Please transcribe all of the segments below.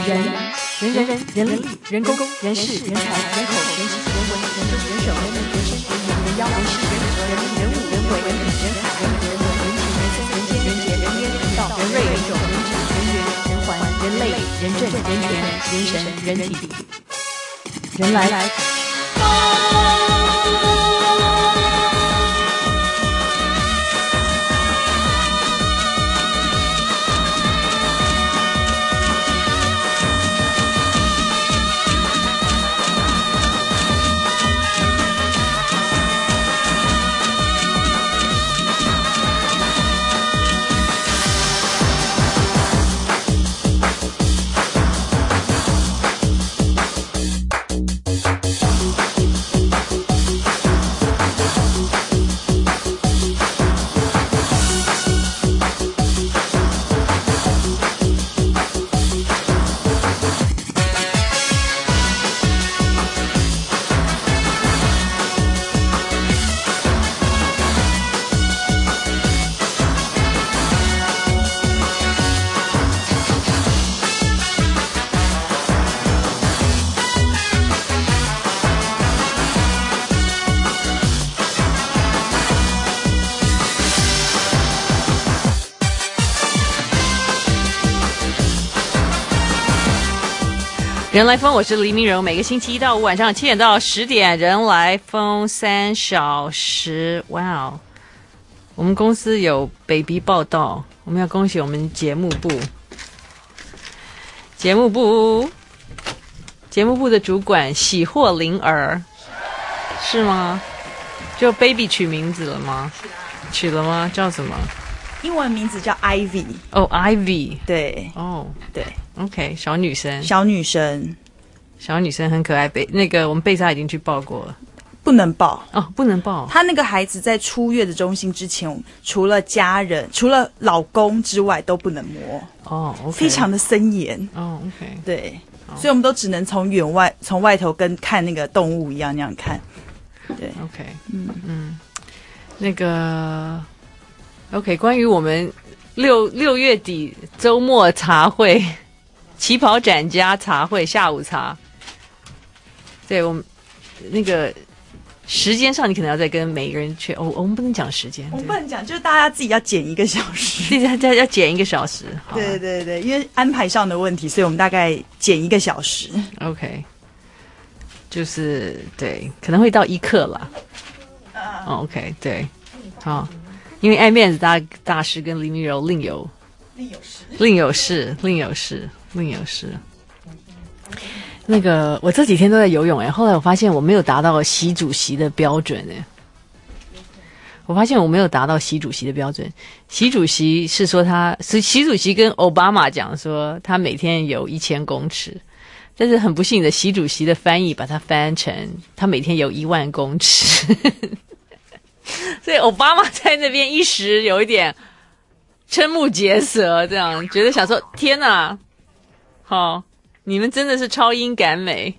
人力、人工、人事、人才、人口、人情、人文、人政、人手、人民、人生、人民、人妖、人事、人和、人物、人物、人为、人品、人海、人和、人文、人情、人生、人间、人杰、人烟、人道、人瑞、人种、人质、人缘、人环、人类、人政、人权、人神、人体、人来。人来疯，我是黎明柔，每个星期一到五晚上7点到10点，人来疯3小时。哇哦，我们公司有 baby 报道，我们要恭喜我们节目部的主管喜获麟儿，是吗？就 baby 取名字了吗？取了吗？叫什么？ 英文名字叫 Ivy。 哦 Ivy。 对。 哦对。 OK， 小女生很可爱。那个我们贝莎已经去报过了。 不能报哦，不能报。 她那个孩子在出月子中心之前，除了家人、除了老公之外都不能摸。 哦 ，OK， 非常的森严。 哦 ，OK， 对，所以我们都只能从外头跟看那个动物一样那样看。对 ，OK， 那个 OK， 关于我们六月底周末茶会。旗袍展加茶会下午茶，对我们那个时间上，你可能要再跟每个人确我们不能讲时间， 我们不能讲，就是大家自己要减1个小时， 要减1个小时。 对对对，因为安排上的问题，所以我们大概减1个小时。 OK， 就是对，可能会到1刻啦。OK， 对，好，因为爱面子大师跟黎明柔另有事。那个我这几天都在游泳后来我发现我没有达到习主席的标准习主席是说习主席跟奥巴马讲说他每天游1000公尺，但是很不幸的习主席的翻译把它翻成他每天游10000公尺所以奥巴马在那边一时有一点瞠目结舌，这样觉得想说天哪，你们真的是超英赶美。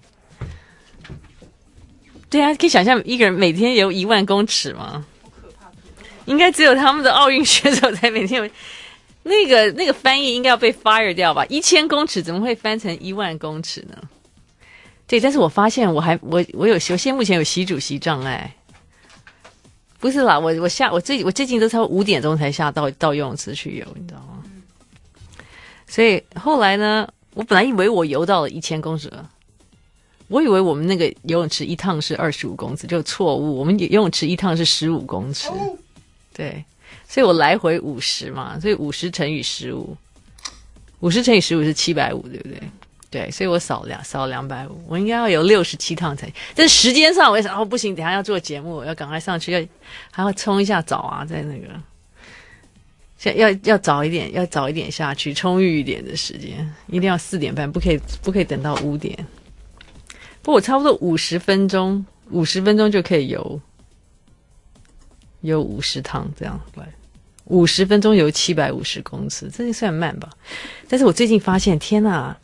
对啊，可以想象一个人每天游10000公尺吗？应该只有他们的奥运选手才每天游。那个翻译应该要被 fire 掉吧？1000公尺怎么会翻成10000公尺呢？对，但是我发现我现在目前有习主席障碍。不是啦，我最近都超5点钟才下到游泳池去游，你知道吗？所以后来呢，我本来以为我游到了1000公尺了，我以为我们那个游泳池一趟是25公尺，就错误，我们游泳池一趟是15公尺。对，所以我来回50嘛，所以50乘以15，50乘以15是750，对不对？对，所以我少250，我应该要有67趟才。但是时间上我也想，不行，等一下要做节目，我要赶快上去，还要冲一下澡啊，在那个。要早一点下去，充裕一点的时间，一定要4点半，不可以等到5点。不过我差不多50分钟就可以游50趟这样来，50分钟游750公尺，这就算慢吧。但是我最近发现，天哪！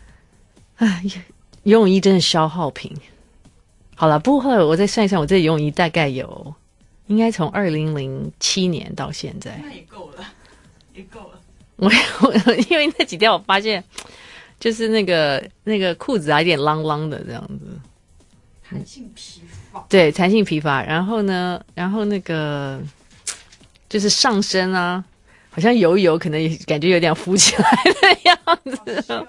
游泳衣真的消耗品。好了，不过后来我再算一算，我这游泳衣大概应该从2007年到现在。 那也够了。 因为那几天我发现， 就是那个裤子啊，有点啷啷的这样子。 弹性疲乏。 对，弹性疲乏。然后那个就是上身啊，好像游一游，可能也感觉有点浮起来的样子。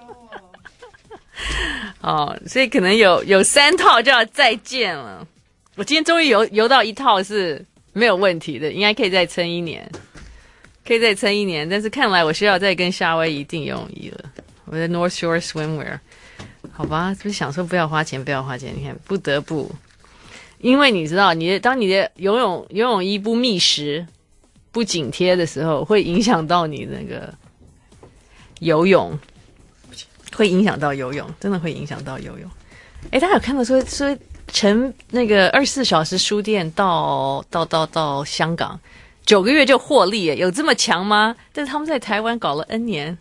哦，所以可能有3套就要再见了。我今天终于游到1套是没有问题的，应该可以再撑1年，但是看来我需要再跟夏威夷订游泳衣了。我的 North Shore Swimwear， 好吧，是不是想说不要花钱？你看，不得不，因为你知道，当你的游泳衣不密实、不紧贴的时候，会影响到你那个游泳。会影响到游泳，真的会影响到游泳。诶，大家有看到说乘那个24小时书店到香港9个月就获利耶，有这么强吗？但是他们在台湾搞了 N 年，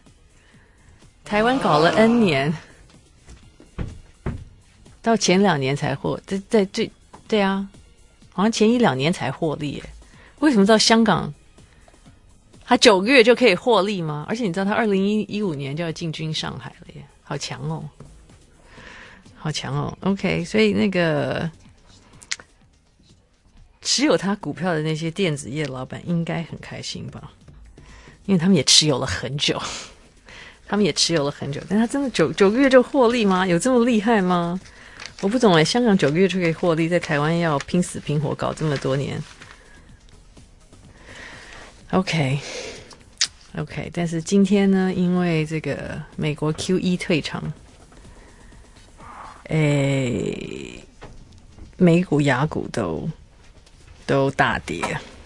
到前2年才对啊，好像前1-2年才获利耶。为什么到香港他9个月就可以获利吗？而且你知道他2015年就要进军上海了耶，好强哦。OK， 所以那个持有他股票的那些电子业老板应该很开心吧，因为他们也持有了很久，但他真的九个月就获利吗？有这么厉害吗？我不懂耶，香港9个月就可以获利，在台湾要拼死拼活搞这么多年。OK， 但是今天呢，因为这个美国 QE 退场，美股、亚股都大跌，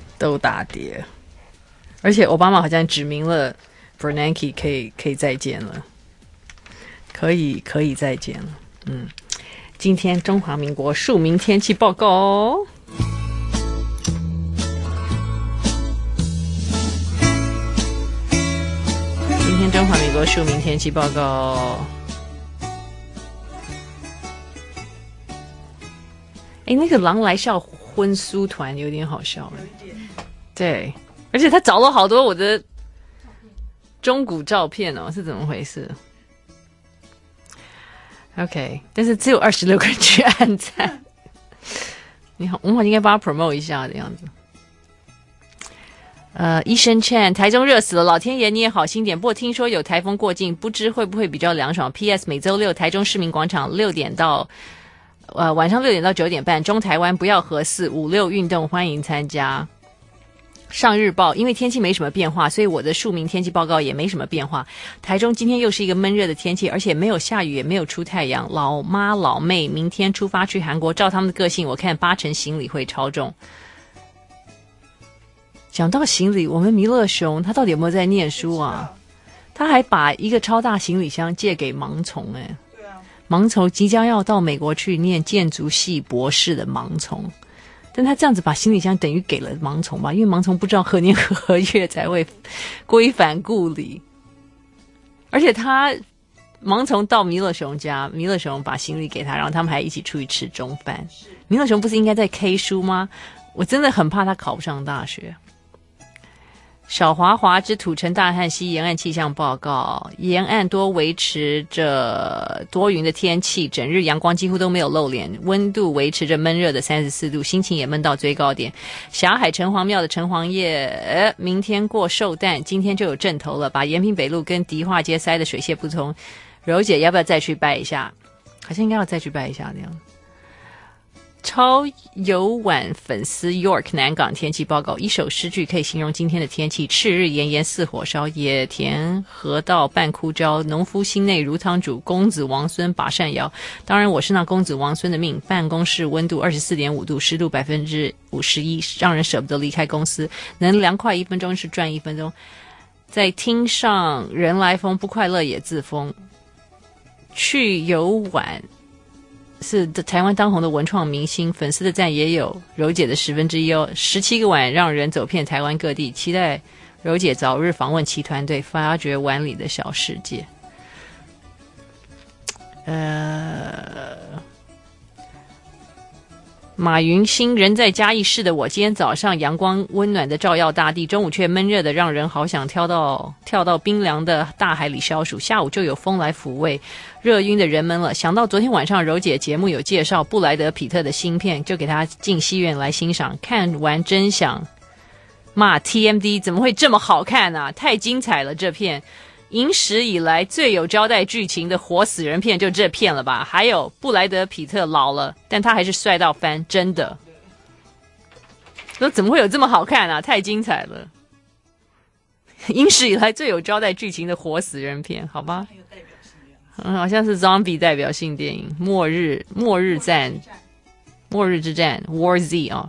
而且奥巴马好像指明了 Bernanke 可以再见了，可以再见了。今天中华民国庶民天气报告哦。今天中华民国庶民天气报告。那个狼来笑荤酥团有点好笑对，而且他找了好多我的中古照片哦，是怎么回事 ？OK， 但是只有26个人去按赞。你好，我们应该帮他 promote 一下的样子。医生 Chan， 台中热死了，老天爷你也好心点。不过听说有台风过境，不知会不会比较凉爽。PS 每周六台中市民广场晚上6点到9点半，中台湾不要核四5-6运动欢迎参加。上日报，因为天气没什么变化，所以我的庶民天气报告也没什么变化。台中今天又是一个闷热的天气，而且没有下雨，也没有出太阳。老妈老妹明天出发去韩国，照他们的个性，我看8成行李会超重。讲到行李，我们弥勒熊他到底有没有在念书啊？他还把一个超大行李箱借给盲从对啊， 盲从即将要到美国去念建筑系博士的盲从，但他这样子把行李箱等于给了盲从吧，因为盲从不知道何年何月才会归返故里，而且他盲从到弥勒熊家，弥勒熊把行李给他，然后他们还一起出去吃中饭。弥勒熊不是应该在 K 书吗？我真的很怕他考不上大学。小华华之土城大汉溪沿岸气象报告，沿岸多维持着多云的天气，整日阳光几乎都没有露脸，温度维持着闷热的34度，心情也闷到最高点。霞海城隍庙的城隍爷明天过寿诞，今天就有阵头了，把延平北路跟迪化街塞得水泄不通。柔姐要不要再去拜一下？好像应该要再去拜一下这样。超游玩粉丝 York 南港天气报告，一首诗句可以形容今天的天气：赤日炎炎似火烧，野田河道半枯焦，农夫心内如汤煮，公子王孙把扇摇。当然我是那公子王孙的命，办公室温度 24.5 度，湿度 51%， 让人舍不得离开公司，能凉快1分钟是赚1分钟。在厅上人来疯，不快乐也自疯。去游玩是台湾当红的文创明星，粉丝的赞也有柔姐的1/10哦。17个碗让人走遍台湾各地，期待柔姐早日访问其团队，发掘碗里的小世界。 马云新人在嘉义市的我，今天早上阳光温暖的照耀大地，中午却闷热的让人好想跳到冰凉的大海里消暑，下午就有风来抚慰热晕的人们了。想到昨天晚上柔姐节目有介绍布莱德皮特的新片，就给他进戏院来欣赏，看完真想骂 TMD 怎么会这么好看啊，太精彩了，这片影史以来最有交代剧情的活死人片就这片了吧。还有布莱德皮特老了，但他还是帅到翻，真的。说怎么会有这么好看啊，太精彩了。影史以来最有交代剧情的活死人片，好吧。好像是 Zombie 代表性电影，末日之战 War Z 啊。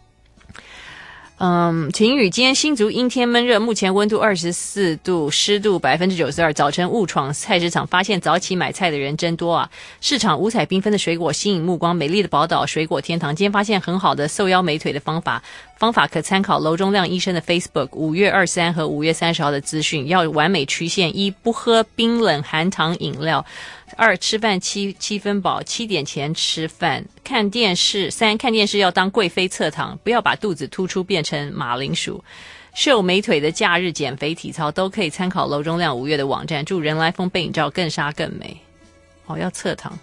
晴雨，今天新竹阴天闷热，目前温度24度，湿度92%。早晨误闯菜市场，发现早起买菜的人真多啊！市场五彩缤纷的水果吸引目光，美丽的宝岛水果天堂。今天发现很好的瘦腰美腿的方法可参考楼中亮医生的 Facebook 5月23和5月30号的资讯。要完美曲线：一、不喝冰冷含糖饮料；2、吃饭七分饱，7点前吃饭；看电视；3、看电视要当贵妃侧躺，不要把肚子突出变成马铃薯。秀美腿的假日减肥体操都可以参考楼中亮5月的网站，祝人来疯背影照更杀更美。要侧躺。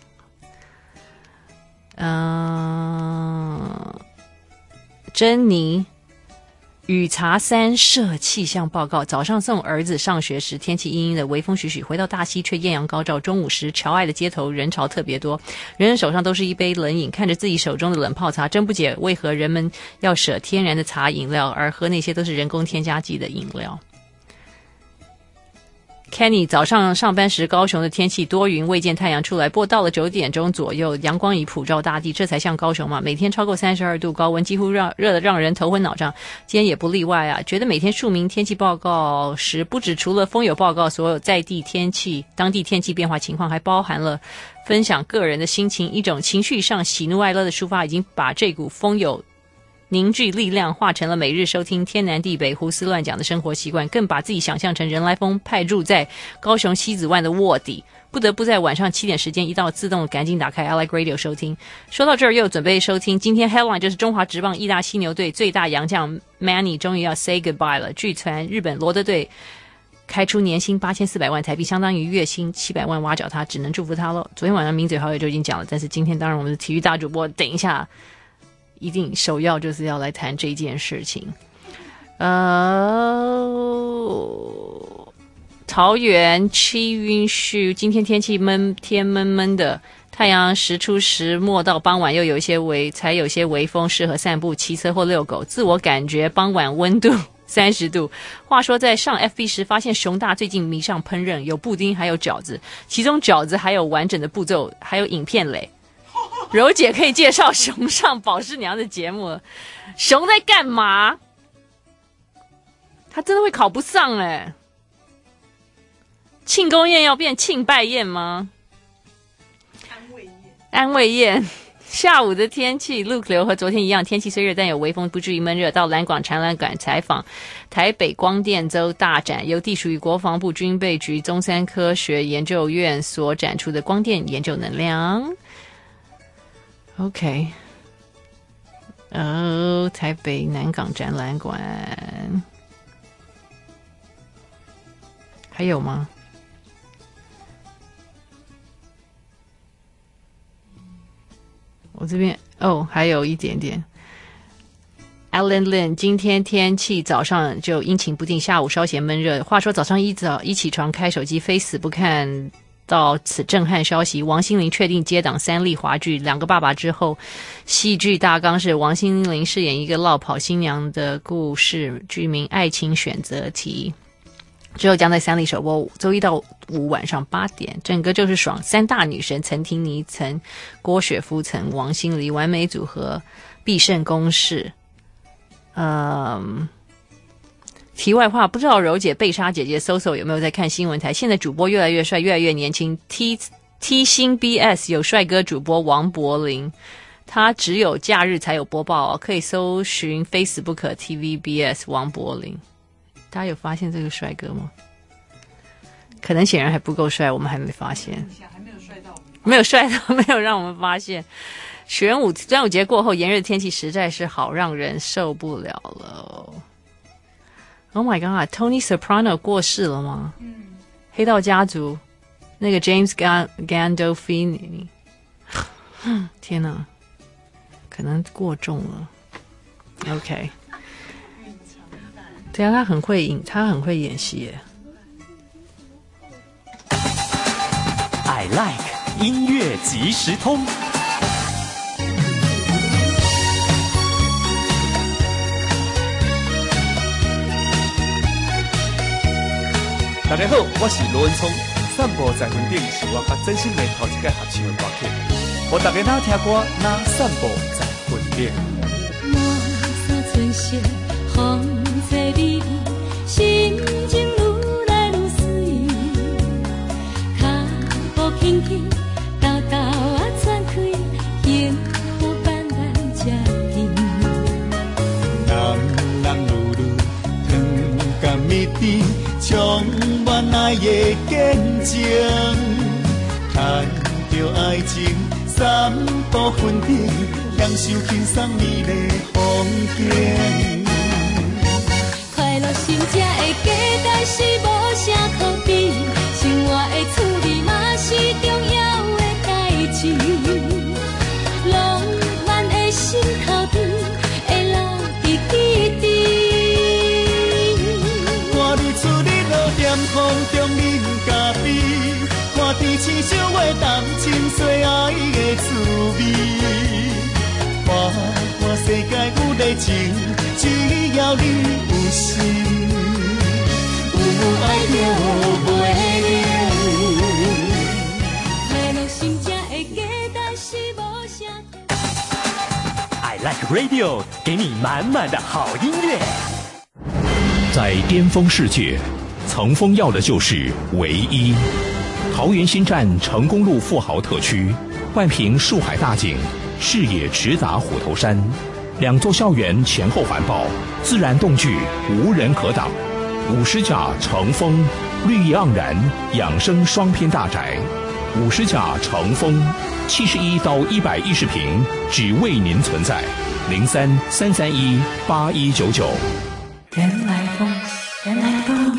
珍妮雨茶3社气象报告：早上送儿子上学时，天气阴阴的，微风徐徐；回到大溪却艳阳高照。中午时，乔爱的街头人潮特别多，人人手上都是一杯冷饮，看着自己手中的冷泡茶，真不解为何人们要舍天然的茶饮料，而喝那些都是人工添加剂的饮料。Kenny 早上上班时，高雄的天气多云，未见太阳出来。不过到了9点钟左右，阳光已普照大地，这才像高雄嘛。每天超过32度高温，几乎热得让人头昏脑胀。今天也不例外啊。觉得每天署名天气报告时，不止除了风友报告所有在地当地天气变化情况，还包含了分享个人的心情，一种情绪上喜怒哀乐的抒发，已经把这股风友凝聚力量化成了每日收听天南地北胡思乱讲的生活习惯，更把自己想象成人来疯派驻在高雄西子湾的卧底，不得不在晚上7点时间一到自动赶紧打开 I Like Radio 收听。说到这儿又准备收听今天 Headline， 就是中华职棒义大犀牛队最大洋将 Manny 终于要 say goodbye 了。据传日本罗德队开出年薪8400万台币，相当于月薪700万，挖角他，只能祝福他了。昨天晚上名嘴好友就已经讲了，但是今天当然我们的体育大主播等一下一定首要就是要来谈这件事情。桃园气温是今天天气闷闷的，太阳时出时没，到傍晚又有一些微风，适合散步、骑车或遛狗。自我感觉傍晚温度30度。话说在上 FB 时发现熊大最近迷上烹饪，有布丁还有饺子，其中饺子还有完整的步骤还有影片嘞。柔姐可以介绍熊上宝师娘的节目了。熊在干嘛？他真的会考不上庆功宴要变庆拜宴吗？安慰宴。下午的天气 Luke 流和昨天一样，天气虽热但有微风，不至于闷热。到蓝广展览馆采访台北光电周大展，由隶属于国防部军备局中山科学研究院所展出的光电研究能量。OK， 台北南港展览馆还有吗？我这边还有一点点。Alan Lin 今天天气早上就阴晴不定，下午稍显闷热。话说早上一起床开手机，非死不看到此震撼消息，王心凌确定接档3立华剧《两个爸爸》之后，戏剧大纲是王心凌饰演一个落跑新娘的故事，剧名《爱情选择题》，之后将在3立首播，周一到5晚上8点，整个就是爽。3大女神陈婷妮、郭雪芙、王心凌完美组合，必胜公式。题外话，不知道柔姐贝莎姐姐搜有没有在看新闻台？现在主播越来越帅，越来越年轻。T 星 BS 有帅哥主播王柏林，他只有假日才有播报可以搜寻 Facebook TVBS 王柏林。大家有发现这个帅哥吗？ 可能显然还不够帅，我们还没发现，没有帅到没有让我们发现。端午节过后，炎热的天气实在是好让人受不了了。Oh my god， Tony Soprano 过世了吗？黑道家族那个 James Gandolfini， 天哪，可能过重了。OK， 对啊，他很会演戏耶。 I like 音乐即时通。 大家好，我是罗文聪。散步在云顶是我甲真心的头一个合唱的歌曲，互大家哪听歌，哪散步在云顶。 满山春色，风吹美，心情愈来愈水。脚步轻轻，豆豆啊喘开，幸福慢慢才甜。 人人愈愈糖甲蜜甜，充满爱的见证。牵着爱情，三步分顶，享受轻松美丽风景。 快乐心才会加重是无啥可比，生活的趣味嘛是重要的代志。浪漫的心头甜，会留伫记忆。 看日出日落，踮风中饮咖啡，看天星小月谈情说爱的滋味。看世界有热情，只要你有心，有爱就袂冷。 快乐心才会加重是无啥。 I like radio， 给你满满的好音乐。 在巅峰世界，层峰要的就是唯一。桃园新站成功路富豪特区，万屏树海大景，视野直达虎头山，两座校园前后环抱，自然动距无人可挡。50甲成峰，绿意盎然，养生双篇大宅。50甲成峰，71到110坪，只为您存在。03-331-8199。 人来疯，人来疯。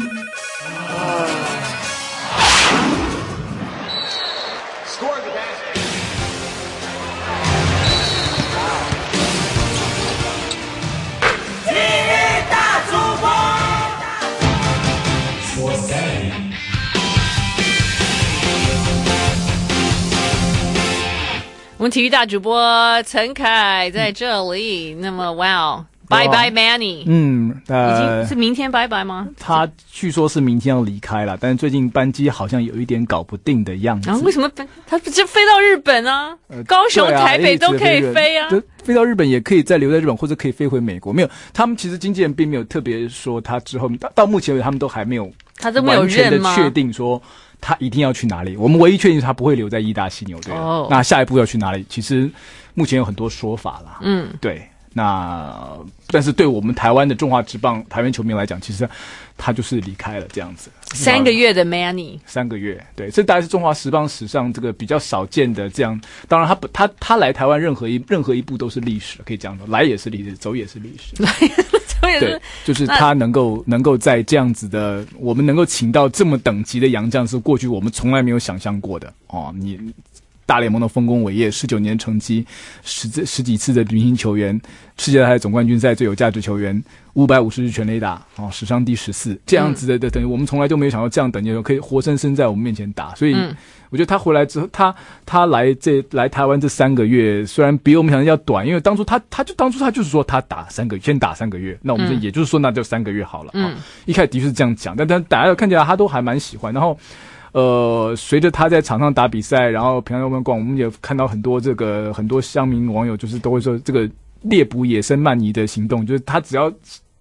我们体育大主播陈凯在这里。那么 Bye bye Manny。 已经是明天拜拜吗？ 他据说是明天要离开了，但是最近班机好像有一点搞不定的样子。 然后为什么他不就飞到日本啊？高雄、台北都可以飞啊。 飞到日本也可以再留在日本，或者可以飞回美国。没有，他们其实经纪人并没有特别说他之后，到目前为止他们都还没有， 他都没有完全的认吗？ 确定说他一定要去哪里。我们唯一确定是他不会留在义大犀牛队。那下一步要去哪里？其实目前有很多说法啦。对。那但是对我们台湾的中华职棒台湾球迷来讲，其实他就是离开了这样子。 3个月的 Manny， 3个月，对，这大概是中华职棒史上这个比较少见的这样。当然他来台湾任何一步都是历史，可以这样说，来也是历史，走也是历史。对，就是他能够在这样子的，我们能够请到这么等级的洋将，是过去我们从来没有想象过的哦。你大联盟的丰功伟业，19年成绩，十几次的明星球员，世界大赛总冠军赛最有价值球员，550支全垒打，哦，史上第14，这样子的等于我们从来就没有想到这样等级的可以活生生在我们面前打，所以我觉得他回来之后，他来台湾这3个月，虽然比我们想的要短，因为当初他就是说他打3个月，先打3个月，那我们也就是说那就3个月好了，一开始的确是这样讲，但大家看起来他都还蛮喜欢，然后。随着他在场上打比赛，然后平常我们也看到很多很多乡民网友就是都会说这个猎捕野生鳗鱼的行动，就是他只要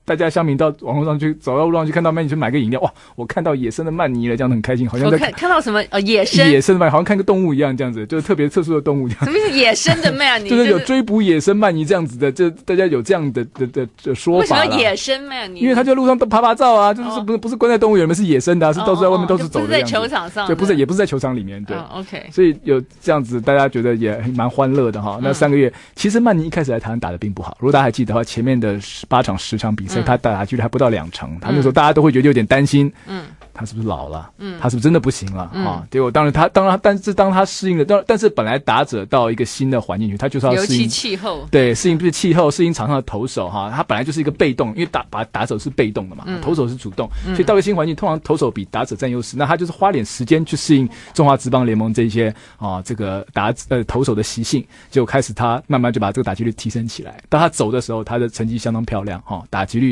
大家乡民到网络上去走到路上去看到曼尼去买个饮料，哇，我看到野生的曼尼了，这样很开心，好像在看到什么野生的曼尼，好像看个动物一样，这样子，就是特别特殊的动物这样。 什么是野生的曼尼？ 就是有追捕野生曼尼这样子的，这大家有这样的说法啦。 为什么野生曼尼？ 因为他在路上拍照啊，就是不是关在动物园里面，是野生的，是到处在外面都是走的样子。 不是在球场上， 对，也不是在球场里面，对。 OK。 所以有这样子，大家觉得也蛮欢乐的哈。那3个月，其实曼尼一开始来台湾打得并不好，如果大家还记得的话，前面的8场10场比赛，他打距离还不到2成，他那时候大家都会觉得有点担心，他是不是老了？他是不是真的不行了啊？结果当然，但是当他适应了，但是本来打者到一个新的环境去，他就是要适应气候， 对，适应气候，适应场上的投手哈。他本来就是一个被动，因为打手是被动的嘛，投手是主动，所以到一个新环境，通常投手比打者占优势，那他就是花点时间去适应中华职棒联盟这些这个投手的习性，就开始他慢慢就把这个打击率提升起来。当他走的时候，他的成绩相当漂亮哈，打击率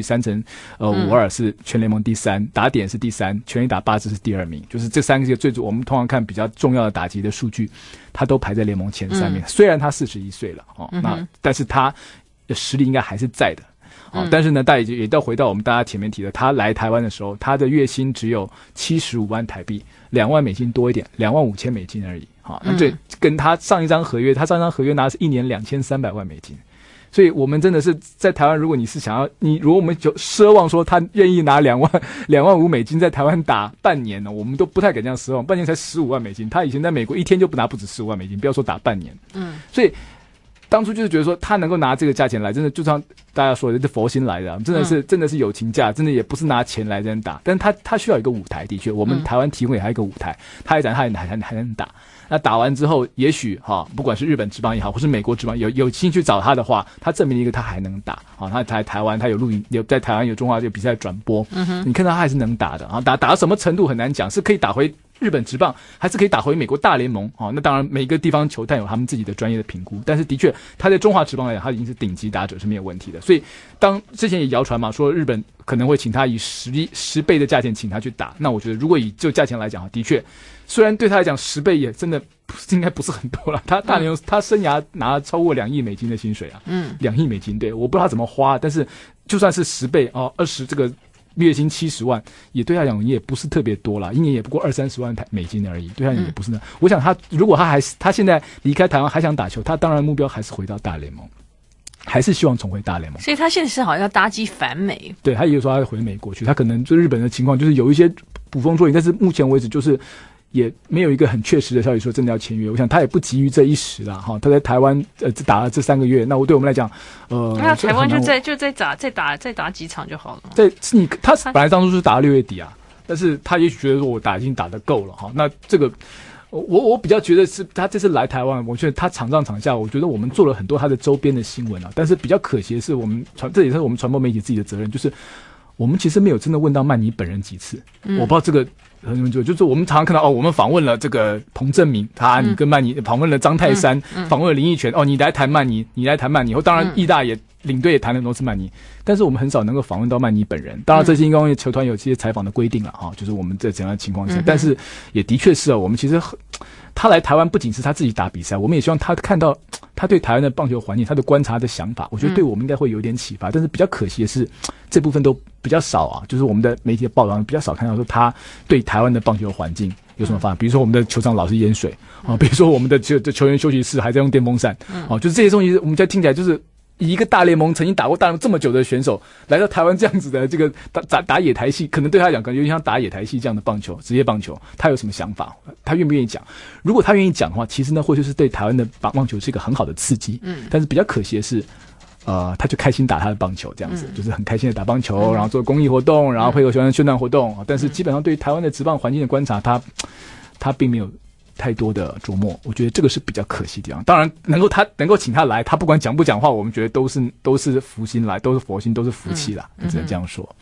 3.52是全联盟第3，打点是第3，全垒打8支是第2名，就是这3个最主我们通常看比较重要的打击的数据，他都排在联盟前3名。虽然他41岁了那但是他的实力应该还是在的。但是呢，大家也到回到我们大家前面提的，他来台湾的时候，他的月薪只有75万台币，2万美金多一点，25000美金而已。那这跟他上一张合约拿的是1年2300万美金。所以我们真的是在台湾，如果你是想要如果我们就奢望说他愿意拿2万5美金在台湾打半年呢，我们都不太敢这样奢望。半年才15万美金，他以前在美国一天就不止15万美金，不要说打半年。所以当初就是觉得说他能够拿这个价钱来，真的就像大家说的，是佛心来的，真的是友情价，真的也不是拿钱来这样打。但是他需要一个舞台，的确，我们台湾提供给他一个舞台，他也还能打。那打完之后，也许不管是日本职棒也好，或是美国职棒有兴趣找他的话，他证明一个他还能打他在台湾他有录影，在台湾有中华队比赛转播，你看到他还是能打的打到什么程度很难讲，是可以打回日本职棒，还是可以打回美国大联盟那当然每个地方球探有他们自己的专业的评估，但是的确他在中华职棒来讲，他已经是顶级打者是没有问题的。所以当之前也谣传嘛，说日本可能会请他以10倍的价钱请他去打，那我觉得如果以就价钱来讲，的确虽然对他来讲10倍也真的应该不是很多了，他大联盟他生涯拿超过2亿美金的薪水啊，2亿美金，对，我不知道他怎么花，但是就算是10倍20这个月薪70万，也对他讲也不是特别多啦，一年也不过20-30万美金而已，对他讲也不是那。我想如果他现在离开台湾还想打球，他当然目标还是回到大联盟，还是希望重回大联盟。 所以他现在是好像要搭机返美， 对，他也有说他会回美国去，他可能就日本的情况就是有一些捕风捉影，但是目前为止就是也没有一个很确实的消息说真的要签约，我想他也不急于这一时啦他在台湾打了这3个月，那对我们来讲那台湾再打几场就好了。 他本来当初是打到6月底啊，但是他也许觉得说我已经打得够了那这个我比较觉得是他这次来台湾，我觉得他场上场下，我觉得我们做了很多他的周边的新闻但是比较可惜的是这也是我们传播媒体自己的责任，就是我们其实没有真的问到曼尼本人几次，我不知道这个就是我们常常看到我们访问了这个彭正明，你跟曼尼访问了张泰山，访问了林益全，你来谈曼尼，当然义大也领队也谈了很多次曼尼，但是我们很少能够访问到曼尼本人。当然这是因为球团有这些采访的规定了就是我们在怎样的情况下，但是也的确是我们其实他来台湾不仅是他自己打比赛，我们也希望他看到他对台湾的棒球环境，他的观察的想法，我觉得对我们应该会有点启发。但是比较可惜的是，这部分都比较少就是我们的媒体的报道比较少看到说他对台湾的棒球环境有什么发展。比如说我们的球场老是淹水比如说我们的球员休息室还在用电风扇就是这些东西我们在听起来就是以一个大联盟曾经打过大联盟这么久的选手来到台湾这样子的这个打野台戏，可能对他来讲可能有点像打野台戏这样的棒球，职业棒球，他有什么想法？他愿不愿意讲？如果他愿意讲的话，其实呢或许是对台湾的棒球是一个很好的刺激。但是比较可惜的是他就开心打他的棒球这样子，就是很开心的打棒球，然后做公益活动，然后配合球员宣传活动，但是基本上对于台湾的职棒环境的观察，他并没有太多的琢磨，我觉得这个是比较可惜的地方。当然能够请他来，他不管讲不讲话，我们觉得都是福星来，都是佛心，都是福气啦，只能这样说。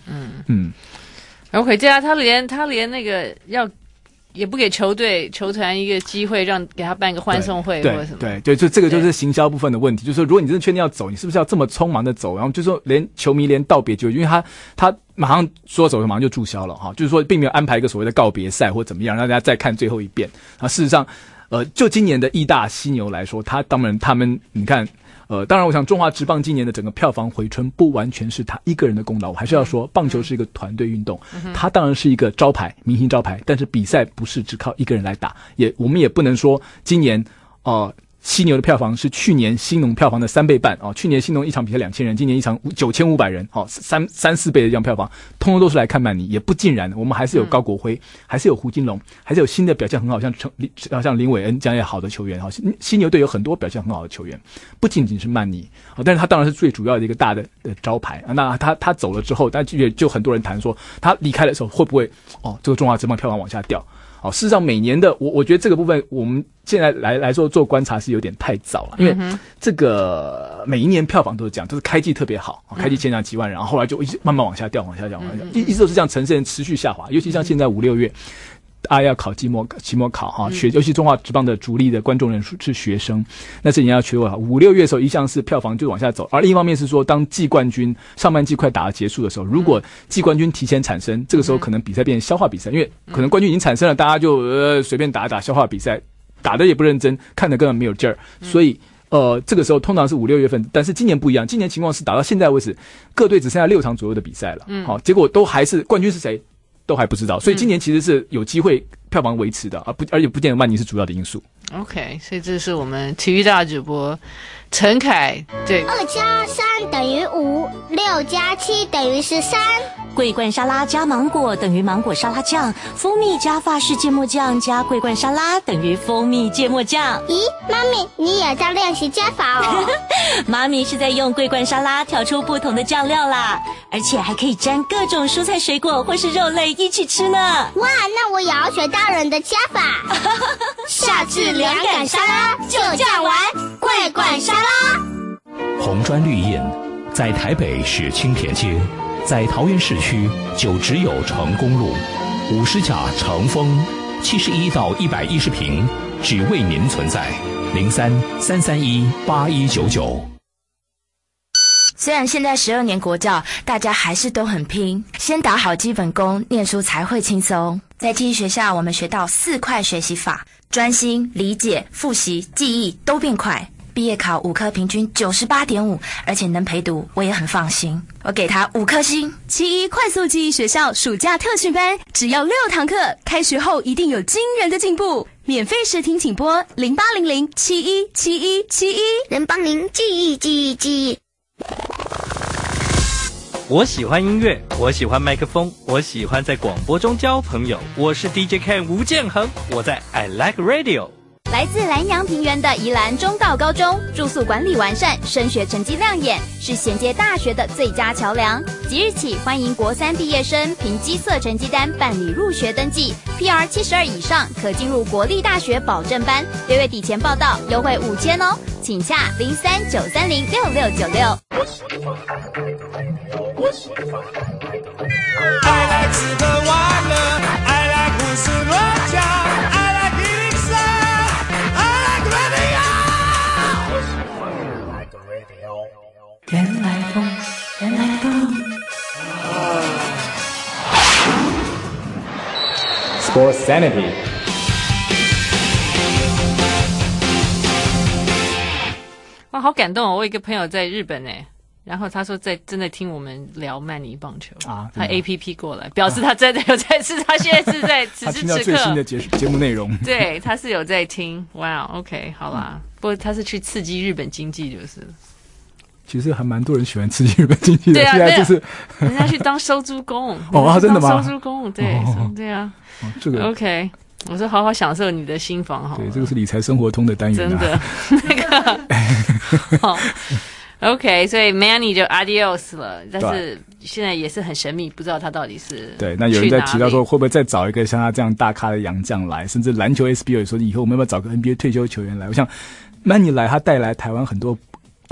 OK， 这样他连那个也不给球团一个机会，给他办个欢送会或者什么。 对，就这个就是行销部分的问题，就是说如果你真的确定要走，你是不是要这么匆忙的走？然后就是说连球迷连道别就，因为他马上说走马上就注销了就是说并没有安排一个所谓的告别赛或怎么样，让大家再看最后一遍。事实上就今年的义大犀牛来说，他们你看当然我想中华职棒今年的整个票房回春不完全是他一个人的功劳，我还是要说棒球是一个团队运动，他当然是一个招牌，明星招牌，但是比赛不是只靠一个人来打，我们也不能说今年犀牛的票房是去年兴农票房的3倍半去年兴农一场比赛2000人，今年一场9500人，3-4倍的这样票房，通通都是来看曼尼，也不尽然，我们还是有高国辉，还是有胡金龙，还是有新的表现很好，像林伟恩这样也好的球员，犀牛队有很多表现很好的球员，不仅仅是曼尼，但是他当然是最主要的一个大的招牌，那他走了之后，但就很多人谈说他离开的时候会不会这个中华职棒票房往下掉。事实上每年的我觉得这个部分我们现在来说做观察是有点太早了，因为这个每一年票房都是这样，都是开季特别好，开季前场几万人，然后后来就一直慢慢往下掉，一直都是这样呈现持续下滑，尤其像现在5-6月。大家要考期末考尤其中华职棒的主力的观众人数是学生，那这年要5-6月的时候，一向是票房就往下走，而另一方面是说，当季冠军上半季快打到结束的时候，如果季冠军提前产生，这个时候可能比赛变成消化比赛，因为可能冠军已经产生了，大家就随便打消化比赛，打的也不认真，看的根本没有劲儿，所以这个时候通常是5-6月份，但是今年不一样，今年情况是打到现在为止，各队只剩下6场左右的比赛了，结果都还是冠军是谁？都还不知道，所以今年其实是有机会票房维持的，而且不见得曼尼是主要的因素。 OK， 所以这是我们体育大主播陈凯对。 2+3等于5，6+7等于13。 桂冠沙拉加芒果等于芒果沙拉酱，蜂蜜加法式芥末酱加桂冠沙拉等于蜂蜜芥末酱。 咦，妈咪，你也在练习加法哦？ 妈咪是在用桂冠沙拉调出不同的酱料啦，而且还可以沾各种蔬菜水果或是肉类一起吃呢。 哇，那我也要学大人的加法。下次2杆沙拉就这样玩桂冠沙拉。 红砖绿荫在台北是青田街，在桃园市区就只有成功路50甲成丰71到110坪，只为您存在。03-331-8199。 虽然现在12年国教，大家还是都很拼，先打好基本功，念书才会轻松。在记忆学校，我们学到4块学习法，专心、理解、复习、记忆都变快。毕业考5科平均98.5，而且能陪读，我也很放心。我给他5颗星。 71快速记忆学校暑假特训班，只要6堂课，开学后一定有惊人的进步。免费试听请拨0800717171， 能帮您记忆。 我喜欢音乐，我喜欢麦克风，我喜欢在广播中交朋友。我是 DJ Ken 吴建衡，我在 I Like Radio。 来自南阳平原的宜兰中道高中，住宿管理完善，升学成绩亮眼，是衔接大学的最佳桥梁。即日起，欢迎国3毕业生凭基测成绩单办理入学登记 ，PR 72以上可进入国立大学保证班。6月底前报到，优惠5000哦，请洽03-930-6696。 I like 吃喝玩乐 I like 胡思乱想 I like 103 I like radio 原来风 Sports Sanity。 哇，好感动哦！我有一个朋友在日本呢，然后他说正在听我们聊曼尼棒球啊，他 APP 过来，表示他真的有在吃，他现在是在此时此刻他听到最新的节目内容， 对，他是有在听。哇 ，OK， 好啦，不过他是去刺激日本经济，就是。 其实还蛮多人喜欢刺激日本经济的， 对啊， 现在就是人家去当收租工哦，真的吗？ 收租工，对，对啊， 这个 OK。我说好好享受你的新房好了。 对，这个是理财生活通的单元、 真的那个好 OK， 所以 Manny 就 adios 了，但是现在也是很神秘，不知道他到底是对。那有人在提到说，会不会再找一个像他这样大咖的洋将来，甚至篮球 SBO 说以后我们要不要找个 NBA 退休球员来？我想 Manny 来，他带来台湾很多的这种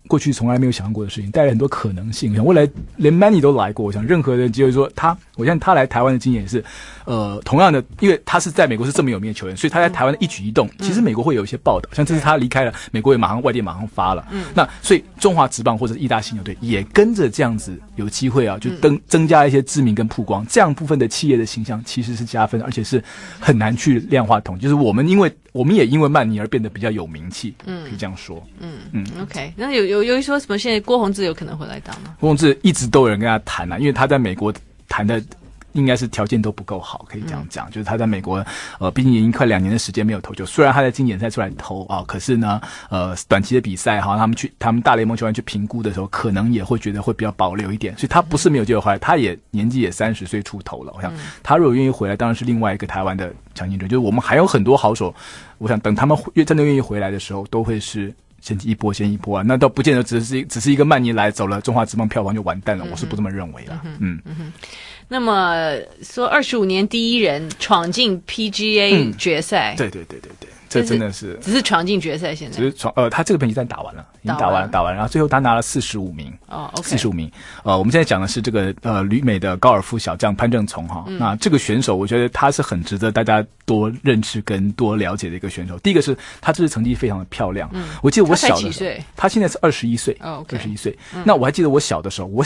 过去从来没有想过的事情，带来很多可能性。我想未来连 Manny 都来过，我想任何人就是说我相信他来台湾的经验也是，同样的，因为他是在美国是这么有名的球员，所以他在台湾的一举一动，其实美国会有一些报道，像这次他离开了美国，也外电马上发了。那所以中华职棒或者义大犀牛队也跟着这样子有机会啊，就增加一些知名跟曝光，这样部分的企业的形象其实是加分，而且是很难去量化统计。就是我们也因为曼尼而变得比较有名气，可以这样说。 OK， 那有一说什么？现在郭泓志有可能会来当吗？ 郭泓志一直都有人跟他谈因为他在美国谈的应该是条件都不够好，可以这样讲。就是他在美国，毕竟已经快2年的时间没有投球。虽然他在经典赛出来投可是呢，短期的比赛他们大联盟球员去评估的时候，可能也会觉得会比较保留一点。所以他不是没有机会回来，他也年纪也30岁出头了。我想他如果愿意回来，当然是另外一个台湾的强劲者。就是我们还有很多好手，我想等他们真的愿意回来的时候，都会是先一波啊，那倒不见得只是一个曼尼来走了，中华职棒票房就完蛋了，我是不这么认为的。 那么说25年第一人闯进 PGA 决赛， 对，这真的是只是闯进决赛，现在只是他这个本季赛打完了，已经打完，然后最后他拿了45名，45名。我们现在讲的是这个旅美的高尔夫小将潘政琮哈。那这个选手，我觉得他是很值得大家多认识跟多了解的一个选手。第一个是他这次成绩非常的漂亮，我记得我小的时候，他现在是21岁，21岁。那我还记得我小的时候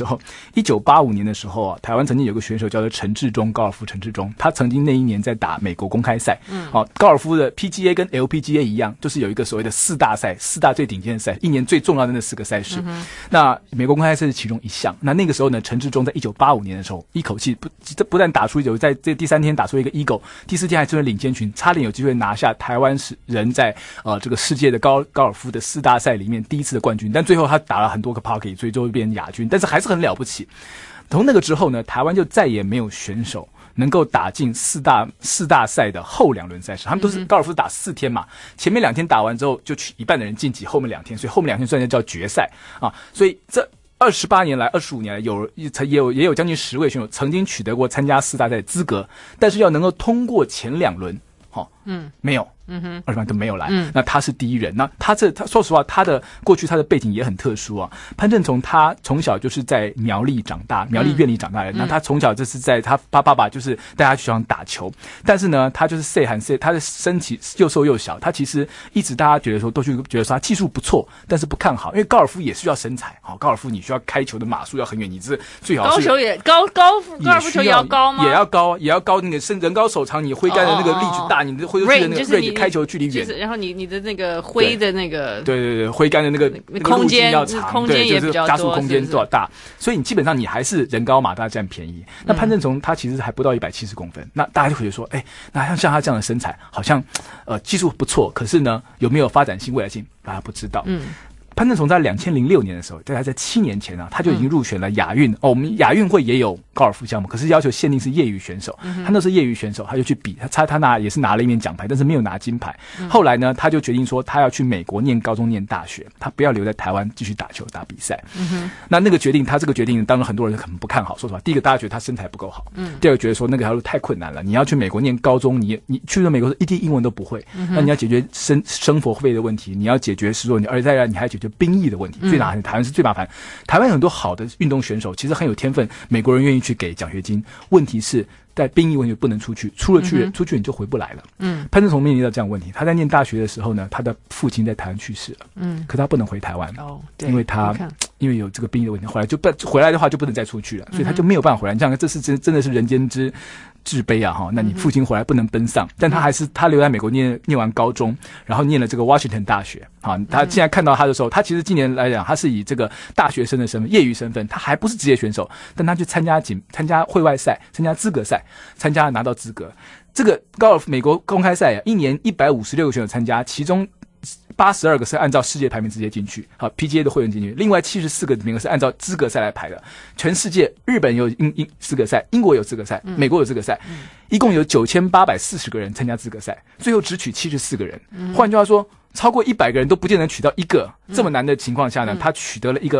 ，1985年的时候啊，台湾曾经有个选手叫做陈志忠，高尔夫陈志忠，他曾经那一年在打美国公开赛，高尔夫的 PGA 跟 LPGA 一样，就是有一个所谓的4大赛，4大最顶尖的赛，一年最重要的那4个赛事。那美国公开赛是其中一项。那个时候呢，陈志忠在1985年的时候，一口气不但打出在这第3天打出一个 Eagle， 第4天还成为领先群，差点有机会拿下台湾人在这个世界的高尔夫的4大赛里面第一次的冠军。但最后他打了很多个 Pocket， 所以就变成亚军，但是还是很了不起。从那个之后呢，台湾就再也没有选手能够打进四大赛的后2轮赛事。他们都是高尔夫打4天嘛，前面2天打完之后就取一半的人晋级后面2天，所以后面2天算叫决赛啊。所以这25年来也有将近10位选手曾经取得过参加4大赛的资格，但是要能够通过前2轮，没有。28都没有来。那他是第一人。那他说实话，过去他的背景也很特殊啊。潘政琮他从小就是在苗栗长大，苗栗院里长大的。那他从小就是在他爸爸就是带他去学校打球，但是呢，他就是他的身体又瘦又小，他其实一直大家觉得说他技术不错，但是不看好，因为高尔夫也需要身材。高尔夫你需要开球的码数要很远，你是最好是高尔夫球也要高吗？ 也要高，那个人高手长，你挥杆的那个力矩大，你的挥出去的那个range开球距离远， 然后你的那个挥的那个对挥杆的那个空间要长， 空间也比较多， 加速空间多少大，所以你基本上你还是人高马大占便宜。那潘政琮他其实还不到170公分，那大家就会觉得说，那像他这样的身材，好像技术不错，可是呢有没有发展性未来性，大家不知道。潘政琮在2006年的时候，大概在7年前啊，他就已经入选了亚运。我们亚运会也有高尔夫项目，可是要求限定是业余选手。他那是业余选手，他就去比，他也是拿了一面奖牌，但是没有拿金牌。后来呢，他就决定说，他要去美国念高中、念大学，他不要留在台湾继续打球、打比赛。他这个决定，当然很多人可能不看好。说实话，第一个大家觉得他身材不够好，第二个觉得说那个条路太困难了。你要去美国念高中，你去了美国一滴英文都不会，那你要解决生活费的问题，你要解决而且你还解决兵役的问题，最麻烦。台湾是最麻烦。台湾有很多好的运动选手，其实很有天分，美国人愿意去给奖学金。问题是在兵役问题不能出去，出去你就回不来了。潘政琮面临到这样的问题，他在念大学的时候呢，他的父亲在台湾去世了，可他不能回台湾，因为有这个兵役的问题，后来就回来的话就不能再出去了，所以他就没有办法回来。这样这是真的是人间之至悲啊哈！那你父亲回来不能奔丧，但他留在美国念完高中，然后念了这个 Washington 大学。他现在看到他的时候，他其实今年来讲，他是以这个大学生的身份、业余身份，他还不是职业选手，但他去参加会外赛、参加资格赛，拿到资格。这个高尔夫美国公开赛一年156个选手参加，其中82个是按照世界排名直接进去，PGA 的会员进去，另外74个名额是按照资格赛来排的。全世界日本有资格赛，英国有资格赛，美国有资格赛，一共有9840个人参加资格赛，最后只取74个人。换句话说，超过100个人都不见得取到一个。这么难的情况下呢，他取得了一个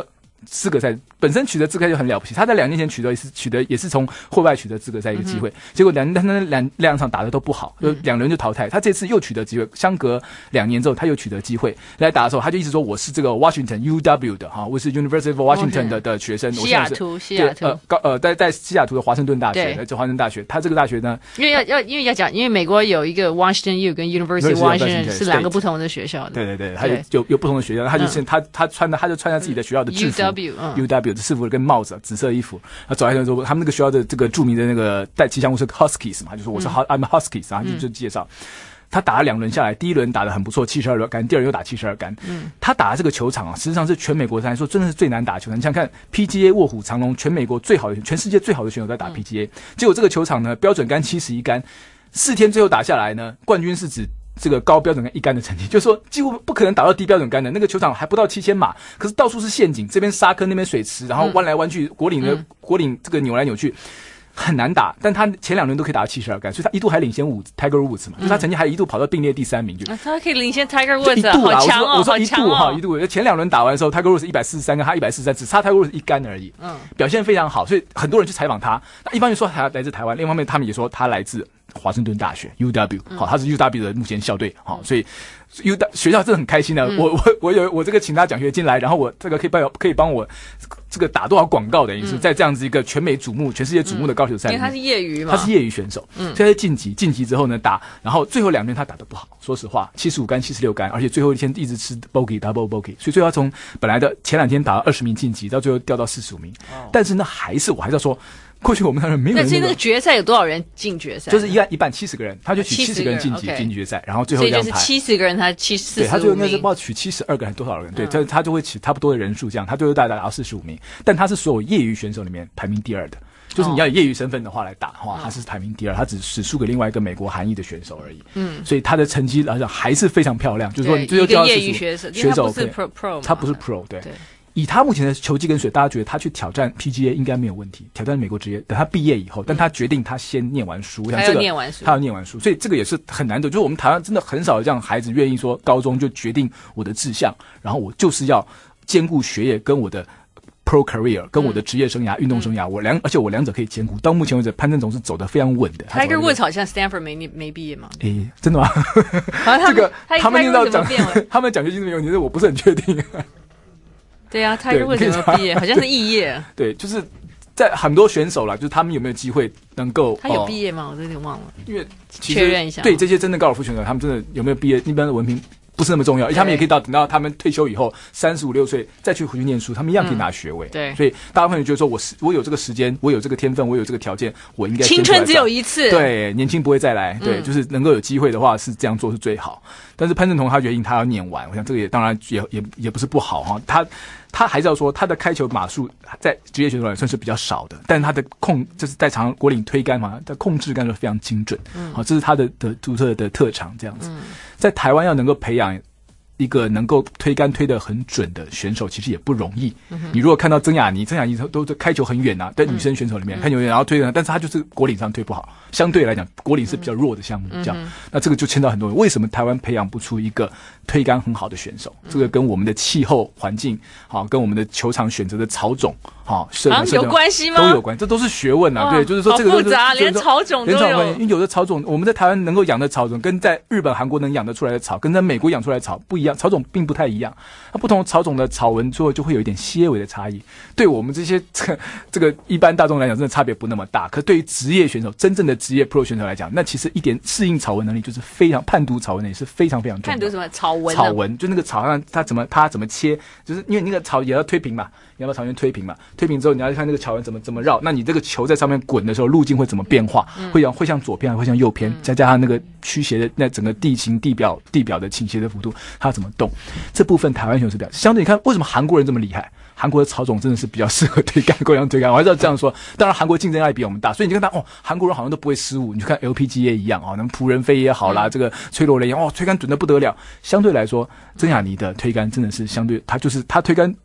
资格赛，本身取得资格赛就很了不起。他在2年前取得也是从户外取得资格赛一个机会，结果两场打得都不好，就2轮就淘汰。他这次又取得机会，相隔2年之后他又取得机会来打的时候，他就一直说我是这个 Washington UW 的哈，我是 University of Washington 的学生， 西雅图在西雅图的华盛顿大学，在华盛顿大学，他这个大学呢， 因为要讲，因为美国有一个 Washington U 跟 University of Washington 是2个不同的学校的， 对，他有不同的学校，他就穿他自己的学校的制服 UW 的制服跟帽子，紫色衣服，他走来的时候，他们那个学校的这个著名的那个带吉祥物是 Huskies 嘛，就说我是 I'm Huskies， 然后就介绍。他打了2轮下来，第1轮打得很不错，72杆，第2轮又打72杆。他打的这个球场啊，实际上是全美国来说真的是最难打的球场。你想看 PGA 卧虎藏龙，全世界最好的选手在打 PGA，结果这个球场呢，标准杆71杆，4天最后打下来呢，冠军是指这个高标准杆1杆的成绩，就是说几乎不可能打到低标准杆的。那个球场还不到7000码，可是到处是陷阱，这边沙坑那边水池，然后弯来弯去，果岭这个扭来扭去。很难打，但他前2轮都可以打到72杆，所以他一度还领先Tiger Woods 嘛，就是他曾经还一度跑到并列第3名， 他可以领先 Tiger Woods， 好强哦！ 我说一度，前2轮打完的时候 ，Tiger Woods 143跟他143，只差 Tiger Woods 1杆而已，表现非常好，所以很多人去采访他。那一方面说他来自台湾，另一方面他们也说他来自华盛顿大学 UW， 好，他是 UW 的目前校队，好，所以。学校真的很开心的，我这个请他奖学金来，然后我这个可以帮我这个打多少广告，等于是在这样子一个全世界瞩目的高球赛里面， 因为他是业余嘛， 他是业余选手，所以他晋级之后呢打，然后最后2轮他打得不好，说实话，75杆、76杆，而且最后一天一直吃 double bogey， 所以最后他从本来的前2天打到20名晋级，到最后掉到45名，但是呢我还是要说。过去我们当然没有人。 那那个决赛有多少人进决赛？ 就是一半70个人，他就取70个人进决赛，然后最后这样排。 所以就是70个人，他74 对，他最后应该是不知道取72个人还是多少人，对，他就会取差不多的人数这样，他最后大概达到45名，但他是所有业余选手里面排名第2的。就是你要以业余身份的话来打的话，他是排名第2，他只输给另外一个美国韩裔的选手而已。所以他的成绩来讲还是非常漂亮。就是说，你最后叫业余选手，他不是 pro， 他不是 pro， 对。以他目前的球技跟水，大家觉得他去挑战 PGA 应该没有问题，挑战美国职业。等他毕业以后，但他决定他先念完书， 他要念完书， 所以这个也是很难得。就是我们台湾真的很少有这样孩子愿意说，高中就决定我的志向，然后我就是要兼顾学业跟我的 pro career 跟我的职业生涯、运动生涯，而且我2者可以兼顾。到目前为止，潘正总是走得非常稳的。 Tiger Woods 好像 Stanford 没毕业嘛？ 真的吗？这个他们听到他们奖学金的原因，我不是很确定。 对啊，Tiger为什么毕业？好像是肄业。 对，就是在很多选手啦，就是他们有没有机会能够？ 他有毕业吗？我有点忘了。 因为确认一下， 对这些真的高尔夫选手，他们真的有没有毕业？一般的文凭不是那么重要，他们也可以等到他们退休以后，35、6岁再回去念书，他们一样可以拿学位。 对， 所以大部分人觉得说，我有这个时间，我有这个天分，我有这个条件，我应该青春只有一次， 对，年轻不会再来，对，就是能够有机会的话是这样做是最好。但是潘正同他决定他要念完，我想这个也当然也不是不好哈，他还是要说他的开球码数在职业选手来算是比较少的，但是他的就是在场果岭推杆嘛，他控制杆都非常精准，好，这是他的独特的特长这样子。在台湾要能够培养一个能够推杆推得很准的选手，其实也不容易。你如果看到曾雅妮都开球很远啊，在女生选手里面开球远，然后推的，但是他就是果岭上推不好。相对来讲，果岭是比较弱的项目，这样，那这个就牵到很多人。为什么台湾培养不出一个推杆很好的选手？这个跟我们的气候环境，好，跟我们的球场选择的草种，好， 有关系吗？ 都有关，这都是学问啊。对，就是说这个好复杂，连草种都有。 因为有的草种，我们在台湾能够养的草种，跟在日本、韩国能养得出来的草，跟在美国养出来的草不一样，草种并不太一样。那不同草种的草纹最后就会有一点些微的差异。对我们这些这个一般大众来讲，真的差别不那么大。可对于职业选手，真正的职业 pro 选手来讲，那其实一点适应草纹能力就是非常判读草纹能力是非常非常重要的。 判读什么草纹？ 就那个草上它怎么切，就是因为那个草也要推平嘛，你要把草原推平嘛，推平之后你要看那个草原怎么绕，那你这个球在上面滚的时候路径会怎么变化，会向左偏还会向右偏，再加上那个驱斜的那整个地形地表的倾斜的幅度，它怎么动，这部分台湾选手是比较相对。你看为什么韩国人这么厉害？韩国的草种真的是比较适合推杆，过洋推杆。我还是要这样说，当然韩国竞争压力比我们大，所以你就看他韩国人好像都不会失误。你就看 LPGA 一样能仆人飞也好啦，这个崔罗雷一样推杆准得不得了。相对来说，曾雅妮的推杆真的是相对，他推杆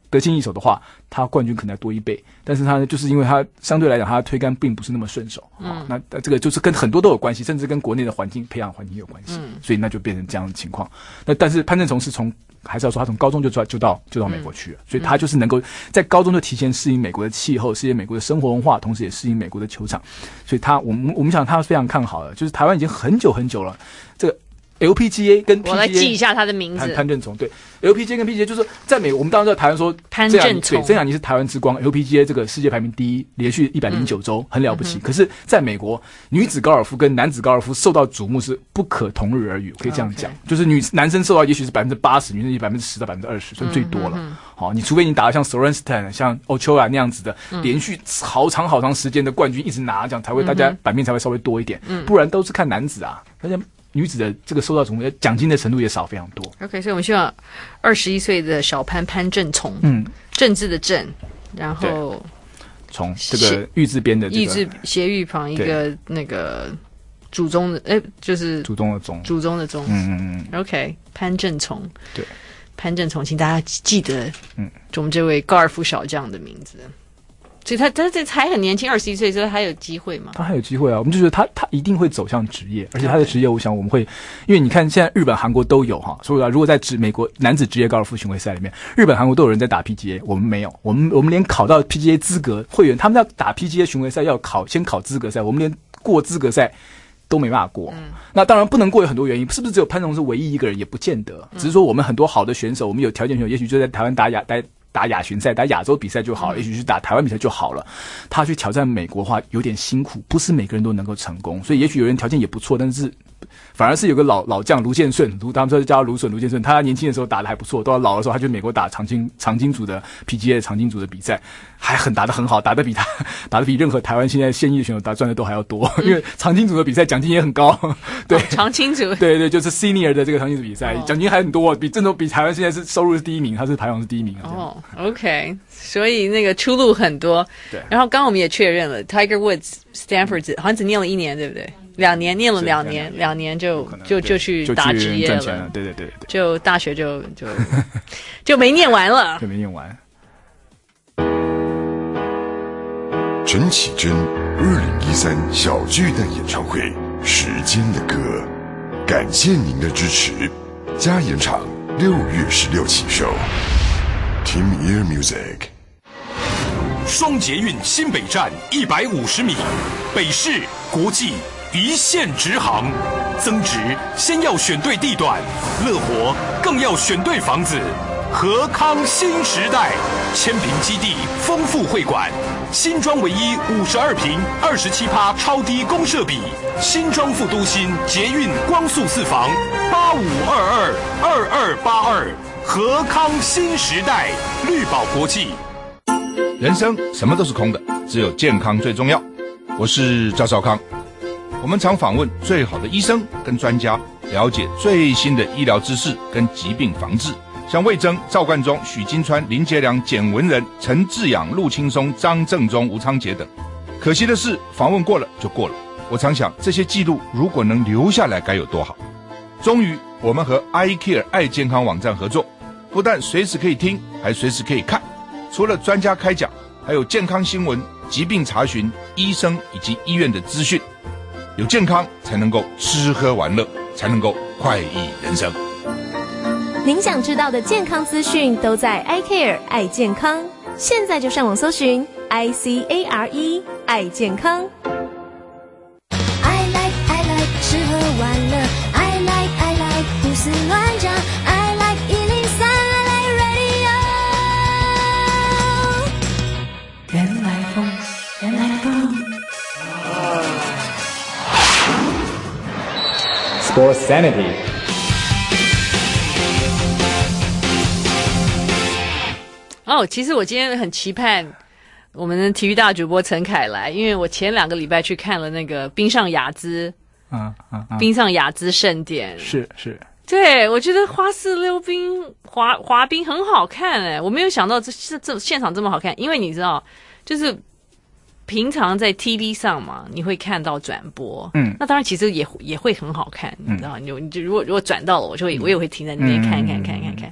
得心应手的话，他冠军可能要多1倍。但是他就是因为他相对来讲，他推杆并不是那么顺手。那这个就是跟很多都有关系，甚至跟国内的培养环境有关系。所以那就变成这样的情况。那但是潘正崇是还是要说他从高中就到美国去了，所以他就是能够在高中就提前适应美国的气候，适应美国的生活文化，同时也适应美国的球场。所以我们想他非常看好的，就是台湾已经很久很久了，这个。LPGA 跟 PGA 我来记一下他的名字， 潘正崇。对 ，LPGA 跟 PGA 就是在美国，我们当然知道台湾说潘正崇， 曾雅妮是台湾之光 ，LPGA 这个世界排名第1，连续109周，很了不起。可是在美国，女子高尔夫跟男子高尔夫受到瞩目是不可同日而语，可以这样讲，就是男生受到也许是80%，女生10%到20%，算最多了。好，你除非你打得像 Sorensen、像 Ochoa 那样子的，连续好长时间的冠军一直拿，这样才会大家版面才会稍微多一点，不然都是看男子啊，而且。女子的这个受到瞩目，奖金的程度也少非常多。 OK， 所以我们希望21岁的小潘正崇，政治的政，然后从这个玉字边的这个玉字斜玉旁一个那个祖宗的，就是祖宗的宗， 祖宗的宗。OK， 潘正崇， 对， 潘正崇，请大家记得，我们这位高尔夫小将的名字。所以他这才很年轻，21岁，所以还有机会吗？ 他还有机会啊！我们就觉得他一定会走向职业，而且他的职业，我想我们会，因为你看现在日本、韩国都有哈，所以如果在美国男子职业高尔夫巡回赛里面，日本、韩国都有人在打 PGA， 我们没有，我们连考到 PGA 资格会员，他们要打 PGA 巡回赛要先考资格赛，我们连过资格赛都没办法过。那当然不能过有很多原因，是不是只有潘正崇是唯一一个人也不见得，只是说我们很多好的选手，我们有条件选手，也许就在台湾打亚巡赛、打亚洲比赛就好了，也许是打台湾比赛就好了。他去挑战美国的话有点辛苦，不是每个人都能够成功，所以也许有人条件也不错，但是反而是有个老将卢建顺，他们说叫卢建顺，他年轻的时候打得还不错，到老的时候他去美国打长青组的 PGA 长青组的比赛，还打得很好，打得比任何台湾现在现役的选手赚的都还要多，因为长青组的比赛奖金也很高。对， 长青组， 对，就是 senior 的这个长青组比赛，奖金还很多，比台湾现在是收入是第1名，他是排行是第1名啊。 OK， 所以那个出路很多。对，然后刚刚我们也确认了 ，Tiger Woods Stanford 好像只念了1年，对不对？2年，念了2年就去打职业了。 对， 就大学就没念完了， 就没念完。 陈绮贞2013小巨蛋演唱会《时间的歌》，感谢您的支持。加演场6月16起售。Team Ear Music。 双捷运新北站150米，北市国际一线直航。增值先要选对地段，乐活更要选对房子。和康新时代，千坪基地，丰富会馆，新庄唯一52坪27%超低公设比，新庄副都心捷运光速4房85222282，和康新时代，绿宝国际。 人生什么都是空的，只有健康最重要。我是赵少康，我们常访问最好的医生跟专家，了解最新的医疗知识跟疾病防治。像魏征、赵冠中、许金川、林杰良、简文仁、陈志仰、陆青松、张正中、吴昌杰等。可惜的是，访问过了就过了。我常想，这些记录如果能留下来该有多好。终于，我们和 iCare 爱健康网站合作，不但随时可以听，还随时可以看。除了专家开讲，还有健康新闻、疾病查询、医生以及医院的资讯。有健康才能够吃喝玩乐，才能够快意人生。 您想知道的健康资讯都在 iCare 爱健康，现在就上网搜寻 ICARE 爱健康。 I like 吃喝玩乐 I like 胡思乱想 I like 103 I like radio。 原来风 Sports Sanity。 其实我今天很期盼我们的体育大主播陈凯来，因为我前2个礼拜去看了那个冰上雅姿，冰上雅姿盛典， 是， 对，我觉得花式溜冰滑冰很好看我没有想到这现场这么好看，因为你知道，就是平常在 TV 上嘛，你会看到转播，那当然其实也会很好看，你知道，你就如果转到了，我也会停在那边看。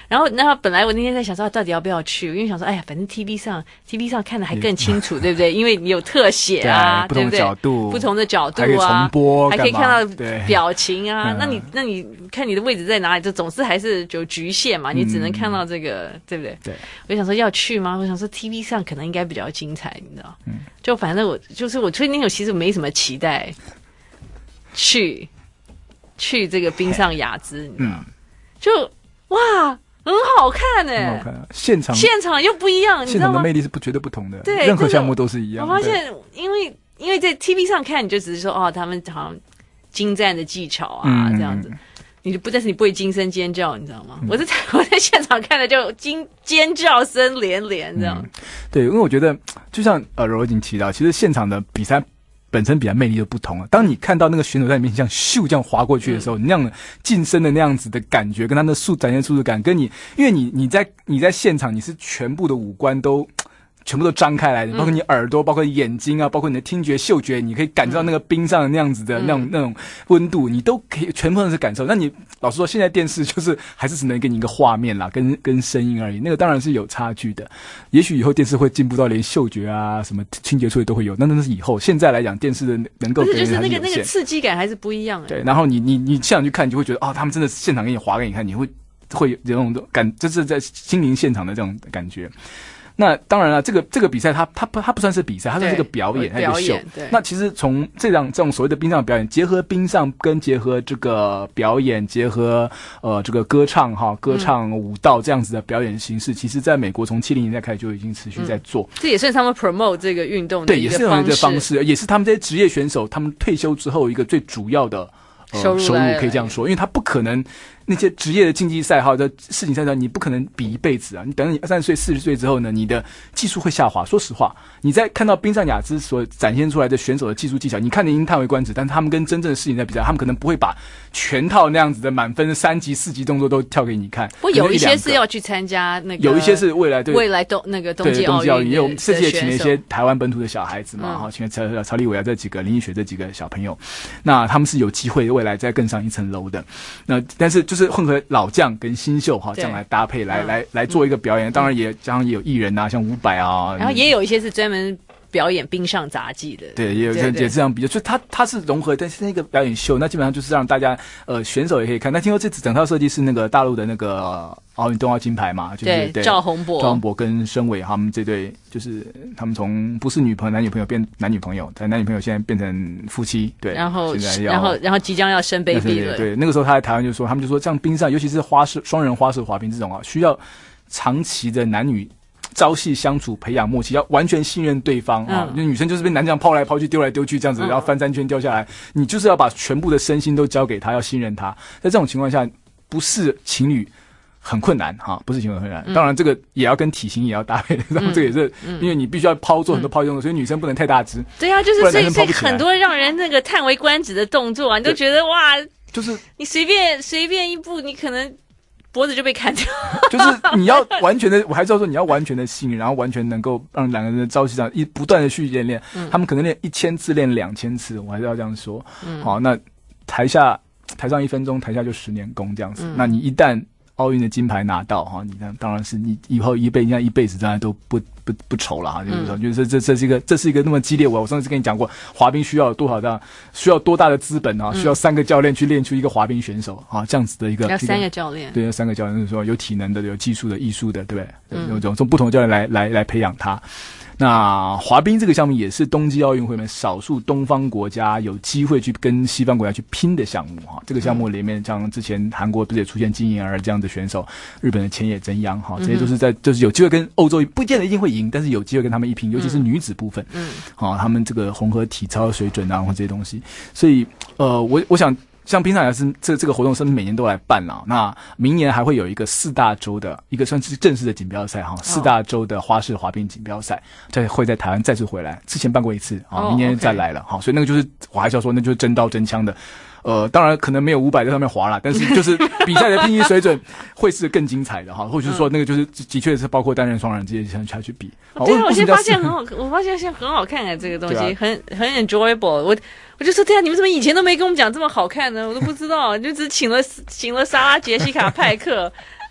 然后本来我那天在想说到底要不要去，因为想说哎呀，反正 TV 上看的还更清楚，对不对？因为你有特写啊， 对不对？ 不同的角度还可以重播， 还可以看到表情啊。那你看你的位置在哪里，这总是还是有局限嘛，你只能看到这个，对不对？ 对。 我就想说要去吗？我想说 TV 上可能应该比较精彩，你知道？就反正我对那种其实没什么期待，去这个冰上雅姿，你知道？就哇。很好看哎， 很好看，现场又不一样，你知道吗？ 现场的魅力是绝对不同的， 对， 任何项目都是一样。 我发现，因为在 TV 上看，你就只是说哦，他们好像精湛的技巧啊，这样子，但是你不会惊声尖叫，你知道吗？我在现场看的就尖叫声连连这样。 对，因为我觉得就像柔已经提到，其实现场的比赛。本身比赛魅力就不同了。当你看到那个选手在里面像咻这样滑过去的时候，你那样的近身的那样子的感觉，跟他的展现速度感，跟你，因为你在现场，你是全部的五官都全部都张开来的，包括你耳朵，包括眼睛啊，包括你的听觉、嗅觉，你可以感受到那个冰上的那样子的那种温度，你都可以全部都是感受。那你老实说，现在电视就是还是只能给你一个画面啦，跟声音而已，那个当然是有差距的。也许以后电视会进步到连嗅觉啊、什么听觉处理都会有，那是以后。现在来讲，电视的能够给人就是那个刺激感还是不一样的。 对，然后你现场去看，你就会觉得哦，他们真的现场给你滑给你看，你会有那种感，就是在心灵现场的这种感觉。那当然了，这个比赛它不算是比赛，它算是个表演，它一个秀。那其实从这种所谓的冰上表演，结合冰上跟结合这个表演，结合这个歌唱舞蹈这样子的表演形式，其实在美国从70年代开始就已经持续在做。 这也算他们 promote 这个运动的一个方式， 对，也是一个方式，也是他们这些职业选手他们退休之后一个最主要的收入可以这样说，因为他不可能那些职业的竞技赛哈的世锦赛上，你不可能比一辈子啊！你等你30岁、40岁之后呢，你的技术会下滑。说实话，你在看到冰上雅姿所展现出来的选手的技术技巧，你看的已经叹为观止，但是他们跟真正的世锦赛比赛，他们可能不会把全套那样子的满分的3级、4级动作都跳给你看。 不过有一些是要去参加那个， 有一些是未来那个冬季奥运， 也有甚至也请了一些台湾本土的小孩子嘛，哈，请了曹立伟啊这几个林奕雪这几个小朋友，那他们是有机会未来再更上一层楼的。那但是就是混合老将跟新秀哈，这样来搭配来做一个表演，当然也有艺人啊，像伍佰啊， 然后也有一些是专门表演冰上杂技的， 对，也这样比较，就它是融合，但是那个表演秀，那基本上就是让大家选手也可以看。那听说这整套设计是那个大陆的那个奥运冬奥金牌嘛，就是对赵宏博跟申伟他们这对，就是他们从不是男女朋友变男女朋友，但男女朋友现在变成夫妻，对， 然后即将要生 baby 了， 对，那个时候他在台湾就说，他们就说像冰上，尤其是双人花式滑冰这种啊，需要长期的男女朝夕相处，培养默契，要完全信任对方啊！女生就是被男将抛来抛去、丢来丢去这样子，然后翻3圈掉下来，你就是要把全部的身心都交给他，要信任他。在这种情况下，不是情侣很困难哈，不是情侣很困难。当然，这个也要跟体型也要搭配，然后这个也是因为你必须要做很多抛动作，所以女生不能太大只。 对啊，就是所以很多让人那个叹为观止的动作啊，你都觉得哇， 就是你随便一步，你可能脖子就被砍掉， 就是你要完全的，我还是要说你要完全的信任，然后完全能够让两个人的朝夕上不断的去练，他们可能练1000次，练2000次，我还是要这样说。好，那台上1分钟，台下就10年功这样子。那你一旦奥运的金牌拿到哈，你当然是你以后一辈子当然都不愁了哈，就是说，就是这是一个那么激烈。我上次跟你讲过，滑冰需要多大的资本啊？需要3个教练去练出一个滑冰选手啊，这样子的一个要3个教练， 对，要3个教练，就是说有体能的，有技术的，艺术的，对不对？有这种不同的教练来培养他。那滑冰这个项目也是冬季奥运会里面少数东方国家有机会去跟西方国家去拼的项目哈。这个项目里面，像之前韩国不是也出现金妍儿这样的选手，日本的前野真央哈，这些都是就是有机会跟欧洲不见得一定会赢，但是有机会跟他们一拼，尤其是女子部分，他们这个混合体操水准啊，或这些东西，所以我想。像冰上雅姿这个活动是每年都来办了，那明年还会有一个4大洲的一个算是正式的锦标赛哈，4大洲的花式滑冰锦标赛，会在台湾再次回来，之前办过一次啊，明年再来了哈，所以那个就是我还是要说，那就是真刀真枪的。当然可能没有500在上面滑啦，但是就是比赛的拼击水准会是更精彩的哈，或者是说那个就是的确是包括单人、双人这些下去比。 对啊，我现在发现很好，我发现现在很好看这个东西，很 enjoyable。我就说对啊，你们怎么以前都没跟我们讲这么好看呢？我都不知道，就只请了莎拉杰西卡派克，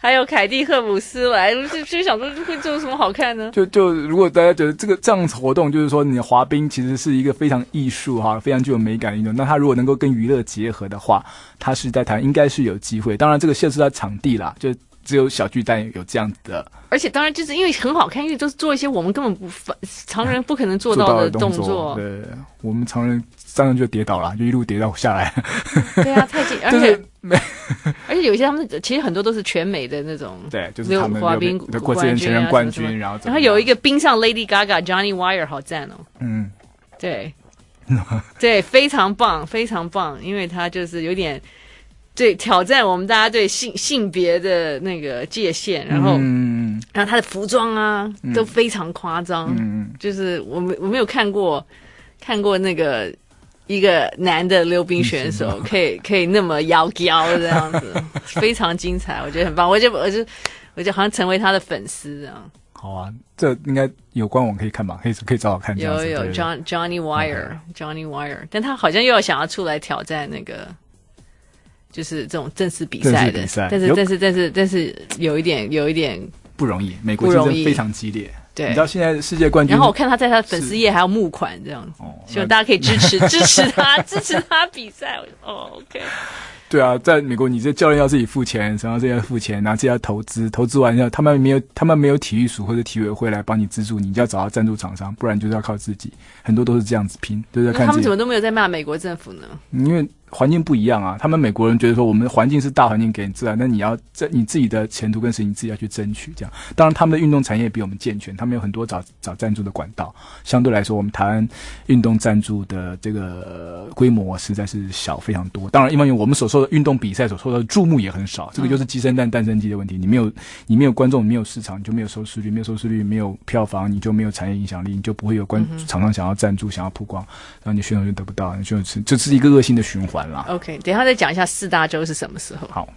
还有凯蒂·赫姆斯来，就想说会有什么好看呢？ 就如果大家觉得这样活动，就是说你的滑冰其实是一个非常艺术哈，非常具有美感的运动。那它如果能够跟娱乐结合的话，它是在台湾应该是有机会。当然，这个限制在场地啦，就只有小巨蛋有这样子的。 而且当然就是因为很好看，因为都是做一些我们根本常人不可能做到的动作。 对，我们常人上去就跌倒了，就一路跌到下来。 对啊，太近，而且有一些他们其实很多都是全美的那种， 对，就是他们滑冰过之前全人冠军，然后有一个冰上 Lady Gaga、Johnny Wire 好赞哦。对，对，非常棒，非常棒，因为他就是有点对挑战我们大家对性别的那个界限，然后他的服装啊都非常夸张，就是我没有看过那个。一个男的溜冰选手可以那么妖娇这样子，非常精彩，我觉得很棒。我就好像成为他的粉丝这样。 好啊，这应该有官网可以看吧？可以找找看这样子。 有 Johnny Wire，Johnny Wire， 但他好像又要想要出来挑战那个，就是这种正式比赛的，但是有一点不容易，美国竞争非常激烈。 对， 你知道现在世界冠军， 然后我看他在他粉丝页还要募款这样子，希望大家可以支持他比赛。OK。 对啊，在美国，你这教练要自己付钱，然后自己要付钱，然后自己要投资完之后，他们没有体育署或者体委会来帮你资助，你就要找到赞助厂商，不然就是要靠自己，很多都是这样子拼，对不对？ 他们怎么都没有在骂美国政府呢？ 因为环境不一样啊，他们美国人觉得说我们的环境是大环境给你自然，那你要在你自己的前途跟事情你自己要去争取，这样。当然他们的运动产业比我们健全，他们有很多找赞助的管道，相对来说我们台湾运动赞助的这个规模实在是小非常多。当然因为我们所受的运动比赛所受的注目也很少，这个就是鸡生蛋蛋生鸡的问题，你没有观众，你没有市场，你就没有收视率，没有收视率没有票房，你就没有产业影响力，你就不会有厂商想要赞助想要曝光，然后你选手就得不到，这是一个恶性的循环啦。 OK， 等一下再讲一下4大洲是什么时候。 好，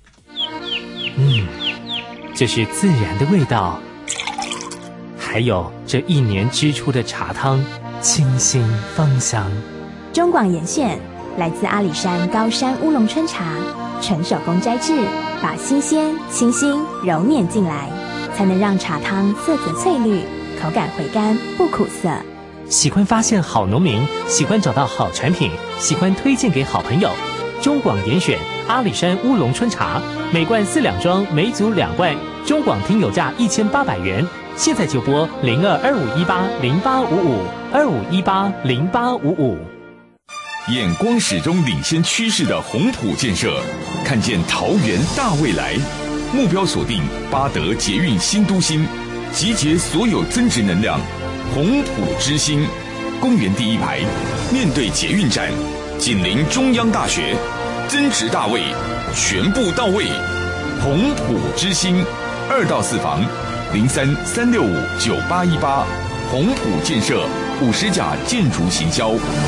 这是自然的味道，还有这一年之初的茶汤，清新芳香。 中广沿线来自阿里山高山乌龙春茶，纯手工摘制，把新鲜、清新揉捻进来，才能让茶汤色泽翠绿，口感回甘不苦涩。 喜欢发现好农民，喜欢找到好产品，喜欢推荐给好朋友。中广严选阿里山乌龙春茶，每罐4两装，每组2罐，中广听友价1800元。现在就拨0225180855，25180855。 眼光始终领先趋势的宏普建设，看见桃园大未来，目标锁定八德捷运新都心，集结所有增值能量。宏普之星，公园第1排，面对捷运站，紧邻中央大学，增值大位，全部到位。宏普之星，2到4房，03-365-9818，宏普建设50甲建筑行销。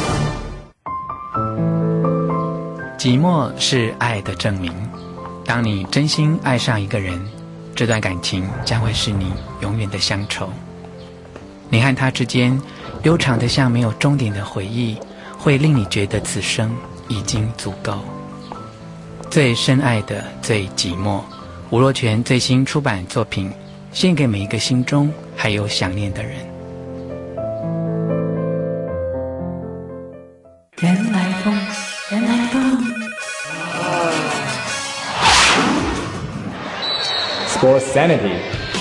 寂寞是爱的证明。当你真心爱上一个人，这段感情将会是你永远的乡愁。你和他之间悠长的像没有终点的回忆，会令你觉得此生已经足够。最深爱的最寂寞，吴若权最新出版作品，献给每一个心中还有想念的人。 人来疯，人来疯。 Sports Sanity。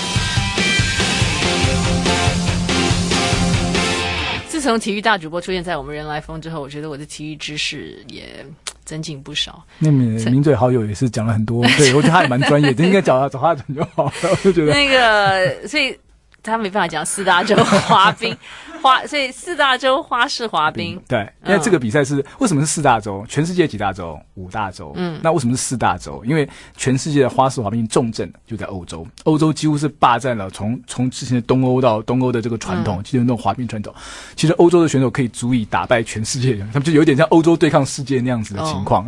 自从体育大主播出现在我们人来疯之后，我觉得我的体育知识也增进不少。 那名嘴好友也是讲了很多，对我觉得他也蛮专业的，应该找他讲就好了。我就觉得那个，所以他没办法讲4大洲滑冰，所以4大洲花式滑冰。 对，因为这个比赛是为什么是4大洲？全世界几大洲？5大洲。那为什么是4大洲？因为全世界的花式滑冰重镇就在欧洲，欧洲几乎是霸占了从之前的东欧到东欧的这个传统，就是那种滑冰传统。其实欧洲的选手可以足以打败全世界人，他们就有点像欧洲对抗世界那样子的情况。那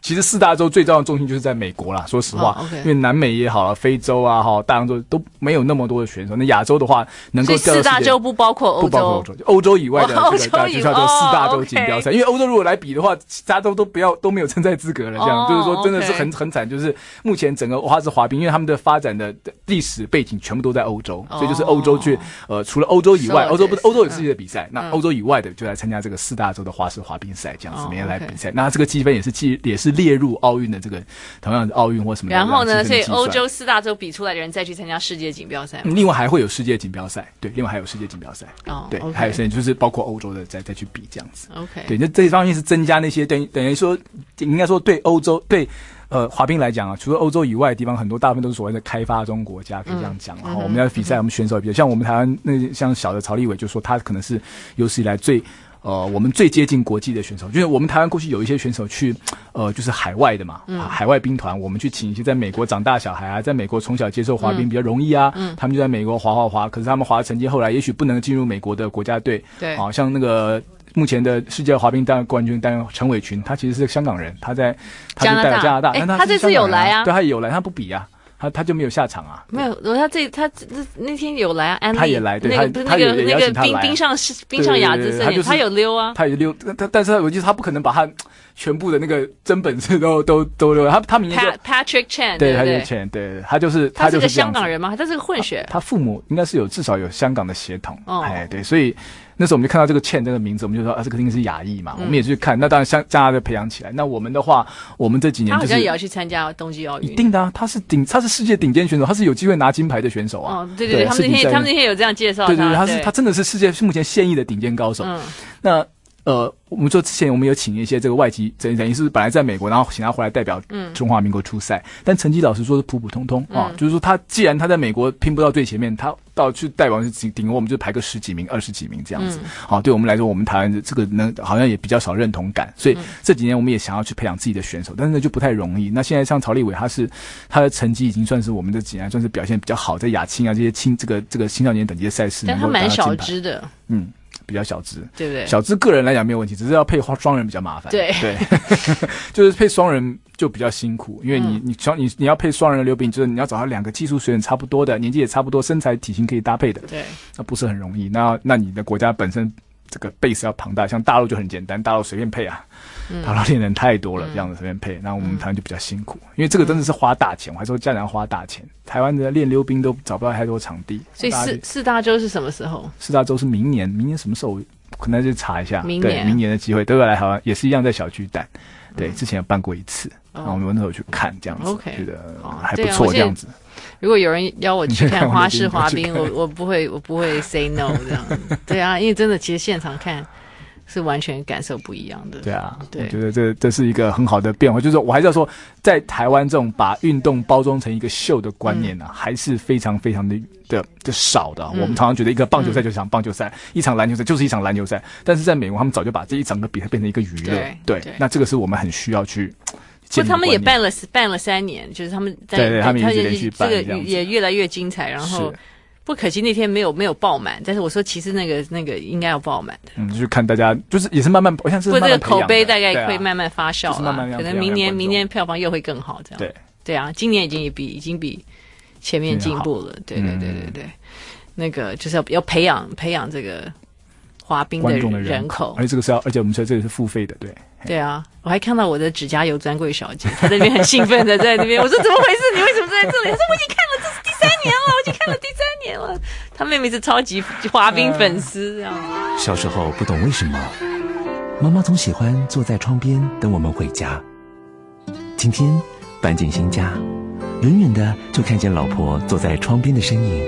其实4大洲最重要的重心就是在美国啦，说实话，因为南美也好了，非洲啊，大洋洲都没有那么多的选手。那亚洲的话，能够掉到世界， 4大洲不包括欧洲， 不包括欧洲，欧洲以外的这个就叫做4大洲锦标赛。因为欧洲如果来比的话，其他洲都没有参赛资格了，这样就是说真的是很惨。就是目前整个花式滑冰，因为他们的发展的历史背景全部都在欧洲，所以就是欧洲去除了欧洲以外，欧洲有世界的比赛，那欧洲以外的就来参加这个4大洲的花式滑冰赛，这样子每年来比赛。那这个积分也是列入奥运的这个同样的奥运或什么。 然后呢，所以欧洲4大洲比出来的人再去参加世界锦标赛。 另外还会有世界锦标赛，对，另外还有世界锦标赛，对，还有就是包括欧洲的再去比这样子。 OK， 对，那这一方面是增加那些等于说，应该说对欧洲对。滑冰来讲啊，除了欧洲以外的地方，很多大部分都是所谓的开发中国家，可以这样讲。然后我们要比赛，我们选手也比较像我们台湾像小的曹立伟就说，他可能是有史以来我们最接近国际的选手，就是我们台湾过去有一些选手去就是海外的嘛，海外兵团，我们去请一些在美国长大小孩啊，在美国从小接受滑冰比较容易啊，他们就在美国滑，可是他们滑的成绩后来也许不能进入美国的国家队， 对， 像那个。目前的世界滑冰冠军陈伟群，他其实是香港人，他带加拿大， 他这次有来啊， 对，他也有来，他不比啊，他就没有下场啊。 没有，他那天有来啊， 他也来，对， 那个冰上雅致赛点，他有溜啊， 他也溜，但是我记得他不可能把他全部的那个真本事都溜，他明年就 Patrick Chan， 对 Patrick Chan， 对，他是个香港人吗？他是个混血， 他父母应该是至少有香港的血统，对，所以。那时候我们就看到这个 Chen 这个名字，我们就说这个一定是亚裔嘛，我们也去看。那当然像加拿大培养起来，那我们的话，我们这几年他好像也要去参加冬季奥运， 一定的啊，他是世界顶尖选手，他是有机会拿金牌的选手啊。 对，他们那天有这样介绍， 对，他真的是世界目前现役的顶尖高手。那我们说之前我们有请一些这个外籍，等于是本来在美国，然后请他回来代表中华民国出赛，但成绩老实说是普普通通啊。就是说他既然他在美国拼不到最前面，他到去代表顶多我们就排个10几名、20几名这样子。好，对我们来说，我们台湾这个好像也比较少认同感，所以这几年我们也想要去培养自己的选手，但是就不太容易。那现在像曹立伟，他的成绩已经算是我们这几年算是表现比较好，在亚青啊这些这个青少年等级的赛事， 但他蛮小只的， 比较小只， 对不对？ 小只个人来讲没有问题，只是要配双人比较麻烦。 对， 就是配双人就比较辛苦，因为你要配双人的溜冰，就是你要找到2个技术水准差不多的，年纪也差不多，身材体型可以搭配的， 对， 那不是很容易。那你的国家本身这个 base 要庞大，像大陆就很简单，大陆随便配啊。大陆练人太多了，这样子随便配，那我们台湾就比较辛苦，因为这个真的是花大钱，我还说家长花大钱。台湾的练溜冰都找不到太多场地， 所以四大洲是什么时候 ？4大洲是明年什么时候？可能就查一下， 明年的机会都要来台湾，也是一样在小巨蛋，对，之前有办过一次，然后我们那时候去看这样子，觉得还不错这样子。 如果有人邀我去看花式滑冰，我不会 say no 这样。对啊，因为真的其实现场看。是完全感受不一样的。 对啊，对，我觉得这是一个很好的变化。就是我还是要说，在台湾这种把运动包装成一个秀的观念呢，还是非常非常的少的。我们常常觉得一个棒球赛就是一场棒球赛，一场篮球赛就是一场篮球赛，但是在美国他们早就把这一整个比赛变成一个娱乐。对，那这个是我们很需要去。 不，他们也办了3年，就是他们对他们一直连续办， 这个也越来越精彩，然后。不可惜那天没有爆满，但是我说其实那个应该要爆满的。 就是看大家就是也是慢慢，我想是慢慢这个口碑大概会慢慢发酵啦， 可能明年票房又会更好这样。对啊，今年已经比前面进步了。对，那个就是要培养这个滑冰的人口， 而且而且我们说这个是付费的，对。 对啊，我还看到我的指甲油专柜小姐，她在那边很兴奋的在那边，我说怎么回事？你为什么在这里？她说我已经看了，这是第3年了，我已经看了第3年了。她妹妹是超级滑冰粉丝，这样。 小时候不懂为什么，妈妈总喜欢坐在窗边等我们回家。今天搬进新家，远远的就看见老婆坐在窗边的身影。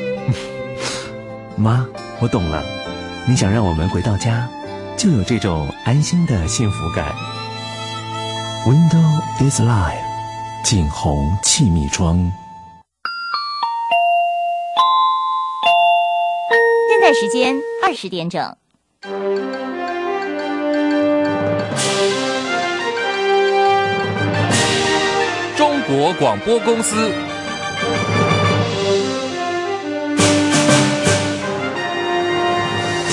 妈，我懂了，你想让我们回到家。就有这种安心的幸福感。Window is Life， 景宏气密窗。 现在时间20点整。 中国广播公司。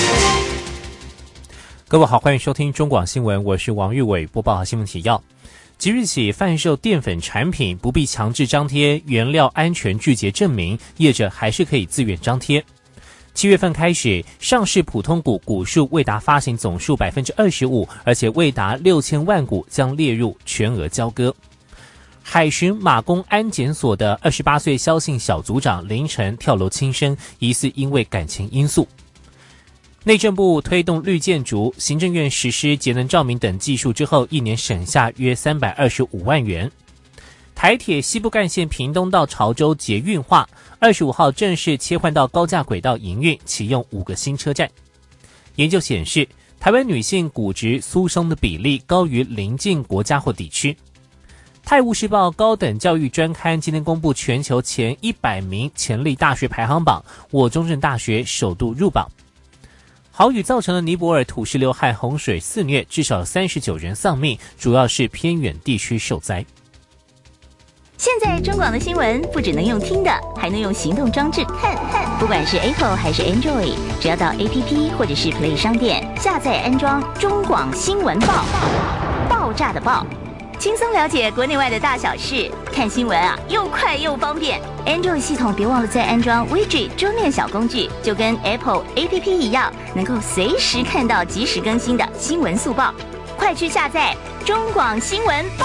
各位好，欢迎收听中广新闻，我是王玉伟，播报新闻提要。 即日起贩售淀粉产品不必强制张贴原料安全拒绝证明，业者还是可以自愿张贴。7月份开始，上市普通股股数未达发行总数 25%， 而且未达6000万股将列入全额交割。海巡马公安检所的28岁萧姓小组长凌晨跳楼轻生，疑似因为感情因素。内政部推动绿建筑，行政院实施节能照明等技术之后，1年省下约325万元。台铁西部干线屏东到潮州捷运化，25号正式切换到高架轨道营运，启用5个新车站。研究显示，台湾女性骨质疏松的比例高于邻近国家或地区。泰晤士报高等教育专刊今天公布全球前100名潜力大学排行榜，我中正大学首度入榜。豪雨造成了尼泊尔土石流和洪水肆虐，至少39人丧命，主要是偏远地区受灾。 现在中广的新闻不只能用听的，还能用行动装置看。不管是 Apple 还是 Android， 只要到 APP 或者是 Play 商店下载安装中广新闻报，爆炸的爆，轻松了解国内外的大小事，看新闻啊又快又方便。Android 系统别忘了再安装 Widget 桌面小工具，就跟 Apple APP 一样，能够随时看到即时更新的新闻速报。快去下载中广新闻报。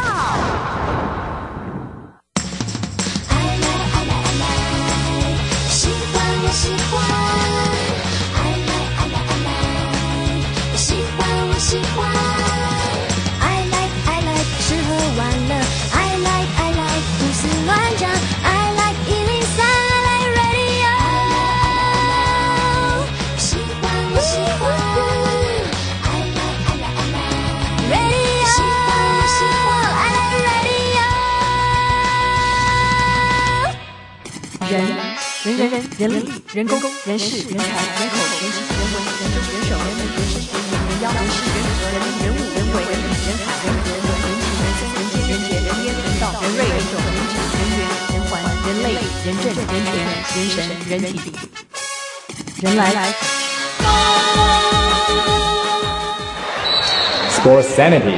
喜欢，爱来爱来爱来，喜欢我喜欢，爱来爱来吃喝玩乐，爱来爱来胡思乱想，爱来103，爱来 radio， 喜欢我喜欢，爱来爱来爱来 radio， 喜欢我喜欢，爱来 radio， 人力、人工、人事、人才、人口、人情、人文、人中、人手、人民、人生、人民、人妖、人事、人和、人力、人物、人为、人理、人海、人和、人情、人生、人间、人杰、人烟、人道、人瑞、人种、人质、人缘、人环、人类、人政、人权、人神、人体、人来。 Sports Sanity。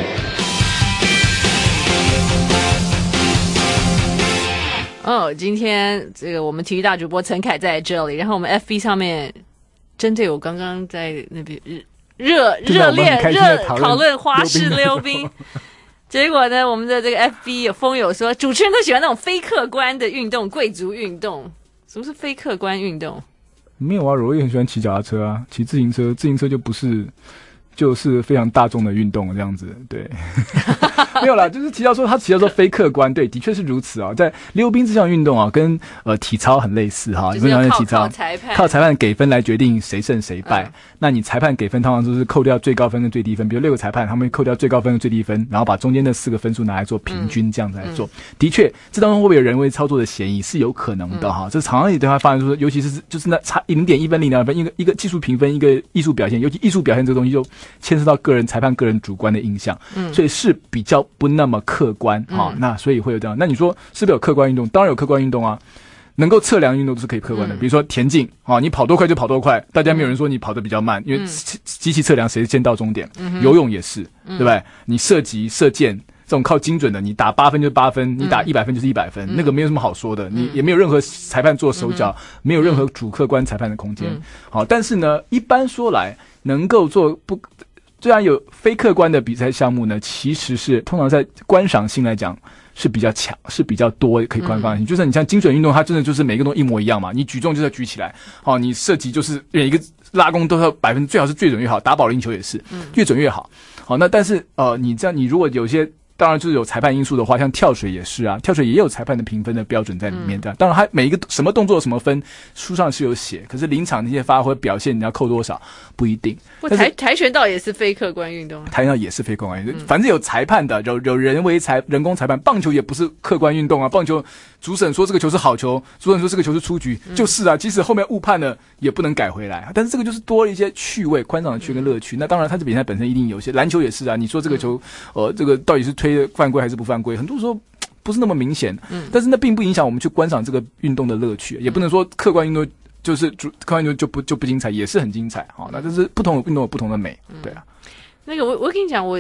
今天这个我们体育大主播陈凯在这里，然后我们 FB 上面针对我刚刚在那边热讨论花式溜冰，结果呢，我们的这个 FB 有风友说，主持人都喜欢那种非客观的运动，贵族运动。什么是非客观运动？ 没有啊，我也很喜欢骑脚踏车啊，骑自行车，自行车就不是。就是非常大众的运动这样子，对，没有啦，就是提到说他提到说非客观，对，的确是如此啊。在溜冰这项运动啊，跟体操很类似哈， 就是要靠裁判给分来决定谁胜谁败。那你裁判给分通常都是扣掉最高分跟最低分，比如6个裁判，他们会扣掉最高分跟最低分，然后把中间的4个分数拿来做平均，这样子来做。的确，这当中会不会有人为操作的嫌疑是有可能的哈。这常常也对他发现说，尤其是就是那差0.1分、0.2分，一个技术评分，一个艺术表现，尤其艺术表现这个东西就牵涉到裁判个人主观的印象，所以是比较不那么客观哈。那所以会有这样。那你说是不是有客观运动？当然有客观运动啊，能够测量运动都是可以客观的。比如说田径啊，你跑多快就跑多快，大家没有人说你跑得比较慢，因为机器测量谁先到终点。游泳也是，对不对？你射击、射箭这种靠精准的，你打8分就是8分，你打100分就是100分，那个没有什么好说的，你也没有任何裁判做手脚，没有任何主客观裁判的空间。好，但是呢，一般说来，能够做不。虽然有非客观的比赛项目呢，其实是通常在观赏性来讲是比较强，是比较多可以观赏性。就是你像精准运动，它真的就是每个都一模一样嘛。你举重就是要举起来，好，你射击就是每一个拉弓都要100%，最好是最准越好。打保龄球也是，越准越好。好，那但是你这样，你如果有些。当然就是有裁判因素的话，像跳水也是啊，跳水也有裁判的评分的标准在里面的。当然它每一个什么动作什么分，书上是有写，可是临场那些发挥表现你要扣多少不一定。 跆拳道也是非客观运动， 跆拳道也是非客观运动，反正有裁判的，有人工裁判。棒球也不是客观运动啊，棒球主审说这个球是好球，主审说这个球是出局，就是啊，即使后面误判了也不能改回来。但是这个就是多了一些趣味、观赏的趣跟乐趣。那当然它这比赛本身一定有些，篮球也是啊，你说这个球这个到底是推犯规还是不犯规，很多时候不是那么明显，但是那并不影响我们去观赏这个运动的乐趣，也不能说客观运动就是客观运动就不精彩，也是很精彩。好，那这是不同的运动有不同的美，对啊。 那个我跟你讲，我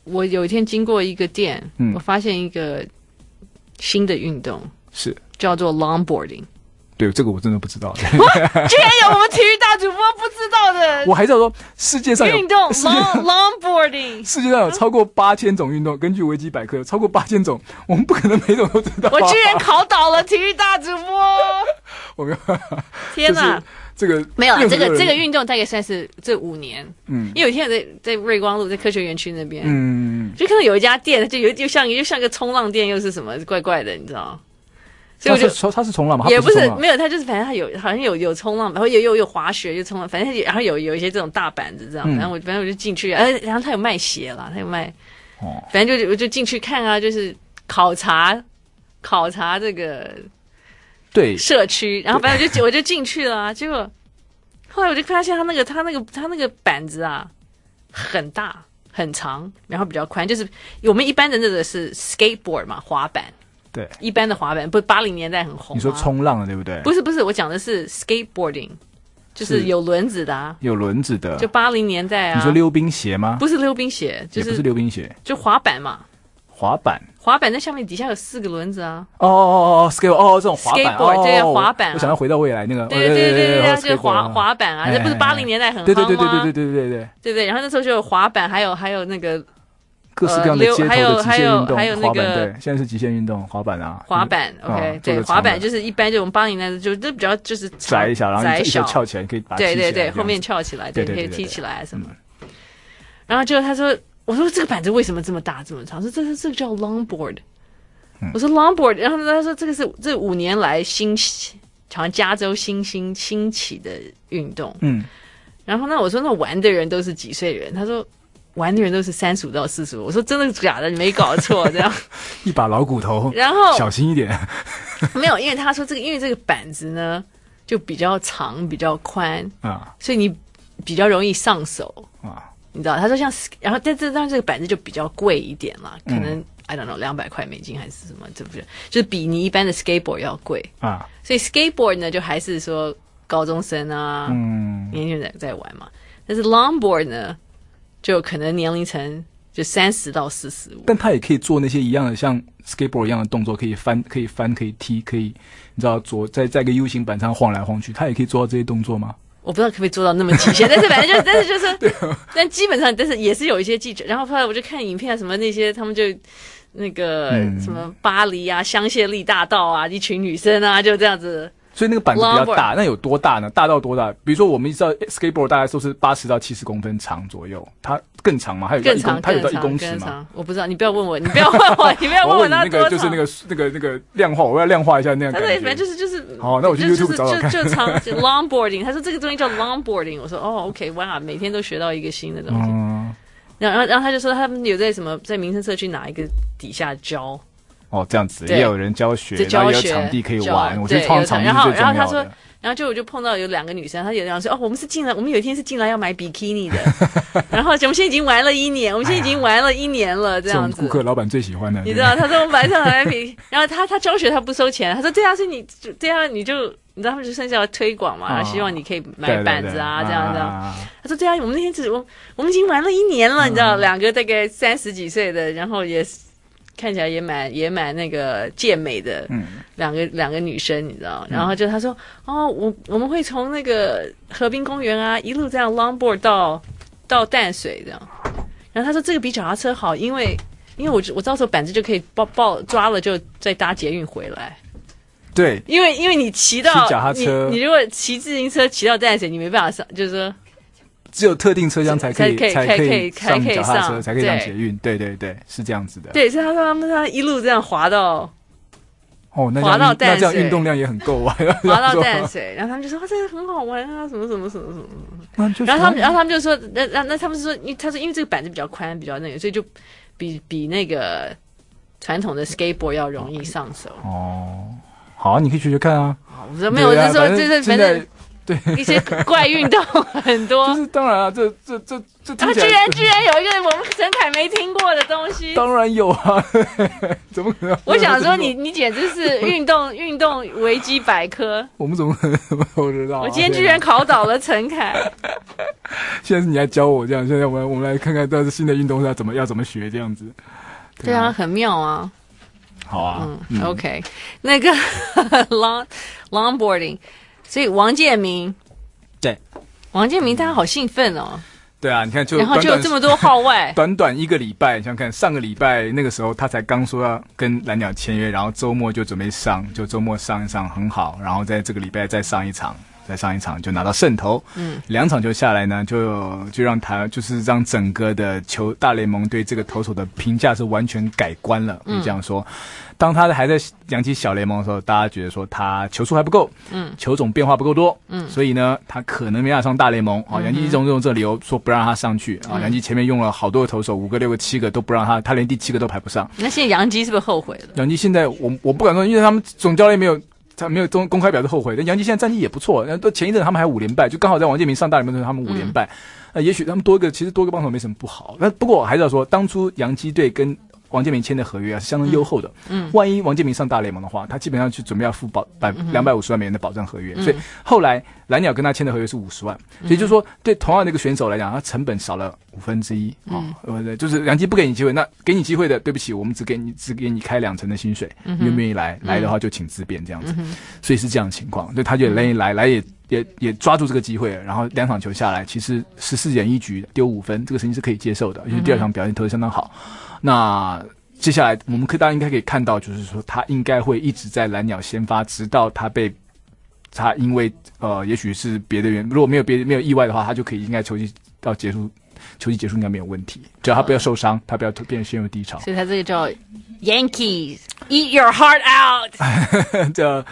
我有一天经过一个店，我发现一个新的运动， 是叫做 longboarding。 对，这个我真的不知道。 居然有我们体育大主播不知道的。 我还知道说世界上有运动 longboarding， 世界上有超过8000种运动，根据维基百科有超过8000种，我们不可能每种都知道。 我居然考倒了体育大主播， 我没有。 天哪！ 这个没有了，这个运动大概算是这5年。因为有一天我在瑞光路，在科学园区那边，就看到有一家店，就像一个冲浪店，又是什么怪怪的，你知道吗？所以我就他是冲浪吗？ 也不是，没有，他就是反正他好像有冲浪，然后有滑雪，有冲浪，反正然后有一些这种大板子这样，反正我就进去，然后他有卖鞋啦，他有卖，反正我就进去看啊，就是考察这个对社区，然后反正我就进去了啊，结果后来我就发现他那个板子啊很大很长，然后比较宽，就是我们一般的那个是 skateboard 嘛，滑板。 对， 一般的滑板不80年代很红。 你说冲浪的对不对？ 不是，我讲的是 skateboarding， 就是有轮子的啊。有轮子的， 就80年代啊。 你说溜冰鞋吗？ 不是溜冰鞋，就是也不是溜冰鞋， 就滑板嘛。滑板在下面底下有4个轮子啊。 skateboard 这种滑板 skateboard 对啊，滑板。 我想要回到未来那个。 对，就是滑板啊，这不是80年代很夯吗？ 对， 对不对？然后那时候就有滑板，还有那个。 各式各样的街头的极限运动， 还有那个对，现在是极限运动，滑板啊， 滑板 ，OK， 对，滑板就是一般就我们80年代就比较就是窄一下，然后一下翘起来，可以把它踢起来， 对，后面翘起来，对，可以踢起来什么。然后就他说，我说这个板子为什么这么大这么长？说这个叫 longboard， 我说 longboard， 然后他说这个是这5年来好像加州新起的运动，然后呢，我说那玩的人都是几岁人？他说。玩的人都是35到45，我说真的假的？你没搞错，这样一把老骨头， 然后小心一点。 没有，因为他说因为这个板子呢就比较长、比较宽啊，所以你比较容易上手啊。你知道，他说然后但是当然这个板子就比较贵一点啦，可能I don't know $200还是什么，这不是就是比你一般的 skateboard 要贵啊。所以 skateboard 呢就还是说高中生啊，年轻人在玩嘛，但是 longboard 呢。就可能年龄层就30到45， 但他也可以做那些一样的像 skateboard 一样的动作，可以翻，可以踢，可以你知道在一个 U 型板上晃来晃去，他也可以做到这些动作吗？ 我不知道可不可以做到那么极限，但是反正就是，但基本上但是也是有一些技巧。然后后来我就看影片什么那些，他们就那个什么巴黎啊、香榭丽大道啊，一群女生啊就这样子。 所以那个板子比较大，那有多大呢？大到多大？比如说我们知道 skateboard 大概都是80到70公分长左右，它更长吗？它有到1公尺吗？ 我不知道，你不要问我，你不要问我，你不要问我那多长。 就是那个量化，我要量化一下那样感觉。 反正就是。 好，那我去 YouTube 找找看。 就长 longboarding， 他说这个东西叫 longboarding， 我说OK， 哇，每天都学到一个新的东西。然后他就说他们有在民生社区哪一个底下教。 这样子也有人教学，然后也有场地可以玩。我觉得场地是最重要的。 然后他说，然后我就碰到有2个女生，她有人说我们有一天是进来要买比基尼的，然后我们现在已经玩了1年，了这样子。 这种顾客老板最喜欢的， 你知道？他说我们晚上来比，然后他教学他不收钱，他说对啊，是你这样你就。你知道他们就剩下推广嘛，希望你可以买板子啊，这样。他说对啊，我们那天我们已经玩了1年了，你知道，2个大概30几岁的，然后也看起来也蛮那个健美的，两个女生，你知道，然后就他说我们会从那个河滨公园啊一路这样 longboard 到淡水这样，然后他说这个比脚踏车好，因为我到时候板子就可以抓了就再搭捷运回来。 对， 因为你骑到脚踏车， 你如果骑自行车骑到淡水，你没办法上，就是说只有特定车厢才可以上脚踏车，才可以上捷运。对，是这样子的。 对，所以他们一路这样滑到那这样运动量也很够啊， 滑到淡水，然后他们就说这个很好玩啊，什么。然后他们就说，那他们说，他说因为这个板子比较宽，比较那个，所以就比那个传统的 skateboard 要容易上手。 好，你可以学学看啊。 我说没有，我就说反正对一些怪运动很多。 就是当然啊，这听起来居居然有一个我们陈凯没听过的东西。 当然有啊，怎么可能？ 我想说你简直是运动维基百科。 我们怎么可能不知道？ 我今天居然考倒了陈凯。 现在是你来教我这样，现在我们来看看这是新的运动是要怎么学这样子。 对啊，很妙啊。 好啊 ，OK， 那个longboarding， 所以王建民， 对， 王建民他好兴奋哦。 对啊，你看然后就有这么多号外， 短1个礼拜，想看上个礼拜那个时候他才刚说要跟蓝鸟签约，然后周末就准备上，就周末上一场很好，然后在这个礼拜再上一场就拿到胜投，2场球下来呢，就让就是让整个的大联盟对这个投手的评价是完全改观了，可以这样说。当他还在洋基小联盟的时候，大家觉得说他球速还不够，球种变化不够多，所以呢，他可能没法上大联盟。洋基一直用这个理由说不让他上去啊。洋基前面用了好多的投手，5个、6个、7个都不让他连第7个都排不上。 那现在洋基是不是后悔了？ 洋基现在我不敢说，因为他们总教练没有公开表示后悔。但洋基现在战绩也不错，前一阵他们还5连败，就刚好在王建民上大联盟的时候，他们5连败。也许他们其实多一个帮手没什么不好。那不过我还是要说，当初洋基队跟王建民签的合约是相当优厚的。万一王建民上大联盟的话，他基本上去准备要付250万美元的保证合约。所以后来蓝鸟跟他签的合约是50万，所以就是说对同样的一个选手来讲，他成本少了1/5就是洋基不给你机会，那给你机会的，对不起，我们只给你开2成的薪水，愿不愿意来的话就请自便这样子。所以是这样的情况，所以他就愿意来也抓住这个机会，然后2场球下来，其实14.1局丢5分，这个成绩是可以接受的，而且第2场表现投得相当好。那接下来我们大家应该可以看到，就是说他应该会一直在蓝鸟先发，直到他因为也许是别的原因，如果没有意外的话，他就可以应该球季结束应该没有问题，只要他不要受伤，他不要变陷入低潮。 所以他这个叫 Yankees eat your heart out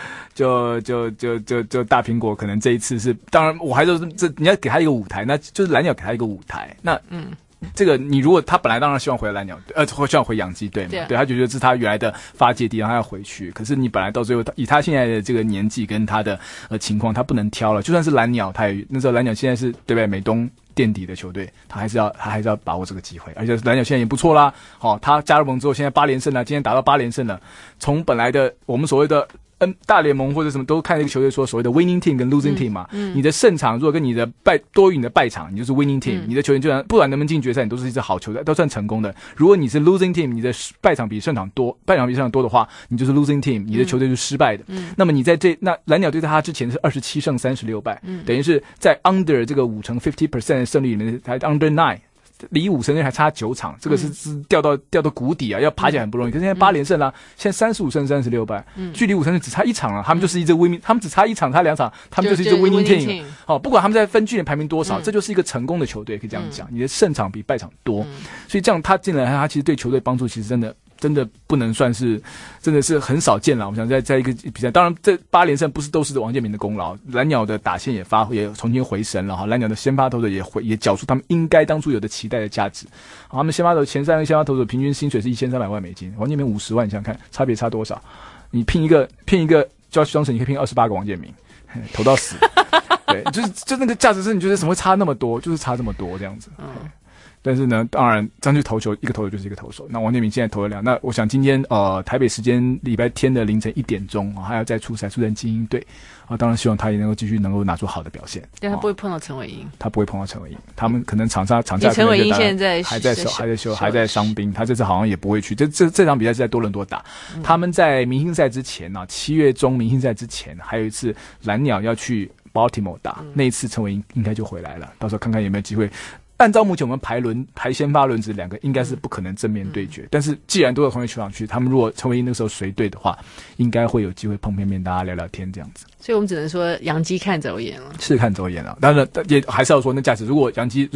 就大苹果可能这一次是，当然我还是你要给他一个舞台，那就是蓝鸟给他一个舞台。那这个你如果他本来当然希望回蓝鸟希望回洋基队嘛，对，他就觉得这是他原来的发界地，然后他要回去。可是你本来到最后以他现在的这个年纪跟他的情况，他不能挑了。就算是蓝鸟，那时候蓝鸟现在是对不对美东垫底的球队，他还是要把握这个机会。而且蓝鸟现在也不错啦，他加入盟之后现在8连胜了，今天达到8连胜了。从本来的我们所谓的大联盟或者什么都看这个球队说所谓的 winning team 跟 losing team 嘛，你的胜场如果跟你的多于你的败场，你就是 winning team，你的球员就算不管能不能进决赛，你都是一支好球队，都算成功的。如果你是 losing team， 你的败场比胜场多的话，你就是 losing team， 你的球队就是失败的。那么你在那蓝鸟队在他之前是27胜36败，等于是在 under 这个5成 50% 的胜率里面还 under 9。离5胜还差9场，这个是掉到谷底啊，要爬起来很不容易。可是现在8连胜啦，现在35胜36败，距离5胜只差1场了，他们就是一支 winning， 他们只差1场，差2场，他们就是一支 winning team。不管他们在分区里排名多少，这就是一个成功的球队，可以这样讲。你的胜场比败场多，所以这样他进来，他其实对球队帮助其实真的不能算是，真的是很少见了。我想在一个比赛，当然这8连胜不是都是王建民的功劳，蓝鸟的打线也重新回神了哈，蓝鸟的先发投手也缴出他们应该当初有的期待的价值。他们前3个先发投手平均薪水是1300万美金，王建民50万，你想想看差别差多少？你聘一个Josh Johnson，你可以聘28个王建民，投到死。对，就那个价值是你觉得怎么会差那么多？就是差这么多这样子。但是呢，当然这样去投球，一个投手就是一个投手。那王建民现在投了2，那我想今天台北时间礼拜天的凌晨1点钟，还要再出战精英队当然希望他也能够继续能够拿出好的表现。 但他不会碰到陈伟英， 他不会碰到陈伟英，他们可能场下陈伟英现在还在伤兵，他这次好像也不会去。这场比赛是在多伦多打，他们在明星赛之前7月中明星赛之前还有一次蓝鸟要去 Baltimore 打，那一次陈伟英应该就回来了，到时候看看有没有机会。按照目前我们排先发轮值2个应该是不可能正面对决，但是既然都在同一球场去，他们如果陈伟英那个时候随队的话，应该会有机会碰面大家聊聊天这样子。 所以我们只能说洋基看走眼了， 是看走眼了。当然也还是要说那价值，如果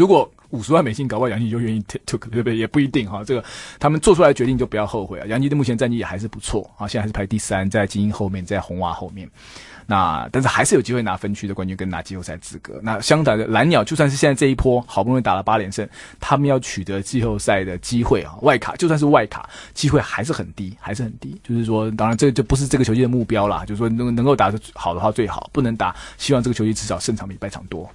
50万美金，搞不好杨基就愿意 took， 对不对？也不一定哈。这个他们做出来的决定就不要后悔啊。杨基的目前战绩也还是不错啊，现在还是排第3，在精英后面，在红袜后面。那但是还是有机会拿分区的冠军跟拿季后赛资格。那相反的蓝鸟就算是现在这一波好不容易打了8连胜，他们要取得季后赛的机会啊，外卡就算是外卡机会还是很低，还是很低。就是说，当然这就不是这个球季的目标啦，就是说能够打得好的话最好，不能打，希望这个球季至少胜场比败场多。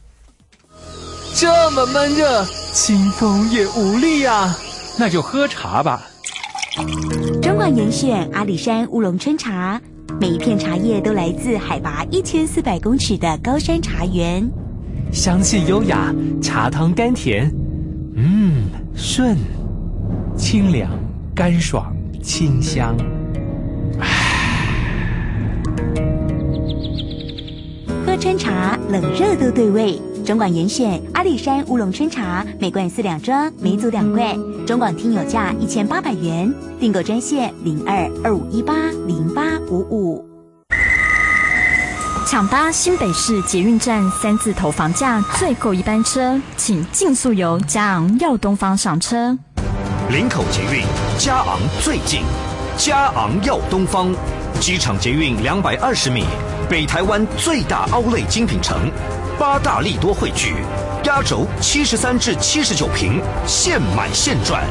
这么闷热，清风也无力啊，那就喝茶吧。 中广严选阿里山乌龙春茶，每一片茶叶都来自海拔1400公尺的高山茶园， 香气优雅，茶汤甘甜，顺，清凉，干爽，清香。 喝春茶，冷热都对味。中广严选阿里山乌龙春茶，每罐4两装，每组2罐。中广听友价1800元，订购专线0225180855。 抢搭新北市捷运站3字头房价最后一班车，请尽速由嘉昂耀东方上车。 林口捷运嘉昂最近，嘉昂耀东方，机场捷运220米，北台湾最大凹类精品城，8大利多汇聚，压轴73至79坪，现买现赚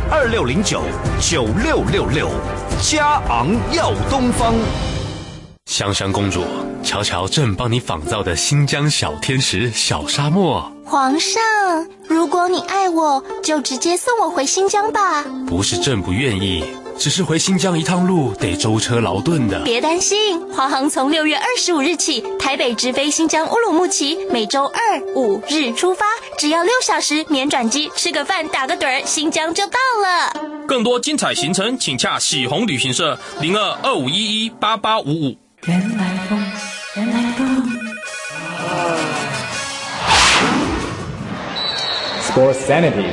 ，26099666，嘉昂耀东方。 香香公主，瞧瞧朕帮你仿造的新疆小天使小沙漠。 皇上，如果你爱我，就直接送我回新疆吧。 不是朕不愿意，只是回新疆一趟路得舟车劳顿的。 别担心，华航从6月25日起，台北直飞新疆乌鲁木齐，每周2、5日出发，只要6小时免转机，吃个饭打个盹，新疆就到了。 更多精彩行程，请洽喜鸿旅行社0225118855。 原来风，原来风。 Sports Sanity。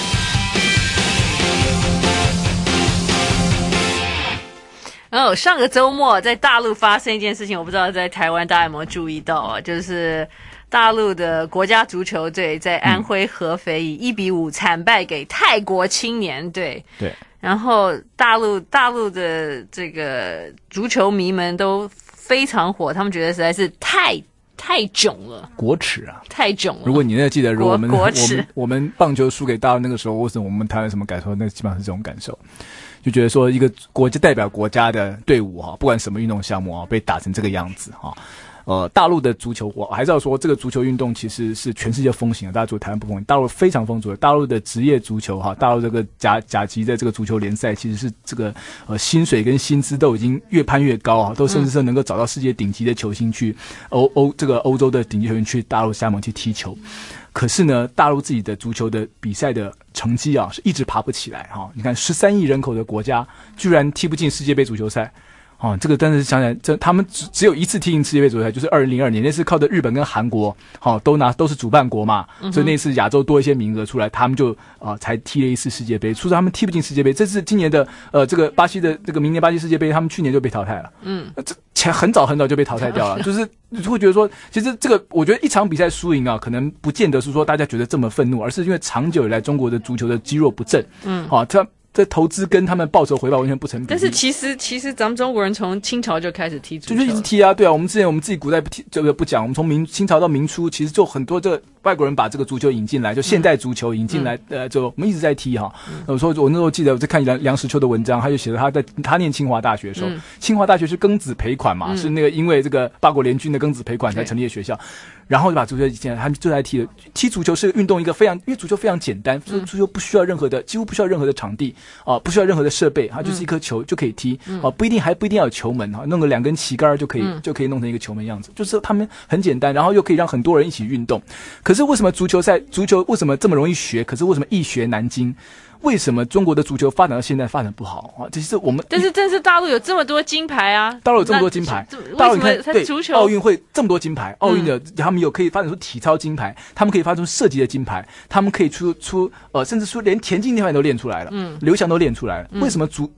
上个周末在大陆发生一件事情，我不知道在台湾大家有没有注意到啊？就是大陆的国家足球队在安徽合肥以1-5惨败给泰国青年队。对。然后大陆的这个足球迷们都非常火，他们觉得实在是太囧了，国耻啊，太囧了。如果你那记得，如果我们棒球输给大陆那个时候，为什么我们台湾什么感受？那基本上是这种感受，就觉得说一个国家代表国家的队伍哈，不管什么运动项目啊，被打成这个样子哈。大陆的足球，我还是要说，这个足球运动其实是全世界风行的，大家除了台湾不风行，大陆非常风行。大陆的职业足球哈，大陆这个甲级的这个足球联赛，其实是这个薪水跟薪资都已经越攀越高啊，都甚至是能够找到世界顶级的球星去这个欧洲的顶级球员去大陆加盟去踢球。可是呢，大陆自己的足球的比赛的成绩啊，是一直爬不起来哈。你看13亿人口的国家，居然踢不进世界杯足球赛。这个但是想想，他们只有一次踢进世界杯足球赛，就是2002年那次靠着日本跟韩国，都是主办国嘛，所以那次亚洲多一些名额出来，他们就才踢了一次世界杯，所以他们踢不进世界杯。这是今年的这个巴西的这个明年巴西世界杯，他们去年就被淘汰了。这很早就被淘汰掉了，就是会觉得说，其实这个我觉得一场比赛输赢啊，可能不见得是说大家觉得这么愤怒，而是因为长久以来中国的足球的肌肉不振，这投资跟他们报酬回报完全不成比例。但是其实咱们中国人从清朝就开始踢足球，就是一直踢啊，对啊。我们自己古代不讲，我们从清朝到明初，其实就很多这个外国人把这个足球引进来，就现代足球引进来，就我们一直在踢哈。我那时候记得我在看梁实秋的文章，他就写了他念清华大学的时候，清华大学是庚子赔款嘛，是那个因为这个八国联军的庚子赔款才成立的学校。然后就把足球引进来，他们就在踢了。踢足球是运动一个因为足球非常简单，足球不需要几乎不需要任何的场地不需要任何的设备，它就是一颗球就可以踢不一定要有球门弄个2根旗杆就可以弄成一个球门样子，就是他们很简单，然后又可以让很多人一起运动。可是为什么足球为什么这么容易学？可是为什么易学难精？为什么中国的足球发展到现在发展不好啊？这是我们，但是大陆有这么多金牌啊！大陆有这么多金牌，大陆你看对足球奥运会这么多金牌，奥运的他们有可以发展出体操金牌，他们可以发展出射击的金牌，他们可以出甚至连田径那块都练出来了，刘翔都练出来了。为什么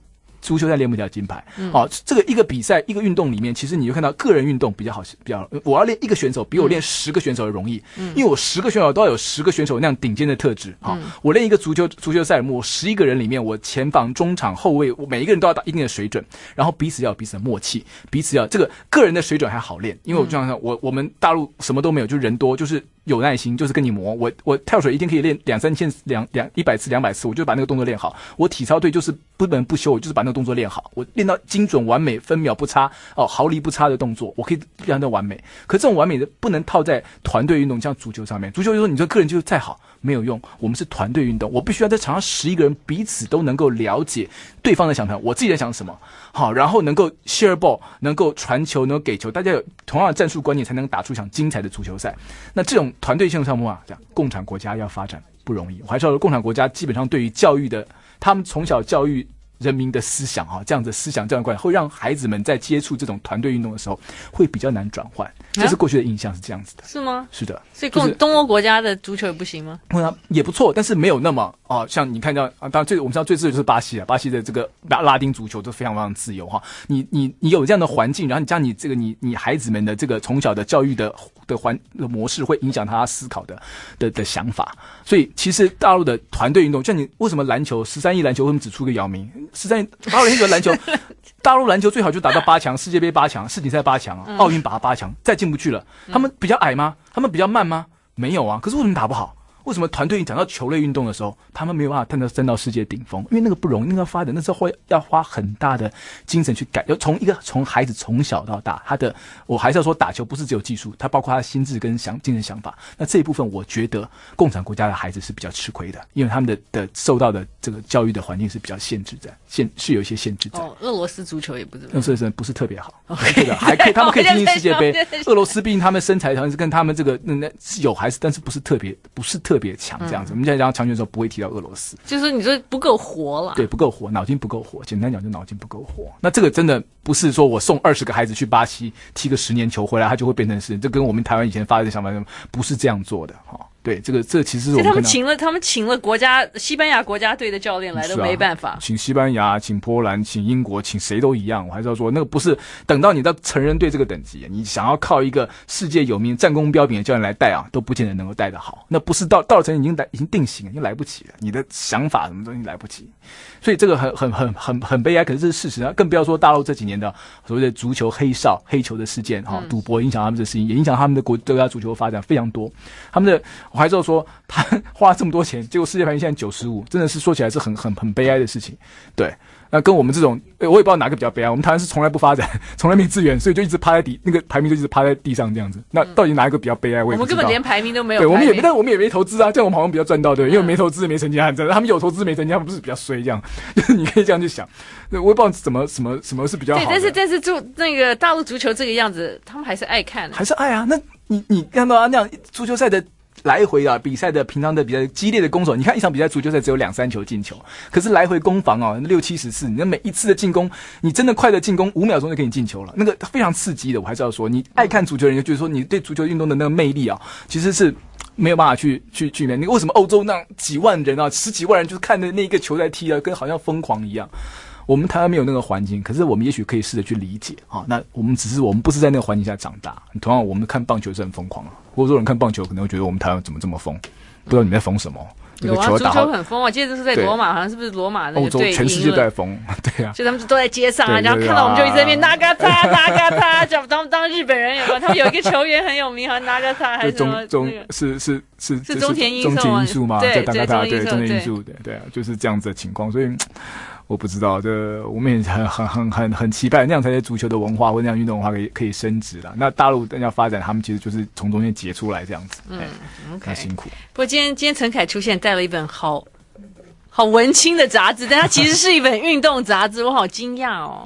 足球赛连不了金牌。这个一个比赛一个运动里面，其实你就看到个人运动比较好，我要练一个选手比我练10个选手容易，因为我10个选手都要有10个选手那样顶尖的特质。我练一个足球赛，我11个人里面，我前防、中场、后卫，我每一个人都要达一定的水准，然后彼此要有彼此的默契，彼此要这个个人的水准还好练，因为我就像我们大陆什么都没有，就人多，就是有耐心，就是跟你磨。我跳水一天可以练200-300次、100次、200次，我就把那个动作练好。我体操队就是不能不休，我就是把那个动作练好，我练到精准完美，分秒不差，毫厘不差的动作，我可以练到完美。可这种完美的不能套在团队运动，像足球上面。足球就说你这个人就是再好没有用，我们是团队运动，我必须要在场上11个人彼此都能够了解对方的想法，我自己在想什么，好，然后能够 share ball， 能够传球，能够给球，大家有同样的战术观念，才能打出一场精彩的足球赛。那这种团队性项目这样共产国家要发展不容易。我还是要说，共产国家基本上对于教育的，他们从小教育人民的思想这样的思想，这样的观念会让孩子们在接触这种团队运动的时候会比较难转换。这是过去的印象是这样子的。 是吗？ 是的。 所以东欧国家的足球也不行吗？ 也不错，但是没有那么像你看到当然我们知道最自由就是巴西巴西的这个拉丁足球都非常非常自由你有这样的环境，然后你将你这个你孩子们的这个从小的教育的模式会影响他思考的想法。所以其实大陆的团队运动，像你为什么篮球13亿篮球为什么只出个姚明？13亿大陆篮球大陆篮球最好就打到8强，世界杯8强，世锦赛8强，奥运打到8强，再进不去了。他们比较矮吗？他们比较慢吗？没有啊。可是为什么打不好？为什么团队讲到球类运动的时候，他们没有办法站到世界顶峰？因为那个不容易，那个发展那时候要花很大的精神去改，要从孩子从小到大，我还是要说打球不是只有技术，它包括他的心智跟精神想法。那这一部分我觉得共产国家的孩子是比较吃亏的，因为他们的受到的这个教育的环境是比较限制在，是有一些限制在。 俄罗斯足球也不怎么样， 不是特别好。对的，还可以，他们可以进世界杯。俄罗斯毕竟他们身材条件是跟他们这个是有还是，但是不是特别强这样子。我们现在讲强权的时候不会提到俄罗斯， 就是你说不够活了。 对，不够活，脑筋不够活。简单讲就脑筋不够活。那这个真的不是说我送20个孩子去巴西踢个10年球回来，他就会变成是，这跟我们台湾以前发的想法不是这样做的对，这其实是我们他们请了西班牙国家队的教练来都没办法， 请西班牙、请波兰、请英国、请谁都一样。我还是要说，那个不是等到你到成人队这个等级，你想要靠一个世界有名、战功彪炳的教练来带都不见得能够带得好。那不是到了成人已经定型了，已经来不及了。你的想法什么东西来不及，所以这个很悲哀。可是这是事实啊，更不要说大陆这几年的所谓的足球黑球的事件赌博影响他们的事情，也影响他们的国家足球发展非常多。他们的我还是要说，他花了这么多钱，结果世界排名现在95，真的是说起来是很悲哀的事情。对，那跟我们这种，我也不知道哪个比较悲哀。我们台湾是从来不发展，从来没资源，所以就一直趴在那个排名就一直趴在地上这样子。那到底哪一个比较悲哀？我也不知道。 我们根本连排名都没有。 对，我们也没投资啊，这样我们好像比较赚到，对，因为没投资没成绩很赚。他们有投资没成绩，他们不是比较衰这样？就是你可以这样去想。我也不知道什么是比较好的。 对，但是那个大陆足球这个样子，他们还是爱看， 还是爱啊。那你看到那样足球赛的来回比赛的平常的比赛激烈的攻守，你看一场比赛足球赛只有2-3球进球，可是来回攻防6-70次，你的每一次的进攻，你真的快的进攻5秒钟就给你进球了，那个非常刺激的。我还是要说，你爱看足球的人就觉得说，你对足球运动的那个魅力其实是没有办法去面。你为什么欧洲那几万人10几万人就是看着那个球在踢跟好像疯狂一样？我们台湾没有那个环境，可是我们也许可以试着去理解那我们不是在那个环境下长大。同样，我们看棒球是很疯狂或者说人看棒球可能会觉得我们台湾怎么这么疯，不知道你们在疯什么。 有啊，足球很疯记得这是在罗马，好像是不是罗马那个队欧洲全世界都在疯，对啊， 所以他们都在街上然后看到我们就一直在那边拿嘎他，叫当日本人有没有？他们有一个球员很有名，好像拿嘎他还是什么？是中田英树吗？对，中田英树，对啊，就是这样子的情况，所以。我不知道，我们也很期待那样才是足球的文化或那样运动文化可以升值啦。那大陆要发展，他们其实就是从中间结出来这样子。 OK， 辛苦。 不过今天陈凯出现带了一本好文青的杂志，但它其实是一本运动杂志，我好惊讶哦。 对，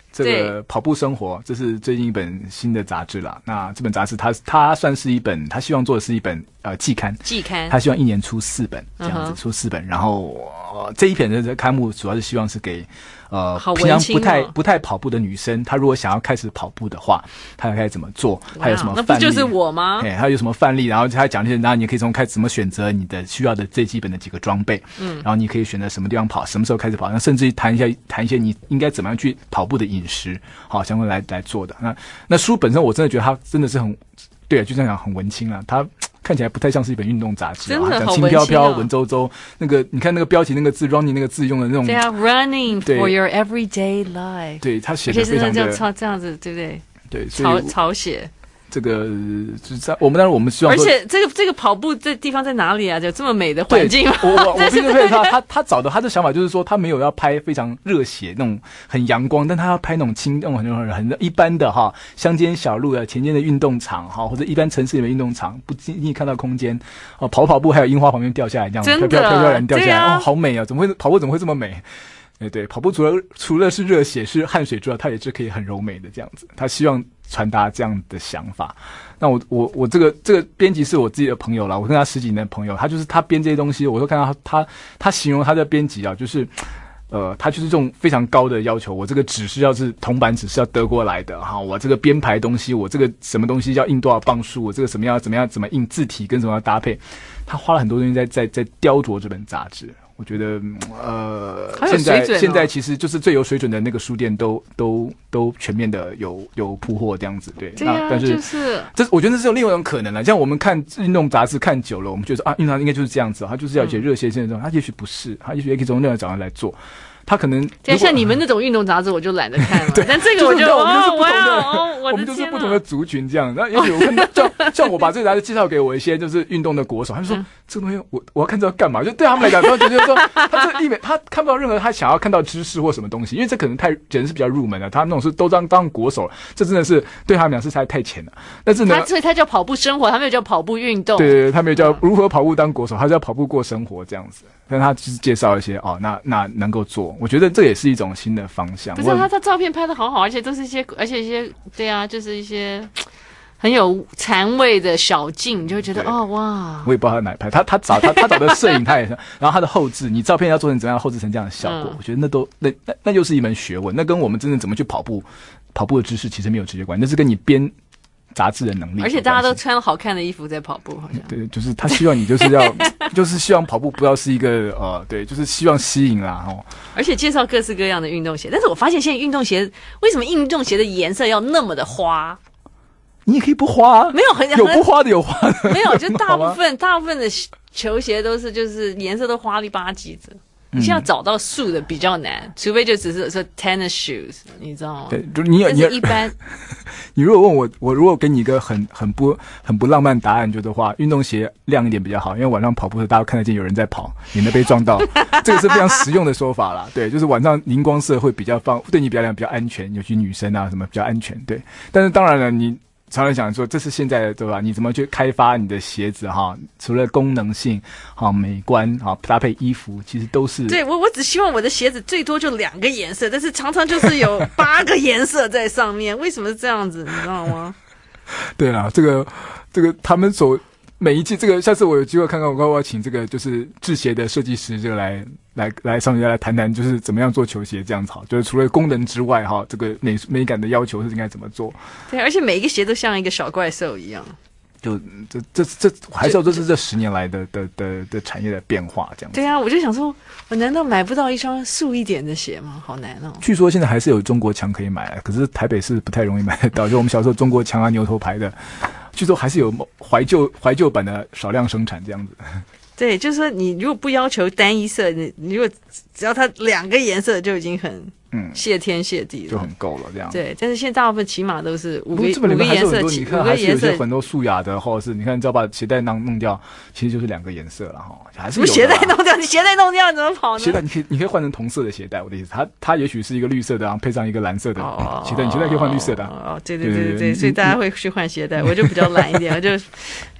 这个跑步生活，这是最近一本新的杂志啦。那这本杂志它算是一本，他希望做的是一本季刊，他希望一年出4本这样子，出4本。然后这一篇的刊目主要是希望是给平常不太跑步的女生，她如果想要开始跑步的话，她该怎么做？还有什么范例？ 那不就是我吗？ 还有什么范例？然后他讲那些，然后你可以从开始怎么选择你的需要的最基本的几个装备，然后你可以选择什么地方跑，什么时候开始跑，那甚至谈一些你应该怎么样去跑步的饮食，好，相关来做的。那书本身我真的觉得它真的是很对啊，就这样讲很文青啊，它看起来不太像是一本运动杂志啊，讲轻飘飘、文绉绉。那个你看那个标题那个字 ，running 那个字用的那种， 对啊 ，running for your everyday life。 对，他写的非常的这样子，对不对？ 对， 草写。 这个就是在当然我们希望说， 而且这个跑步这地方在哪里啊？有这么美的环境吗？ 我必须配合他找的他的想法就是说，他没有要拍非常热血那种很阳光，但他要拍那种那种很一般的哈乡间小路啊，田间的运动场哈，或者一般城市里面运动场，不经意看到空间哦，跑步还有樱花旁边掉下来这样，飘然掉下来，哦，好美啊！跑步怎么会这么美？对，跑步除了是热血是汗水之外，它也是可以很柔美的这样子。他希望传达这样的想法。那我这个编辑是我自己的朋友啦，我跟他10几年的朋友，他编这些东西，我都看到他形容他的编辑啊，就是他就是这种非常高的要求。我这个纸是要是铜板纸是要德过来的哈，我这个编排东西，我这个什么东西要印多少磅数，我这个怎么印字体跟什么要搭配，他花了很多东西在雕琢这本杂志。我觉得现在其实就是最有水准的那个书店都全面的有铺货这样子，对。但是这我觉得这是有另外一种可能了。像我们看运动杂志看久了，我们觉得啊，运动应该就是这样子，它就是要有些热血性的这种，它也许不是，它也许也可以从另外角度来做。他可能像你们那种运动杂志我就懒得看了，但这个我就我们就是不同的族群这样。那也许我看像我把这个杂志介绍给我一些就是运动的国手，他就说这个东西我要看这要干嘛？就对他们来讲，他觉得说他看不到任何他想要看到知识或什么东西，因为这可能简直是比较入门的。他那种是都当国手，这真的是对他们讲是太浅了。但是呢， 所以他叫跑步生活，他没有叫跑步运动。 对，他没有叫如何跑步当国手，他叫跑步过生活这样子。但他就是介绍一些那能够做，我觉得这也是一种新的方向。 不是他照片拍得好好，而且都是一些对啊，就是一些很有禅味的小径，你就会觉得哇！ 我也不知道他哪拍，他找的摄影他也是，然后他的后置，你照片要做成怎样后置成这样的效果，我觉得那就是一门学问，那跟我们真正怎么去跑步的知识其实没有直接关系，那是跟你编杂志的能力， 而且大家都穿好看的衣服在跑步，好像对，就是他希望你就是要，就是希望跑步不要是一个对，就是希望吸引啦而且介绍各式各样的运动鞋，但是我发现现在运动鞋为什么运动鞋的颜色要那么的花？ 你也可以不花， 没有有不花的有花的， 没有，就大部分的球鞋都是就是颜色都花里吧唧的。你现在找到素的比较难，除非就只是说 tennis shoes， 你知道吗？ 对，就你一般。 你如果问我如果给你一个很不浪漫答案的话，运动鞋亮一点比较好，因为晚上跑步的大家看得见有人在跑，免得被撞到。这个是非常实用的说法啦。对，就是晚上荧光色会比较对你比较安全，尤其女生啊什么比较安全。对，但是当然了，你常常想说，这是现在的对吧？你怎么去开发你的鞋子哈？除了功能性、美观、搭配衣服，其实都是。 对，我只希望我的鞋子最多就2个颜色，但是常常就是有8个颜色在上面。为什么是这样子？你知道吗？ 对啦，这个他们每一季这个，下次我有机会看看，我要请这个就是制鞋的设计师，这个来上面来谈谈，就是怎么样做球鞋这样子好，就是除了功能之外哈，这个美感的要求是应该怎么做？ 对，而且每一个鞋都像一个小怪兽一样。 就这还是要这是这10年来的产业的变化这样子。 对啊，我就想说，我难道买不到一双素一点的鞋吗？好难哦。 据说现在还是有中国强可以买，可是台北市不太容易买得到。就我们小时候中国强啊牛头牌的，据说还是有怀旧版的少量生产这样子。 对，就是说你如果不要求单一色，你如果只要它2个颜色就已经很谢天谢地了， 就很够了这样。 对，但是现在大部分起码都是5个颜色， 你看还是有些很多素雅的，或者是你看只要把鞋带弄掉，其实就是2个颜色了哈，还是有的。 鞋带弄掉，你鞋带弄掉怎么跑呢？ 鞋带你可以换成同色的鞋带，我的意思，它也许是一个绿色的，然后配上一个蓝色的鞋带，你鞋带可以换绿色的。 对，所以大家会去换鞋带，我就比较懒一点，我就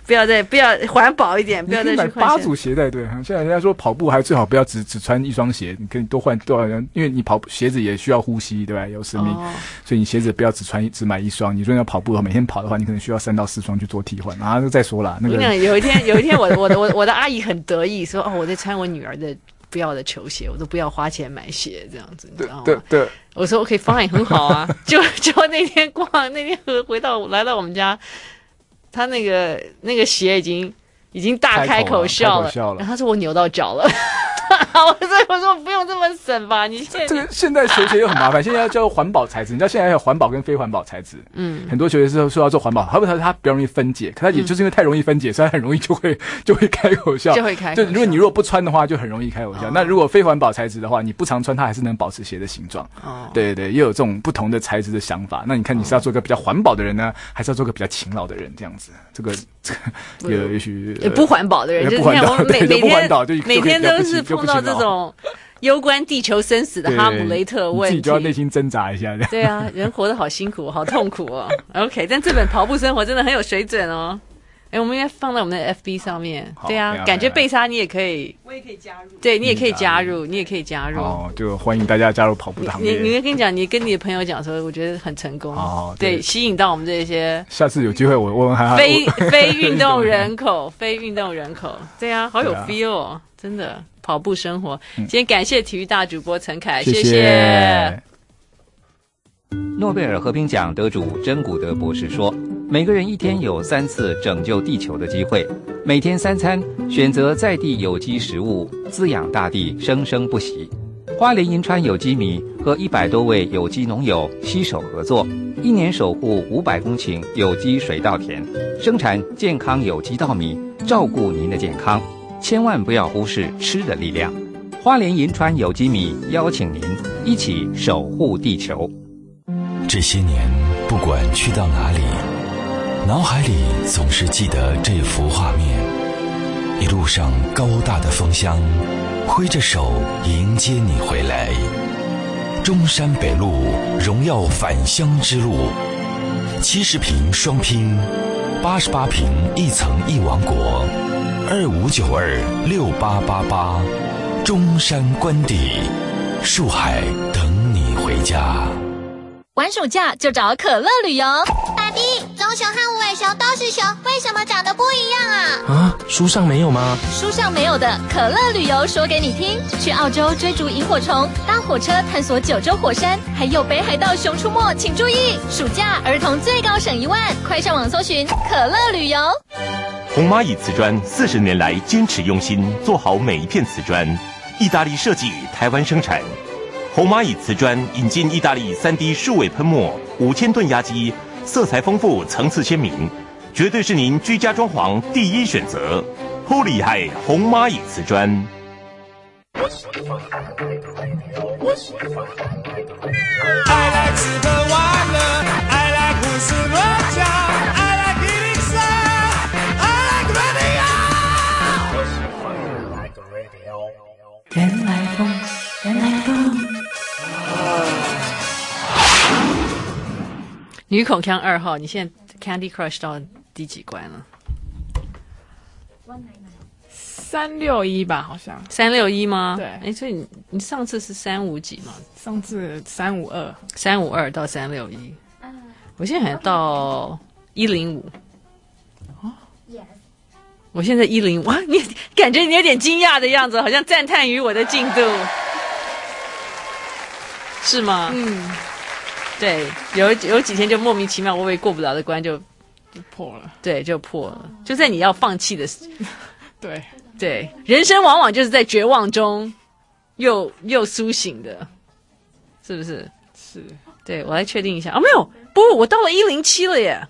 不要环保一点，不要再去买8组鞋带。对，现在人家说跑步还最好不要只穿一双鞋，你可以多换，因为你跑鞋子也需要呼吸，对吧？有生命，所以你鞋子不要只买一双。你说要跑步每天跑的话，你可能需要3到4双去做替换。然后再说啦，那个有一天我的阿姨很得意说我在穿我女儿的不要的球鞋，我都不要花钱买鞋这样子，你知道吗？ 对， 我说 OK fine 很好啊，就那天来到我们家。他那个鞋已经大开口笑了，然后他说我扭到脚了。我说不用这么省吧，你现在球鞋又很麻烦，现在要叫环保材质，你知道现在还有环保跟非环保材质，很多球鞋是说要做环保，它比较容易分解，可它也就是因为太容易分解，所以它很容易就会开口笑，就如果你不穿的话，就很容易开口笑。那如果非环保材质的话，你不常穿，它还是能保持鞋的形状。对，也有这种不同的材质的想法。那你看你是要做一个比较环保的人呢，还是要做个比较勤劳的人？这样子，这个也许不环保的人，就是你看我每天都是碰到这种攸关地球生死的哈姆雷特问题， 自己就要内心挣扎一下。 对啊，人活得好辛苦，好痛苦哦。OK， 但这本跑步生活真的很有水准哦。我们应该放在我们的 FB 上面。对啊，感觉贝莎你也可以，我也可以加入。对，你也可以加入，你也可以加入。 就欢迎大家加入跑步的行列。 你跟你讲，你跟你的朋友讲说，我觉得很成功。对，吸引到我们这些。 下次有机会我问他。 非运动人口，非运动人口。对啊，好有 feel 哦，真的。跑步生活，今天感谢体育大主播陈凯，谢谢。 诺贝尔和平奖得主珍古德博士说，每个人一天有3次拯救地球的机会，每天3餐选择在地有机食物，滋养大地，生生不息。花莲银川有机米和100多位有机农友携手合作，1年守护500公顷有机水稻田，生产健康有机稻米，照顾您的健康。千万不要忽视吃的力量。花莲银川有机米邀请您一起守护地球。 这些年，不管去到哪里，脑海里总是记得这幅画面。一路上高大的风箱，挥着手迎接你回来。中山北路荣耀返乡之路，70坪双拼，88坪一层一王国，25926888，中山官邸，树海等你回家。 玩暑假就找可乐旅游。爸比，棕熊和无尾熊都是熊，为什么长得不一样啊？书上没有吗？ 书上没有的，可乐旅游说给你听。去澳洲追逐萤火虫，搭火车探索9州火山，还有北海道熊出没，请注意！暑假儿童最高省1万，快上网搜寻可乐旅游。 红蚂蚁瓷砖40年来坚持用心，做好每一片瓷砖，意大利设计，台湾生产。红蚂蚁瓷砖引进意大利3D 数位喷墨，5000吨压机，色彩丰富，层次鲜明，绝对是您居家装潢第一选择。好厉害，红蚂蚁瓷砖。 I like 日本玩乐 I like 胡思乱想 I like 103 I like radio 原来风女孔腔2号，你现在 Candy Crush 到第几关了 ？361吧，好像 361吗？ 对， 所以你上次是35几吗？ 上次 352到361，我现在好像到105。我现在105，哇，你感觉你有点惊讶的样子，好像赞叹于我的进度，是吗？对，有几天就莫名其妙，我以为过不了的关就破了， 对，就破了，就在你要放弃的时， 对， 人生往往就是在绝望中又苏醒的，是不是？ 是， 对，我来确定一下，没有，不，我到了107了耶，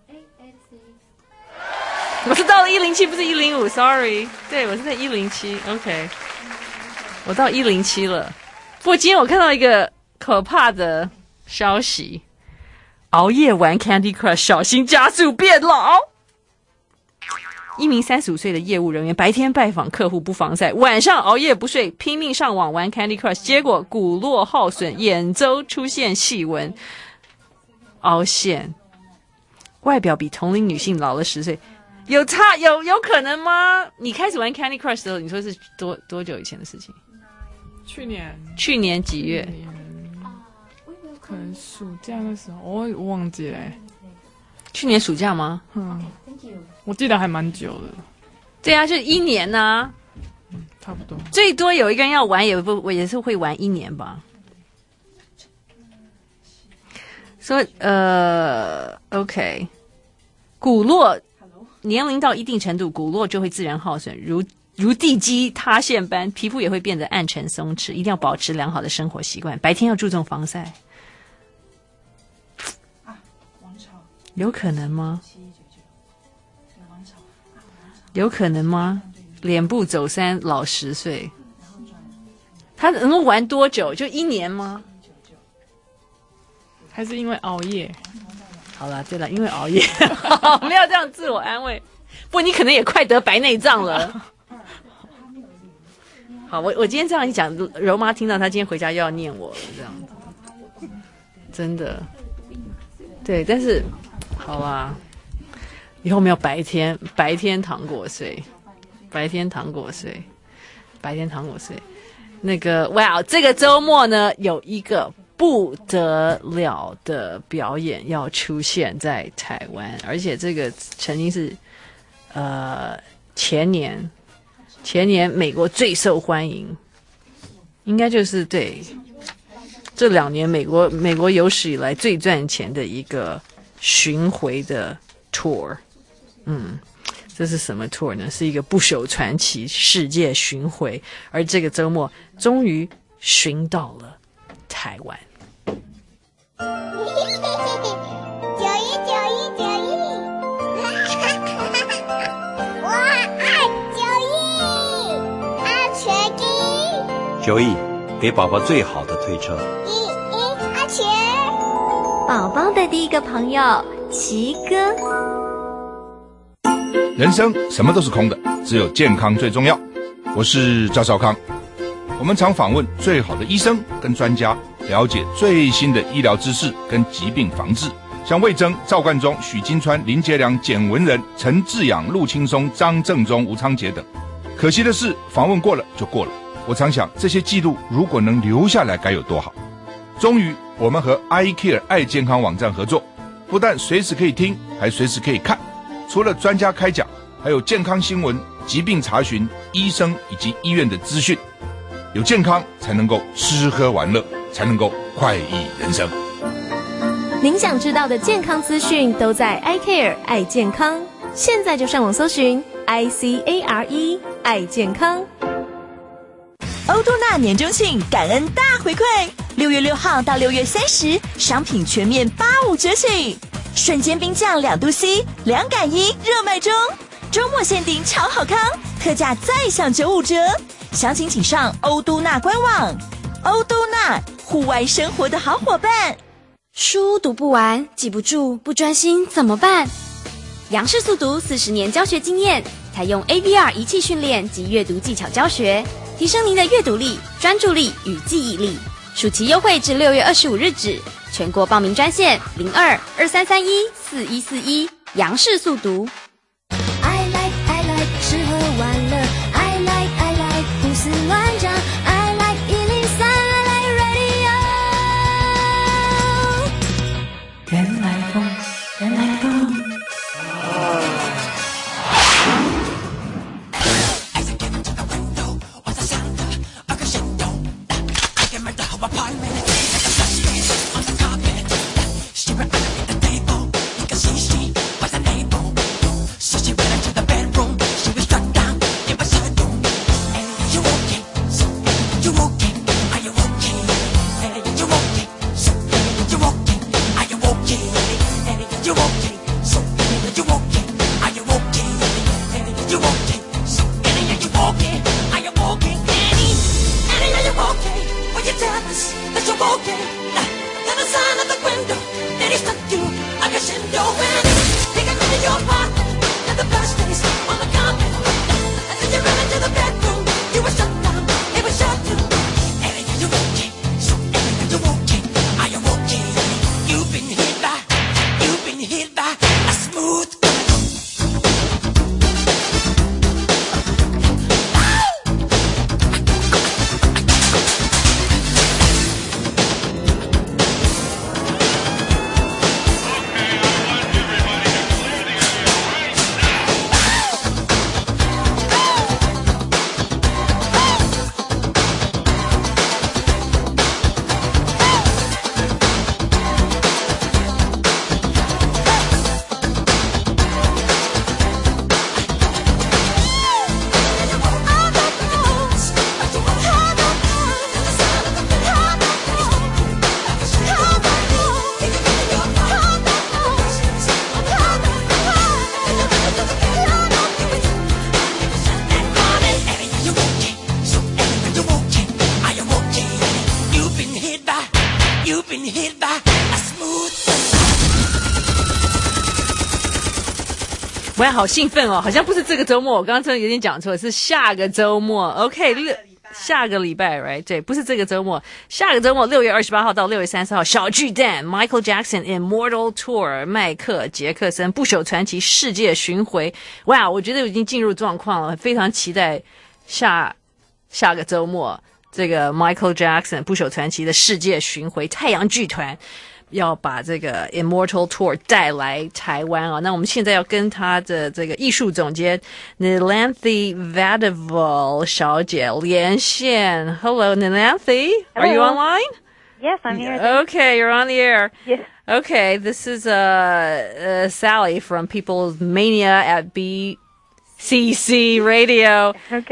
我是到了107，不是105 ，sorry， 对，我是在107 ，OK， 我到107了。不过今天我看到一个可怕的消息，熬夜玩 Candy Crush 小心加速变老。一名35岁的业务人员白天拜访客户不防晒，晚上熬夜不睡，拼命上网玩 Candy Crush， 结果骨络耗损，眼周出现细纹、凹陷，外表比同龄女性老了10岁。 有可能吗？你开始玩 Candy Crush 的时候，你说是多久以前的事情？去年几月？ 可能暑假的时候，我忘记了。 去年暑假吗？ 我记得还蛮久的。 对啊，就1年啊。 差不多。 最多有一个人要玩，也是会玩1年吧。说OK， 骨络年龄到一定程度，骨络就会自然耗损，如地基塌陷般，皮肤也会变得暗沉松弛。一定要保持良好的生活习惯，白天要注重防晒。有可能吗？有可能吗？脸部走3老10岁，他能够玩多久？就1年吗？ 还是因为熬夜？ 好了，对了，因为熬夜，没有这样自我安慰。不，你可能也快得白内障了。好，我今天这样一讲，柔妈听到她今天回家又要念我了，这样子，真的。对，但是好啦，以后没有白天糖果睡，白天糖果睡。那个，哇，这个周末呢，有一个不得了的表演要出现在台湾，而且这个曾经是前年美国最受欢迎，应该就是对这2年美国有史以来最赚钱的一个巡回的 tour。这是什么 tour 呢？是一个不朽传奇世界巡回，而这个周末终于巡到了台湾。 9亿，给宝宝最好的推车。 阿全，宝宝的第一个朋友奇哥。 人生什么都是空的，只有健康最重要。我是赵少康，我们常访问最好的医生跟专家，了解最新的医疗知识跟疾病防治。像魏征、赵冠中、许金川、林杰良、简文仁、陈志仰、陆青松、张正中、吴昌杰等。可惜的是，访问过了就过了。我常想，这些记录如果能留下来该有多好。终于，我们和 iCare 爱健康网站合作，不但随时可以听，还随时可以看。除了专家开讲，还有健康新闻、疾病查询、医生以及医院的资讯。有健康才能够吃喝玩乐，才能够快意人生。 您想知道的健康资讯都在 iCare 爱健康，现在就上网搜寻 ICARE 爱健康。 欧都纳年中庆感恩大回馈，6月6号到6月30，商品全面85折起。瞬间冰降2度 C，2感1热卖中，周末限定超好康，特价再享95折。详情请上欧都纳官网。欧都纳，户外生活的好伙伴。 书读不完，记不住，不专心怎么办？杨氏速读40年教学经验，采用 AVR 仪器训练及阅读技巧教学，提升您的阅读力、专注力与记忆力。暑期优惠至6月25日止。全国报名专线02-2331-4141，杨氏速读。 I like 吃喝玩乐 I like 胡思乱想 I like 103 I like radio 原来风哇，好兴奋哦！好像不是这个周末，我刚刚真的有点讲错，是下个周末。OK， 下个礼拜 ，right？ 对，不是这个周末，下个周末6月28号到6月30号，小巨蛋 Michael Jackson Immortal Tour 迈克杰克森不朽传奇世界巡回。哇，我觉得已经进入状况了，非常期待下个周末这个 Michael Jackson 不朽传奇的世界巡回，太阳剧团要把这个 Immortal Tour 带来台湾啊。那我们现在要跟他的这个艺术总监 Nilanthi Vadivel 小姐连线。Hello, Nilanthi. Are you online? Yes, I'm here. Okay, you're on the air. Yes. Okay, this is Sally from People's Mania at BCC Radio.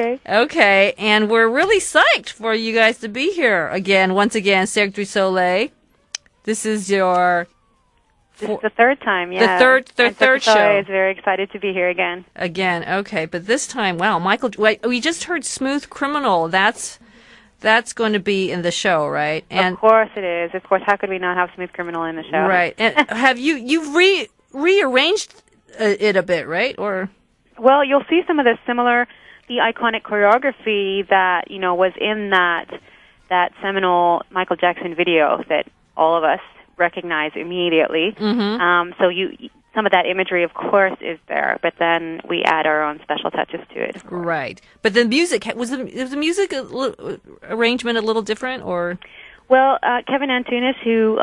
Okay, and we're really psyched for you guys to be here again. Once again, Cirque du Soleil. This is your... This is the third time, yeah. The third show. I was very excited to be here again. Again, okay. But this time, wow, Michael... Wait, we just heard Smooth Criminal. That's going to be in the show, right? And of course it is. Of course, how could we not have Smooth Criminal in the show? Right. And have you've rearranged it a bit, right? Or... Well, you'll see some of the iconic choreography that, was in that seminal Michael Jackson video that all of us recognize immediately. Mm-hmm. So some of that imagery, of course, is there, but then we add our own special touches to it. Right. But the music, was the music arrangement a little different, or? Well, Kevin Antunes, who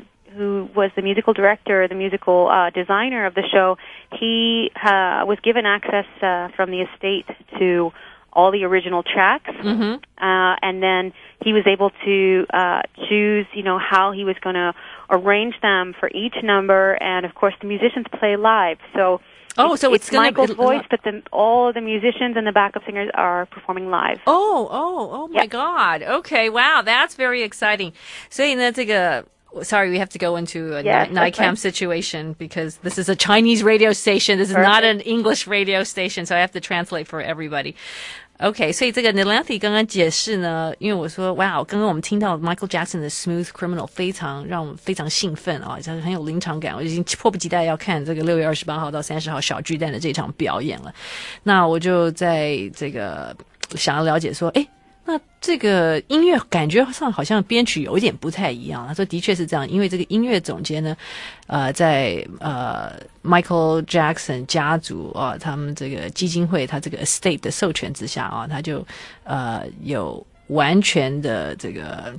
was the musical director, the musical designer of the show, he was given access from the estate to all the original tracks, mm-hmm. And then he was able to choose, how he was going to arrange them for each number, and of course the musicians play live. So it's Michael's voice, but then all of the musicians and the backup singers are performing live. Oh my God! Okay, wow, that's very exciting. 所以呢，这个 Sorry, we have to go into a NICAM situation because this is a Chinese radio station. This is not an English radio station, so I have to translate for everybody. OK, 所以这个 Nilanthi 刚刚解释呢，因为我说哇，刚刚我们听到 Michael Jackson 的 Smooth Criminal 让我们非常兴奋啊，就是很有临场感，我已经迫不及待要看这个6月28号到30号小巨蛋的这场表演了。那我就在这个想要了解说，那这个音乐感觉上好像编曲有一点不太一样。他说的确是这样，因为这个音乐总监呢，在Michael Jackson 家族啊，他们这个基金会，他这个 estate 的授权之下啊，他就有完全的这个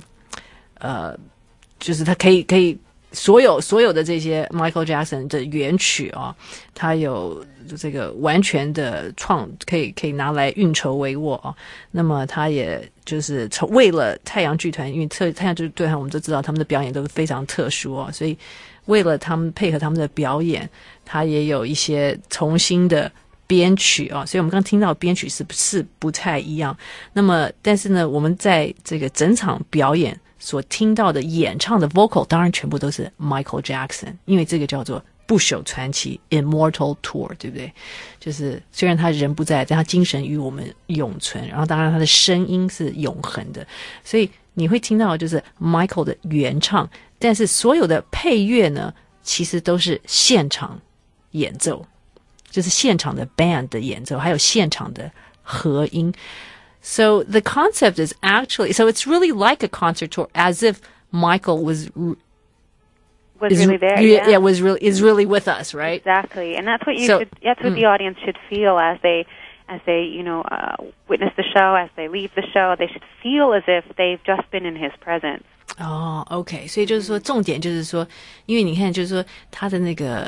就是他可以所有的这些 Michael Jackson 的原曲啊，他有这个完全的可以拿来运筹帷幄啊。那么他也就是为了太阳剧团，因为太阳剧团我们都知道他们的表演都是非常特殊啊，所以为了他们配合他们的表演，他也有一些重新的编曲啊，所以我们刚听到的编曲是不太一样。那么但是呢，我们在这个整场表演所听到的演唱的 vocal 当然全部都是 Michael Jackson， 因为这个叫做不朽传奇 Immortal Tour， 对不对？就是虽然他人不在，但他精神与我们永存，然后当然他的声音是永恒的，所以你会听到就是 Michael 的原唱，但是所有的配乐呢，其实都是现场演奏，就是现场的 band 的演奏，还有现场的和音。So the concept is actually, so it's really like a concert tour, as if Michael is really there. Is really with us, right? Exactly, and that's what the audience should feel as they witness the show, as they leave the show. They should feel as if they've just been in his presence. OK， 所以就是说，重点就是说，因为你看，就是说他的那个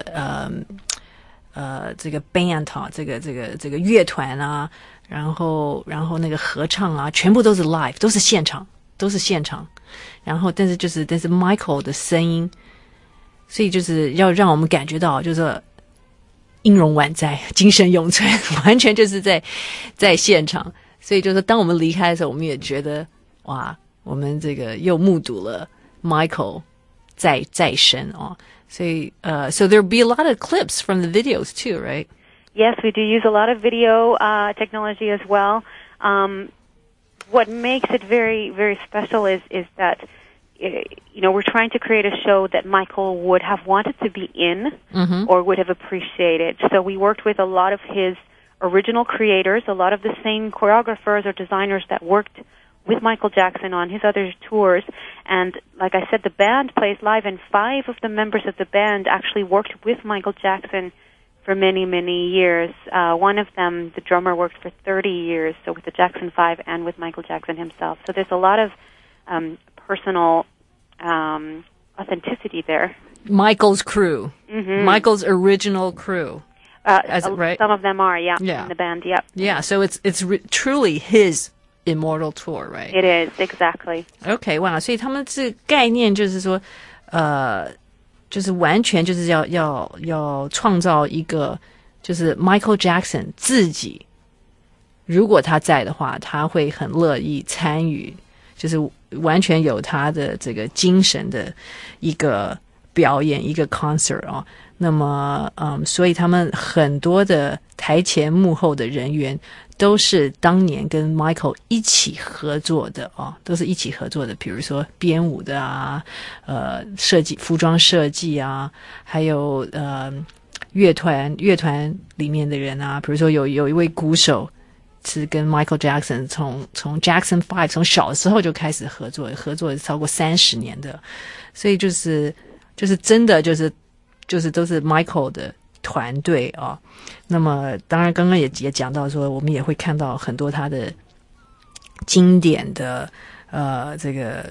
这个 band 哈，这个乐团啊。然后那个合唱啊，全部都是 live， 都是现场。然后但是 Michael 的声音，所以就是要让我们感觉到，就是音容宛在，精神永存，完全就是在现场。所以就是当我们离开的时候，我们也觉得哇，我们这个又目睹了 Michael 在生哦。所以so there'll be a lot of clips from the videos too, right? Yes, we do use a lot of video technology as well. What makes it very, very special is that we're trying to create a show that Michael would have wanted to be in or would have appreciated. So we worked with a lot of his original creators, a lot of the same choreographers or designers that worked with Michael Jackson on his other tours. And like I said, the band plays live, and 5 of the members of the band actually worked with Michael Jackson for many, many years. One of them, the drummer, worked for 30 years, so with the Jackson 5 and with Michael Jackson himself. So there's a lot of personal authenticity there. Michael's crew. Michael's original crew. Right? Some of them are, yeah. In the band, yeah. Yeah, so it's truly his immortal tour, right? It is, exactly. Okay, wow. 所以他们这个概念就是说，就是完全就是要创造一个，就是 Michael Jackson 自己，如果他在的话，他会很乐意参与，就是完全有他的这个精神的一个表演，一个 concert 哦。那么，所以他们很多的台前幕后的人员都是当年跟 Michael 一起合作的哦，都是一起合作的。比如说编舞的啊，设计服装设计啊，还有乐团里面的人啊，比如说有一位鼓手是跟 Michael Jackson 从 Jackson 5从小时候就开始合作超过30年的，所以就是真的就是都是 Michael 的团队啊。那么当然刚刚也讲到说，我们也会看到很多他的经典的这个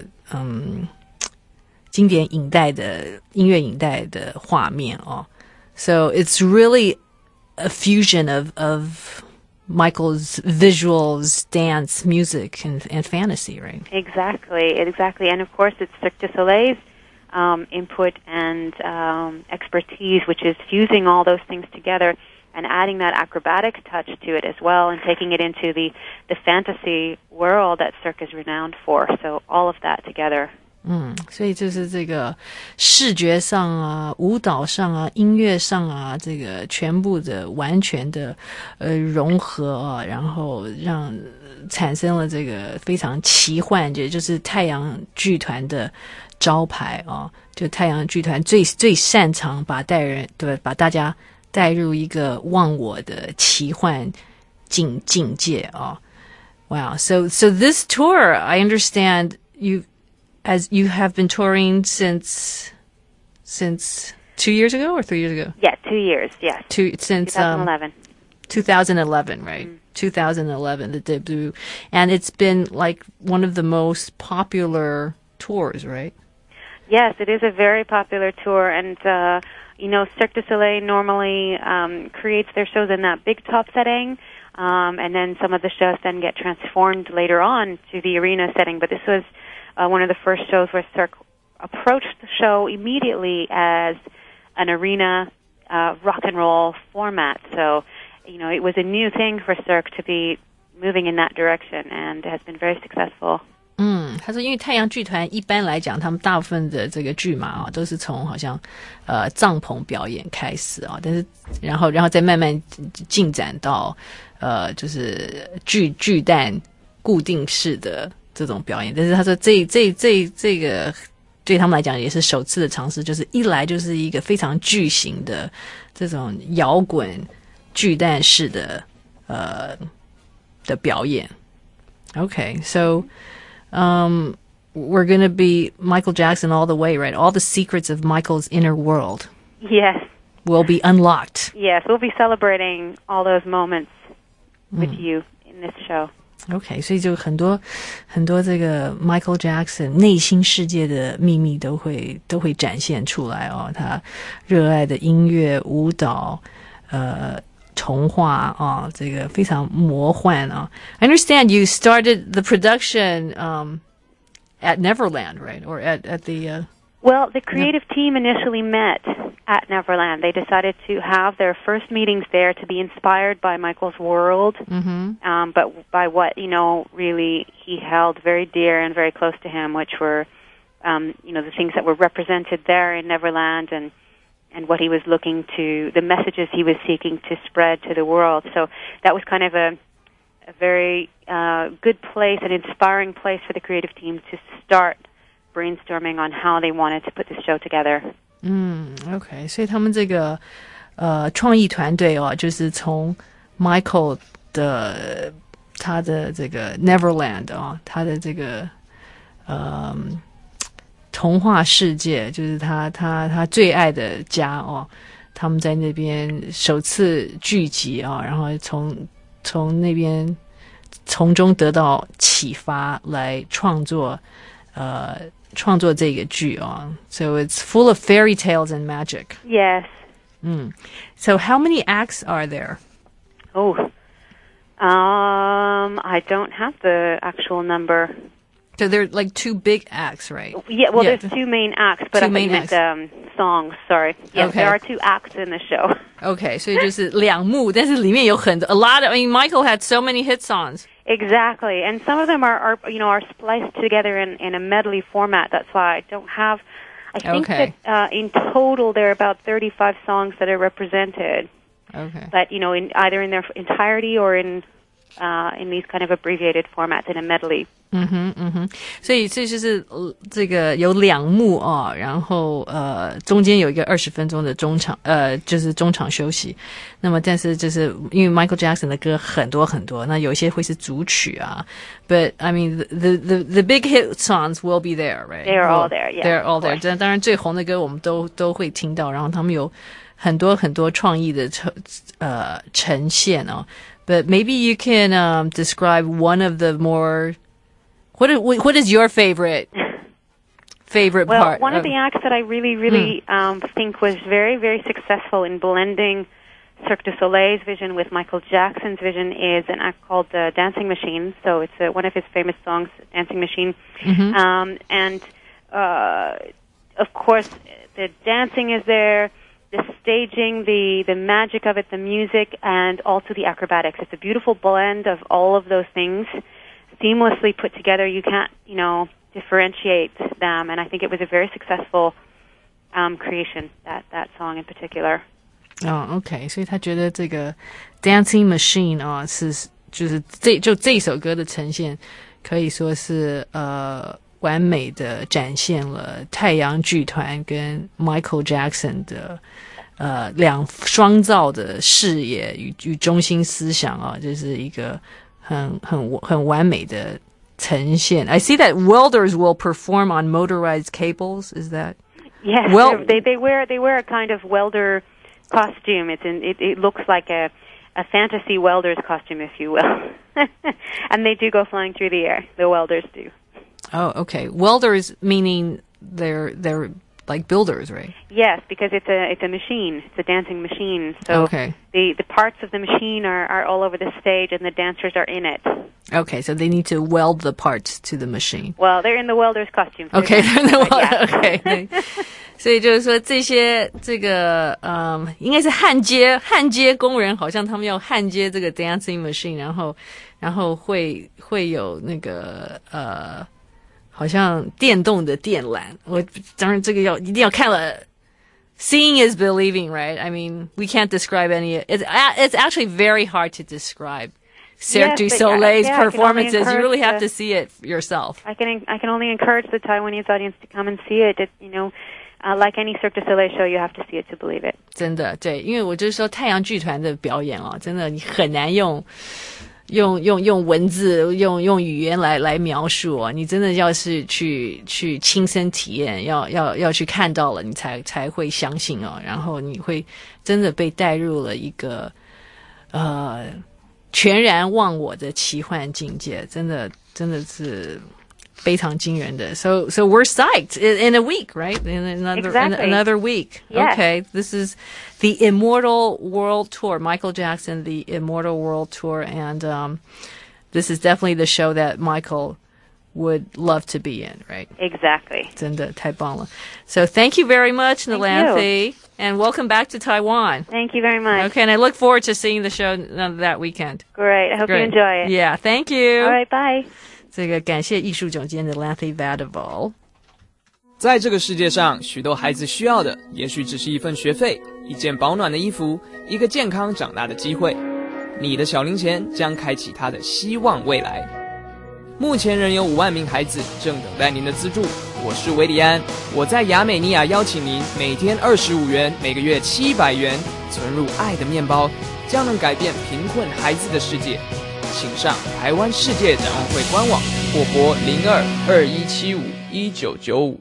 经典影带的音乐影带的画面哦。So it's really a fusion of Michael's visuals, dance, music, and fantasy, right? Exactly. And of course it's Cirque du Soleil's input and expertise, which is fusing all those things together and adding that acrobatic touch to it as well, and taking it into the fantasy world that Cirque is renowned for. So all of that together. 所以就是这个视觉上啊、舞蹈上啊、音乐上啊，这个全部的完全的融合啊，然后产生了这个非常奇幻，就是太阳剧团的招牌啊，就太阳剧团最擅长把大家带入一个忘我的奇幻境界啊。Wow, so this tour, I understand as you have been touring since 2 years ago or 3 years ago? Yeah, 2 years, yes. Since 2011. 2011, right? 2011, the debut. And it's been like one of the most popular tours, right? Yes, it is a very popular tour, and Cirque du Soleil normally creates their shows in that big top setting, and then some of the shows then get transformed later on to the arena setting. But this was one of the first shows where Cirque approached the show immediately as an arena rock and roll format. So, it was a new thing for Cirque to be moving in that direction, and it has been very successful. 他说因为太阳剧团一般来讲他们大部分的这个剧码啊都是从好像帐篷表演开始啊，但是然后再慢慢进展到就是巨蛋固定式的这种表演。但是他说这个对他们来讲也是首次的尝试，就是一来就是一个非常巨型的这种摇滚巨蛋式的的表演。Okay, so we're going to be Michael Jackson all the way, right? All the secrets of Michael's inner world. Yes. Will be unlocked. Yes, we'll be celebrating all those moments with you in this show. Okay, 所以就很多这个 Michael Jackson 内心世界的秘密都会展现出来哦，他热爱的音乐、舞蹈，童话啊，这个非常魔幻啊。I understand you started the production at Neverland, right? Or at the Well, the creative team initially met at Neverland. They decided to have their first meetings there to be inspired by Michael's world, but by what, really he held very dear and very close to him, which were, the things that were represented there in Neverland and what he was looking to, the messages he was seeking to spread to the world. So that was kind of a very good place, an inspiring place for the creative team to start brainstorming on how they wanted to put this show together. OK， 所以他们这个创意团队哦，就是从 Michael 的他的这个 Neverland 哦，他的这个童话世界，就是他最爱的家哦，他们在那边首次聚集啊，然后从那边从中得到启发来创作这个剧啊。So it's full of fairy tales and magic. Yes. So how many acts are there? I don't have the actual number. So they're like 2 big acts, right? Yeah, well, there's 2 main acts, but I think it's songs, sorry. Yes, there are 2 acts in the show. Okay, 所以就是2幕，但是里面有很多 a lot of, I mean, Michael had so many hit songs. Exactly, and some of them are spliced together in a medley format. That's why I don't have, I think that in total there are about 35 songs that are represented. Okay. But, in either in their entirety or in these kind of abbreviated formats in a medley. 所以这就是这个有2幕啊，然后中间有一个20分钟的中场就是中场休息。那么但是就是因为 Michael Jackson 的歌很多很多，那有一些会是主曲啊。But I mean the big hit songs will be there, right? They're all there, yeah. They're all there. 当然最红的歌我们都会听到，然后他们有很多很多创意的呈现哦。But maybe you can describe one of the more What is your favorite part? Well, one of the acts that I really think was very, very successful in blending Cirque du Soleil's vision with Michael Jackson's vision is an act called Dancing Machine. So it's one of his famous songs, Dancing Machine. And of course, the dancing is there, the staging, the magic of it, the music, and also the acrobatics. It's a beautiful blend of all of those things. Seamlessly put together, you can't, differentiate them, and I think it was a very successful creation, that song in particular. OK， 所以他觉得这个 Dancing Machine 啊，就是这首歌的呈现，可以说是完美的展现了太阳剧团跟 Michael Jackson 的双造的视野与中心思想啊，这是一个很完美的呈现。I see that welders will perform on motorized cables. Is that? Yes, they wear a kind of welder costume. It looks like a fantasy welder's costume, if you will. And they do go flying through the air. The welders do. Oh, okay. Welders meaning they're like builders, right? Yes, because it's a machine. It's a dancing machine. So the parts of the machine are all over the stage, and the dancers are in it. Okay, so they need to weld the parts to the machine. Well, they're in the welder's costume. Okay, they're in the welder. Okay. 所以就是说这个应该是焊接工人，好像他们要焊接这个 dancing machine， 然后会有那个好像电动的电缆，我当然这个一定要看了。Seeing is believing, right? I mean, we can't describe any. It's actually very hard to describe Cirque du Soleil's performances. You really have to see it yourself. I can only encourage the Taiwanese audience to come and see it. Like any Cirque du Soleil show, you have to see it to believe it. 真的，对，因为我就是说太阳剧团的表演哦，真的你很难用文字用语言来描述哦，你真的要是去亲身体验，要去看到了，你才会相信哦，然后你会真的被带入了一个全然忘我的奇幻境界，真的是非常惊人的。So we're psyched in a week, right? In another week. Yes. Okay, this is the Immortal World Tour. Michael Jackson, the Immortal World Tour, and this is definitely the show that Michael would love to be in, right? Exactly. 真的太棒了。So thank you very much, Nalanthe, and welcome back to Taiwan. Thank you very much. Okay, and I look forward to seeing the show that weekend. Great. I hope you enjoy it. Yeah, thank you. All right, bye. 这个感谢艺术总监的 Nalanthe Vanderwall。 在这个世界上，许多孩子需要的，也许只是一份学费、一件保暖的衣服、一个健康长大的机会。你的小零钱将开启他的希望未来。目前仍有5万名孩子正等待您的资助， 我是维里安。我在亚美尼亚邀请您每天25元，每个月700元，存入爱的面包，将能改变贫困孩子的世界。请上台湾世界展望会官网或拨02-2175-1995。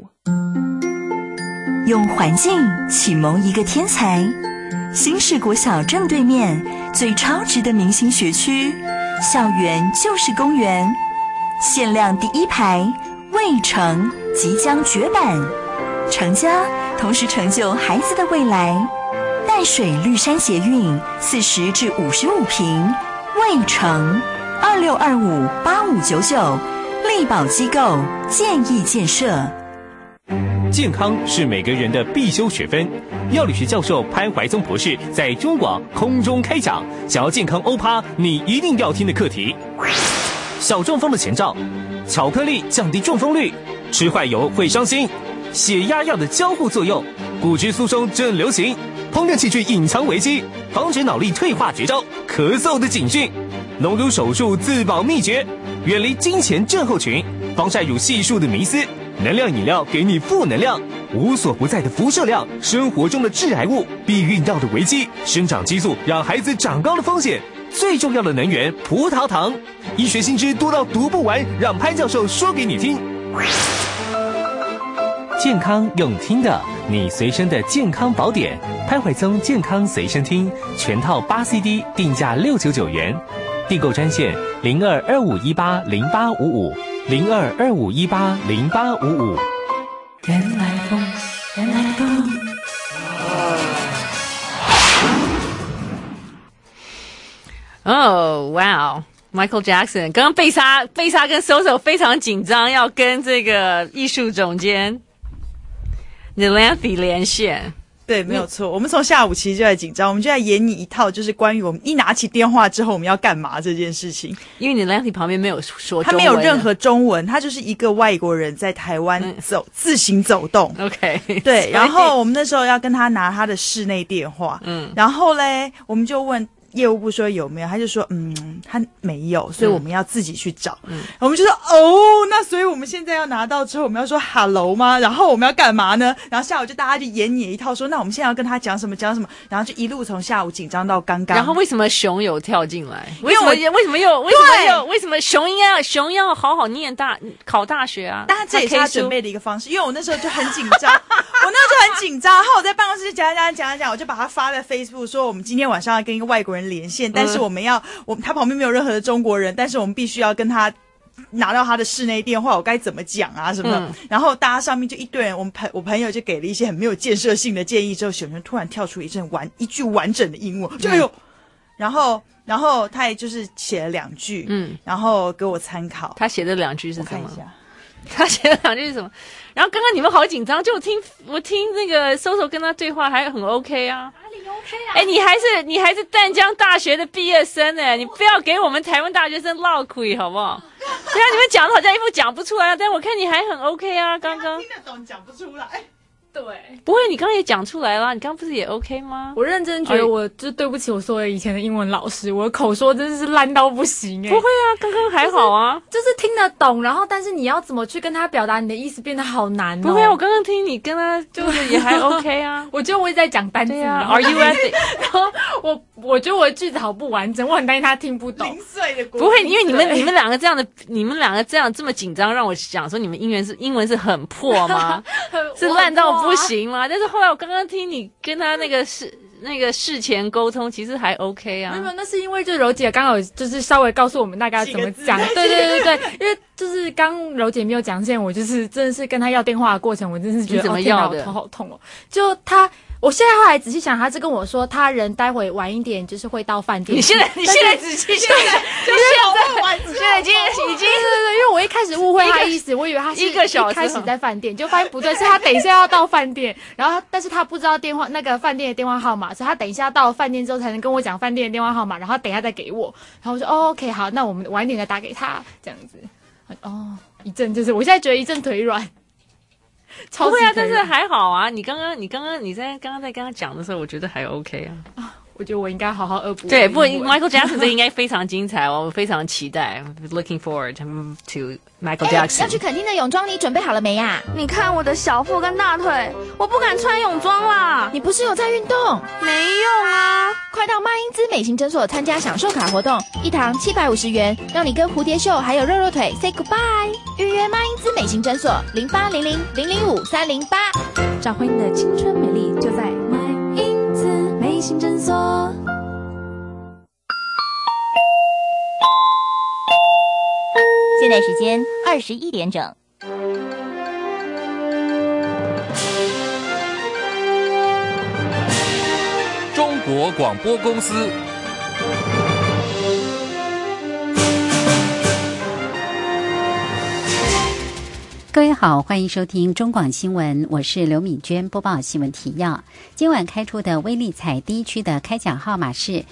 用环境启蒙一个天才，新市国小正对面最超值的明星学区，校园就是公园，限量第1排未成即将绝版，成家同时成就孩子的未来。淡水绿山捷运40至55坪，未成26258599，力宝机构建议建设。 健康是每个人的必修学分。药理学教授潘怀宗博士在中广空中开讲，想要健康欧趴，你一定要听的课题。小中风的前兆，巧克力降低中风率，吃坏油会伤心，血压药的交互作用，骨质疏松正流行，烹饪器具隐藏危机，防止脑力退化绝招，咳嗽的警讯，隆乳手术自保秘诀，远离金钱症候群，防晒乳系数的迷思。能量饮料给你负能量，无所不在的辐射量，生活中的致癌物，避孕药的危机，生长激素让孩子长高的风险，最重要的能源葡萄糖，医学新知多到读不完，让潘教授说给你听。健康用听的，你随身的健康宝典，潘怀宗健康随身听全套8 CD， 定价699元，订购专线0225180855，0225180855。 原来风，原来风。 哦，哇！Michael Jackson 刚刚贝莎跟 Soso 非常紧张，要跟这个艺术总监 Nelanthe 连线。 对，没有错。我们从下午其实就在紧张，我们就在演你一套，就是关于我们一拿起电话之后我们要干嘛这件事情。 因为你 Nelanthe 旁边没有说中文， 他没有任何中文，他就是一个外国人在台湾自行走动。 OK， 对。然后我们那时候要跟他拿他的室内电话，然后嘞，我们就问业务部说有没有，他就说他没有，所以我们要自己去找。我们就说那所以我们现在要拿到之后，我们要说 hello 吗？然后我们要干嘛呢？然后下午就大家就演你一套说，那我们现在要跟他讲什么，然后就一路从下午紧张到刚刚。 然后为什么熊有跳进来？为什么熊要好好念考大学啊？ 但这也是他准备的一个方式，因为我那时候就很紧张，然后我在办公室讲，我就把它发在 Facebook 说我们今天晚上要跟一个外国人连线，但是他旁边没有任何的中国人，但是我们必须要跟他拿到他的室内电话，我该怎么讲啊什么的。然后大家上面就一堆人，我朋友就给了一些很没有建设性的建议，之后熊熊突然跳出一句完整的英文，就然后他也就是写了2句，然后给我参考。 他写的2句是什么？ 我看一下。 他写的2句是什么？然后刚刚你们好紧张，就我听那个 Soso 跟他对话还很 OK 啊。哪里 OK 啊？你还是淡江大学的毕业生你不要给我们台湾大学生落亏好不好？对啊，你们讲的好像一副讲不出来，但我看你还很 OK 啊，刚刚听得懂讲不出来。 对， 不会，你刚刚也讲出来了，你刚刚不是也 OK 吗？ 我认真觉得我就对不起我所有以前的英文老师，我的口说真的是烂到不行。 不会啊，刚刚还好啊， 就是听得懂，然后但是你要怎么去跟他表达你的意思变得好难哦。 不会啊，我刚刚听你跟他就是也还 OK 啊。 我觉得我一直在讲单词啊 ，Are you ready？ 然后我觉得我的句子好不完整，我很担心他听不懂。 零碎的不会，因为你们两个这样这么紧张，让我想说你们英文是很破吗？是烂到不行吗？但是后来我刚刚听你跟他那个事前沟通，其实还 OK 啊。 没有，那是因为就柔姐刚好就是稍微告诉我们大概怎么讲。对，因为就是刚柔姐没有讲之前，我就是真的是跟他要电话的过程，我真是觉得怎么要的， 我头好痛哦。就我现在后来仔细想，他是跟我说，他人待会晚一点就是会到饭店。 你现在仔细想，就现在已经对， 因为我一开始误会他意思，我以为他是 1个小时一开始在饭店，就发现不对，是他等一下要到饭店，然后但是他不知道那个饭店的电话号码，所以他等一下到了饭店之后才能跟我讲饭店的电话号码，然后等一下再给我，然后我说OK 好，那我们晚一点再打给他这样子。一阵就是我现在觉得一阵腿软。 不会啊，但是还好啊。你刚刚在跟他讲的时候，我觉得还 OK 啊。 我觉得我应该好好恶补。 对，不过 Michael Jackson 这应该非常精彩，我非常期待 ，looking forward to Michael Jackson。 要去垦丁的泳装，你准备好了没呀？ 你看我的小腹跟大腿，我不敢穿泳装啦。 你不是有在运动？ 没用啊！ 快到麦因兹美型诊所参加享受卡活动，一堂750元，让你跟蝴蝶袖还有肉肉腿 say goodbye。预约麦因兹美型诊所0800005308， 找回你的青春美丽，就在麦因兹美型诊所。 现在时间21点整。 中国广播公司。 各位好，欢迎收听中广新闻，我是刘敏娟，播报新闻提要。今晚开出的威力彩第一区的开奖号码是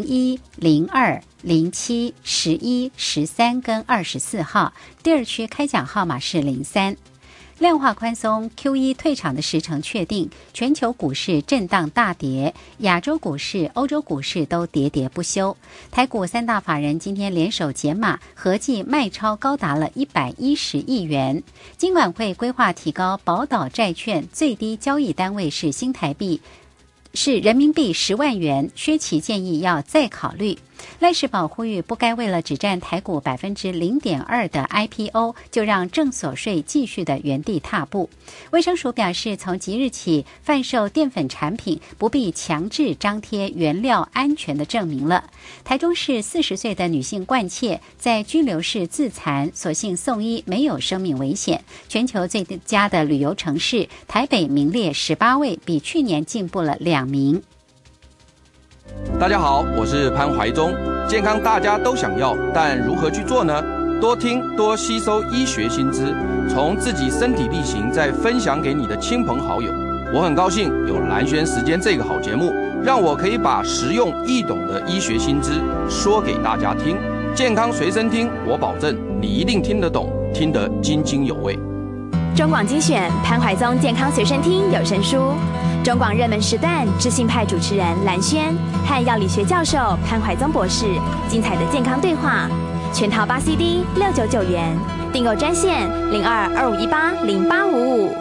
01、02、07、11、13跟24号，第二区开奖号码是03。量化宽松 ，QE 退场的时程确定，全球股市震荡大跌，亚洲股市、欧洲股市都喋喋不休。台股三大法人今天联手减码，合计卖超高达了110亿元。金管会规划提高宝岛债券最低交易单位是新台币，是人民币10万元，薛奇建议要再考虑。赖世宝呼吁不该为了只占台股0.2%的 IPO 就让证所税继续的原地踏步。卫生署表示，从即日起贩售淀粉产品不必强制张贴原料安全的证明了。台中市40岁的女性冠妾在拘留室自残，所幸送医，没有生命危险。全球最佳的旅游城市台北名列18位，比去年进步了2名。 大家好，我是潘怀宗。健康大家都想要，但如何去做呢？多听多吸收医学新知，从自己身体力行，再分享给你的亲朋好友。我很高兴有蓝轩时间这个好节目，让我可以把实用易懂的医学新知说给大家听。健康随身听，我保证你一定听得懂，听得津津有味。 中广精选潘怀宗健康随身听有声书，中广热门时段知性派主持人蓝轩和药理学教授潘怀宗博士精彩的健康对话，全套8 CD 699元，订购专线0225180855。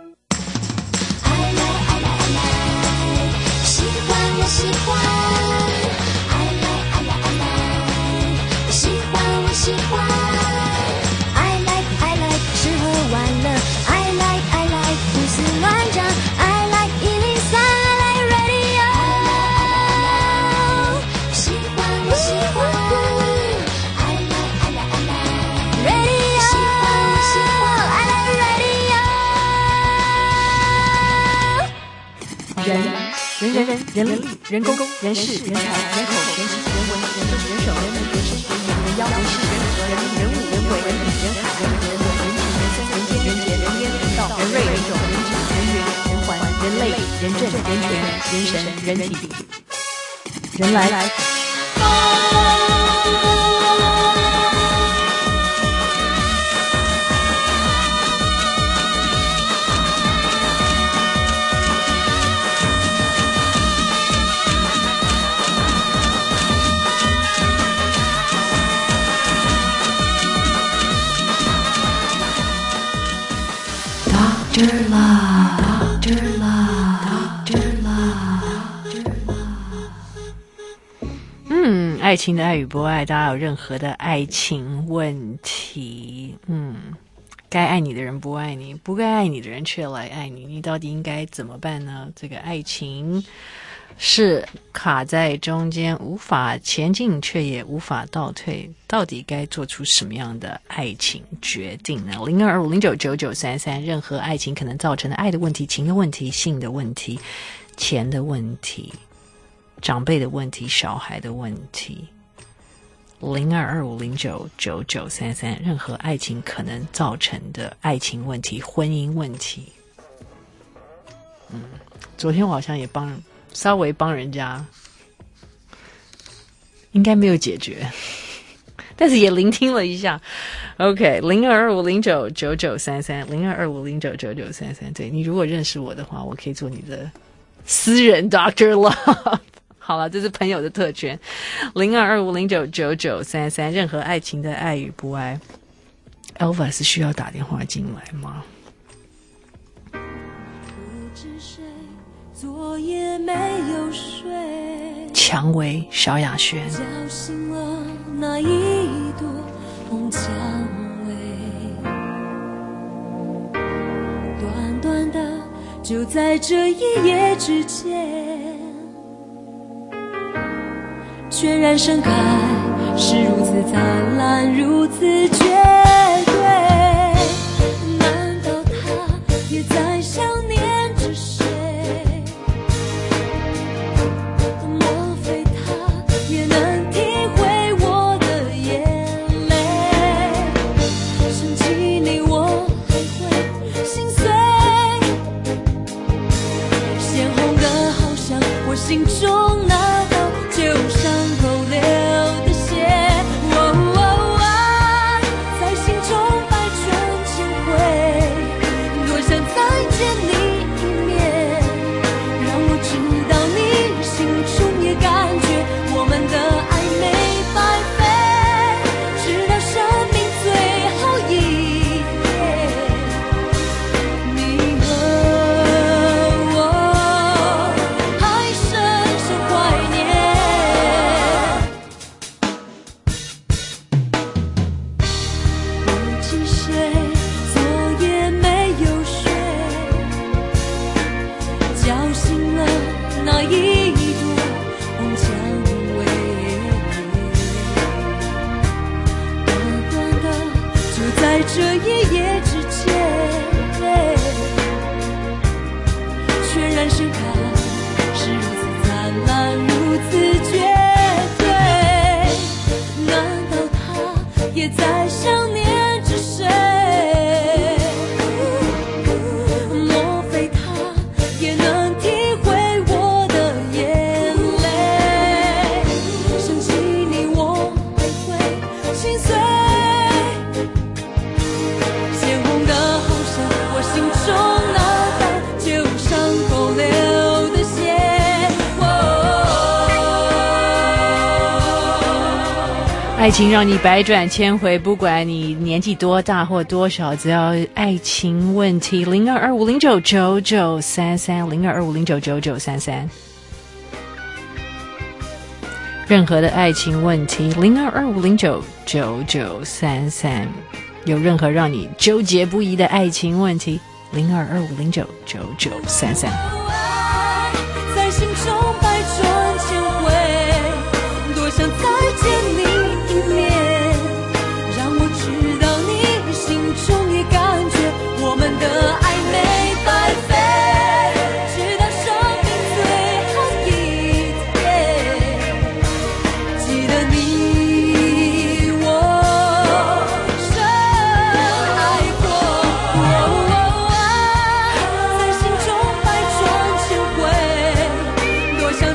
喜欢我喜欢，爱来爱来爱来，喜欢我喜欢。 人力、人工、人事、人才、人口、人情、人文、人政、人手、人民、人事、人言、人妖、人事、人和、人民、人物、人鬼、人品、人海、人人、人情、人生、人间、人杰、人烟、人道、人瑞、人种、人质、人缘、人环、人类、人政、人权、人神、人体、人来。 Dr. Love, Dr. Love, Dr. Love。爱情的爱与不爱，大家有任何的爱情问题，该爱你的人不爱你，不该爱你的人却来爱你，你到底应该怎么办呢？这个爱情是卡在中间，无法前进却也无法倒退，到底该做出什么样的爱情决定呢？0225099933，任何爱情可能造成的爱的问题、情的问题、性的问题、钱的问题、长辈的问题、小孩的问题。0225099933，任何爱情可能造成的爱情问题、婚姻问题。昨天我好像也稍微帮人家，应该没有解决，但是也聆听了一下。OK， 0225099933 0225099933，对，你如果认识我的话，我可以做你的私人 Dr. Love。 好了，这是朋友的特权。0225099933，任何爱情的爱与不爱 ，Elvis 需要打电话进来吗？ 不知谁昨夜没有睡， 蔷薇，萧亚轩。 叫醒了那一朵红蔷薇，短短的就在这一夜之间，全然盛开，是如此灿烂，如此绝对。难道他也在想念着谁？莫非他也能体会我的眼泪？想起你我还会心碎，鲜红的好像我心中那道旧伤口留的血，在心中百转千回，多想再见你一面，让我知道你心中也感觉我们的爱没白费，直到生命最后一夜，你和我还深深怀念。不知谁昨夜没有睡，叫醒了那一朵红蔷薇，短短的就在这一夜之间，全然盛开，是如此灿烂，如此绝对。难道他也在想念着谁？莫非他也能体会我的眼泪？想起你我还会心碎，鲜红的好像我心中那道旧伤口留的血。 爱情让你百转千回，不管你年纪多大或多少，只要爱情问题，0225099933，0225099933，任何的爱情问题，0225099933，有任何让你纠结不已的爱情问题，0225099933。 在心中百转千回，多想再见你一面，让我知道你心中也感觉我们的爱没白费，直到生命最后一天，记得你我深爱过，在心中百转千回，多想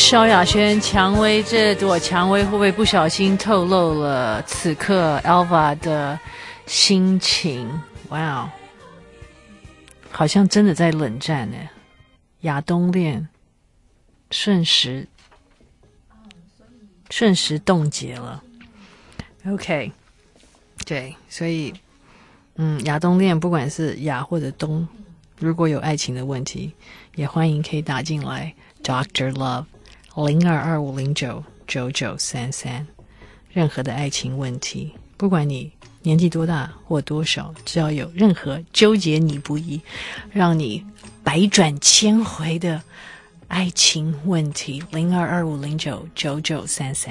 萧亚轩，蔷薇，这朵蔷薇会不会不小心透露了此刻 Alva 的心情？哇哦，好像真的在冷战呢。亚东恋瞬时冻结了。OK， 对，所以亚东恋不管是亚或者东，如果有爱情的问题，也欢迎可以打进来 Dr. Love 0225099933，任何的爱情问题，不管你年纪多大或多少，只要有任何纠结你不已，让你百转千回的爱情问题，0225099933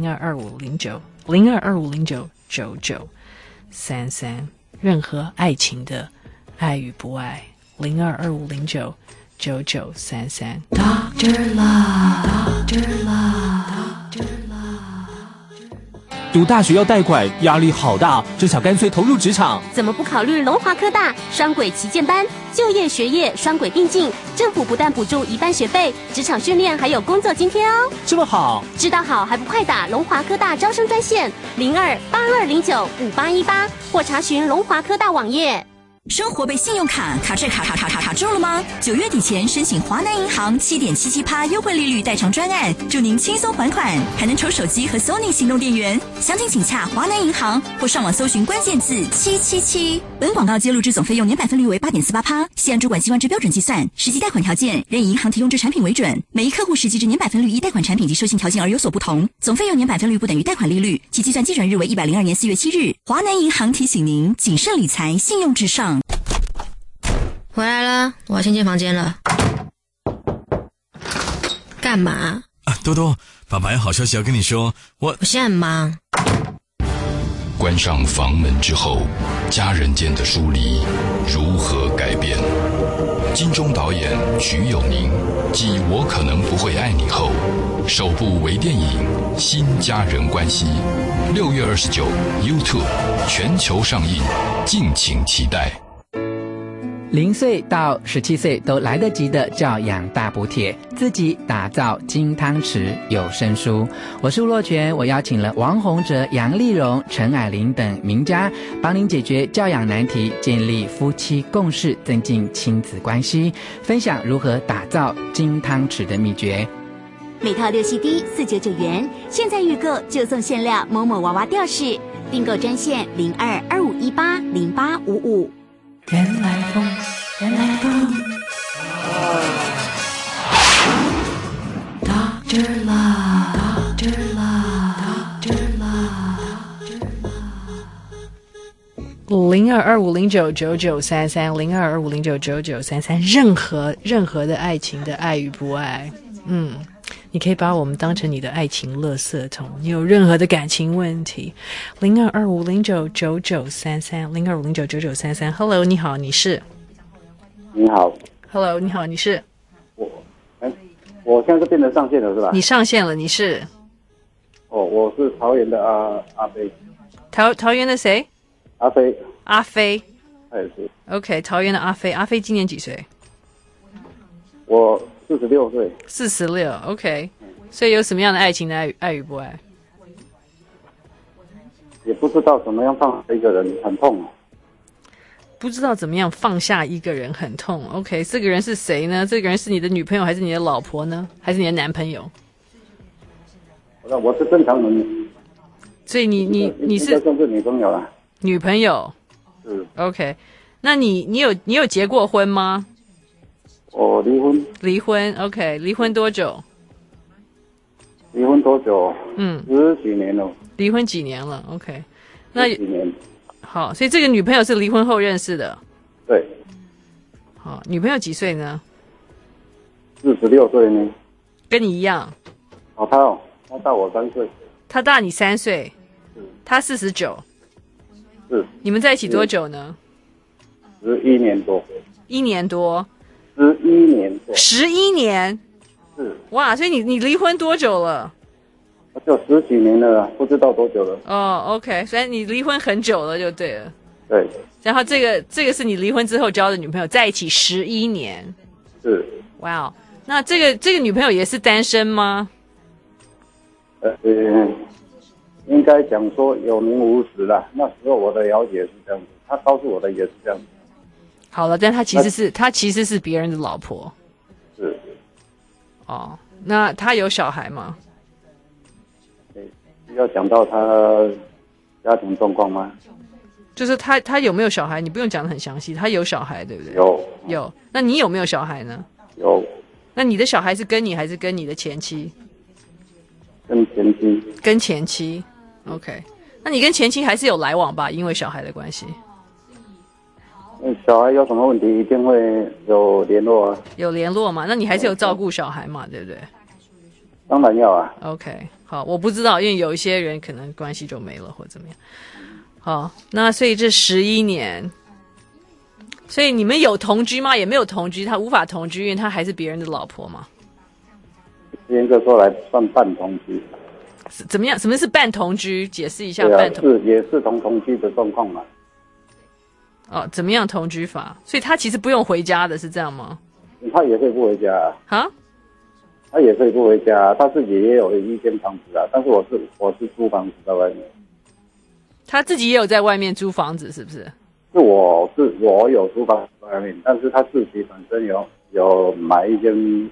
0225099933，任何爱情的爱与不爱，0225099933 Dr. Love Dr. Love Dr. Love。 读大学要贷款，压力好大，真想干脆投入职场。 怎么不考虑龙华科大双轨旗舰班，就业学业双轨并进，政府不但补助一半学费，职场训练还有工作津贴哦。 这么好， 知道好还不快打龙华科大招生专线0282095818，或查询龙华科大网页。 生活被信用卡债卡住了吗？9月底前申请华南银行7.77%优惠利率代偿专案，祝您轻松还款，还能抽手机和 Sony 行动电源。详情请洽华南银行或上网搜寻关键字777。本广告揭露之总费用年百分率为 8.48%， 西安主管机关之标准计算，实际贷款条件仍以银行提供之产品为准，每一客户实际之年百分率依贷款产品及授信条件而有所不同，总费用年百分率不等于贷款利率，其计算基准日为102年4月7日。华南银行提醒您，谨慎理财，信用至上。 回来了，我要先进房间了。干嘛？ 多多，爸爸有好消息要跟你说，我现在很忙。 关上房门之后，家人间的疏离如何改变？金钟导演瞿友宁继《我可能不会爱你》后，首部微电影《新家人关系》6月29 YouTube 全球上映，敬请期待。 0岁到17岁都来得及的教养大补帖，自己打造金汤匙有声书。我是吴若权，我邀请了王洪哲、杨丽蓉、陈蔼玲等名家，帮您解决教养难题，建立夫妻共识，增进亲子关系，分享如何打造金汤匙的秘诀。 每套6 CD 499元，现在预购就送限量某某娃娃吊饰，订购专线0225180855。 原来风，原来风。Dr. Love, Dr. Love, Dr. Love。0225099933，0225099933，任何的爱情的爱与不爱，你可以把我们当成你的爱情垃圾桶，你有任何的感情问题，0225099933，0225099933。Hello， 你好，你是？ 你好。 Hello， 你好，你是？ 我现在是变成上线了是吧？ 你上线了，你是？ 我是桃园的阿飞。 桃园的谁？ 阿飞。 阿飞。 是。 OK， 桃园的阿飞。阿飞今年几岁？ 我46岁。 46 ，OK。所以有什么样的爱情的爱与不爱？ 也不知道怎么样放下一个人，很痛。 不知道怎么样放下一个人很痛。OK， 这个人是谁呢？这个人是你的女朋友，还是你的老婆呢？还是你的男朋友？ 我是正常人。 所以你是算是女朋友了。 女朋友。OK， 那你有结过婚吗？ 我离婚。 离婚 ，OK， 离婚多久？ 离婚多久？10几年了。 离婚几年了 ？OK， 那 10几年。 好，所以这个女朋友是离婚后认识的。 对。 好，女朋友几岁呢 ？46岁呢。 跟你一样。 他大我3岁。 他大你3岁。他49。 是。 你们在一起多久呢 ？11年多。 1年多。 11年多。 11年。 是。 哇，所以你离婚多久了？ 就10几年了，不知道多久了。 OK， 所以你离婚很久了就对了。 对。 然后这个是你离婚之后交的女朋友，在一起11年。 是。 哇， 那这个女朋友也是单身吗？ 应该讲说有名无实啦。那时候我的了解是这样子，他告诉我的也是这样子。 好了，但他其实是别人的老婆。 是。 哦，那他有小孩吗？ 要讲到他家庭状况吗？ 就是他有没有小孩？你不用讲得很详细。他有小孩，对不对？有。那你有没有小孩呢？ 有。 那你的小孩是跟你还是跟你的前妻？ 跟前妻。 跟前妻。OK。那你跟前妻还是有来往吧？因为小孩的关系。 小孩有什么问题一定会有联络啊。有联络嘛？那你还是有照顾小孩嘛？对不对？ 当然要啊。 OK。好，我不知道，因为有一些人可能关系就没了或怎么样。好，那所以这11年，所以你们有同居吗？也没有同居，他无法同居，因为他还是别人的老婆嘛。 严格说来算半同居。 怎么样？什么是半同居？解释一下半同居。 也是同居的状况嘛。 哦，怎么样同居法？所以他其实不用回家的，是这样吗？ 他也可以不回家啊。 他也可以不回家，他自己也有一间房子啊，但是我是租房子在外面。 他自己也有在外面租房子，是不是？ 我有租房子在外面，但是他自己本身有买一间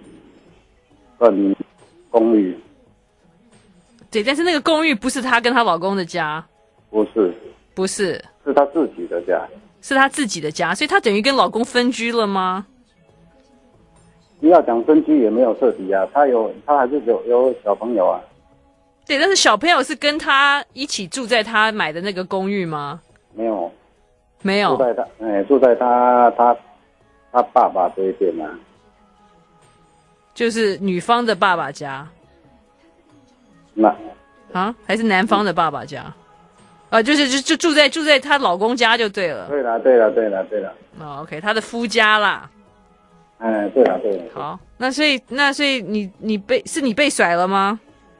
公寓。 对，但是那个公寓不是她跟她老公的家。 不是， 是他自己的家。 是她自己的家，所以她等于跟老公分居了吗？ 你要讲分居也没有涉及啊，他还是有小朋友啊。 对，但是小朋友是跟他一起住在他买的那个公寓吗？ 没有， 住在他爸爸这边啊。 就是女方的爸爸家。还是男方的爸爸家？就住在她老公家就对了。 对了。 哦 ，OK， 他的夫家啦。 对了。 好，那所以你被甩了吗？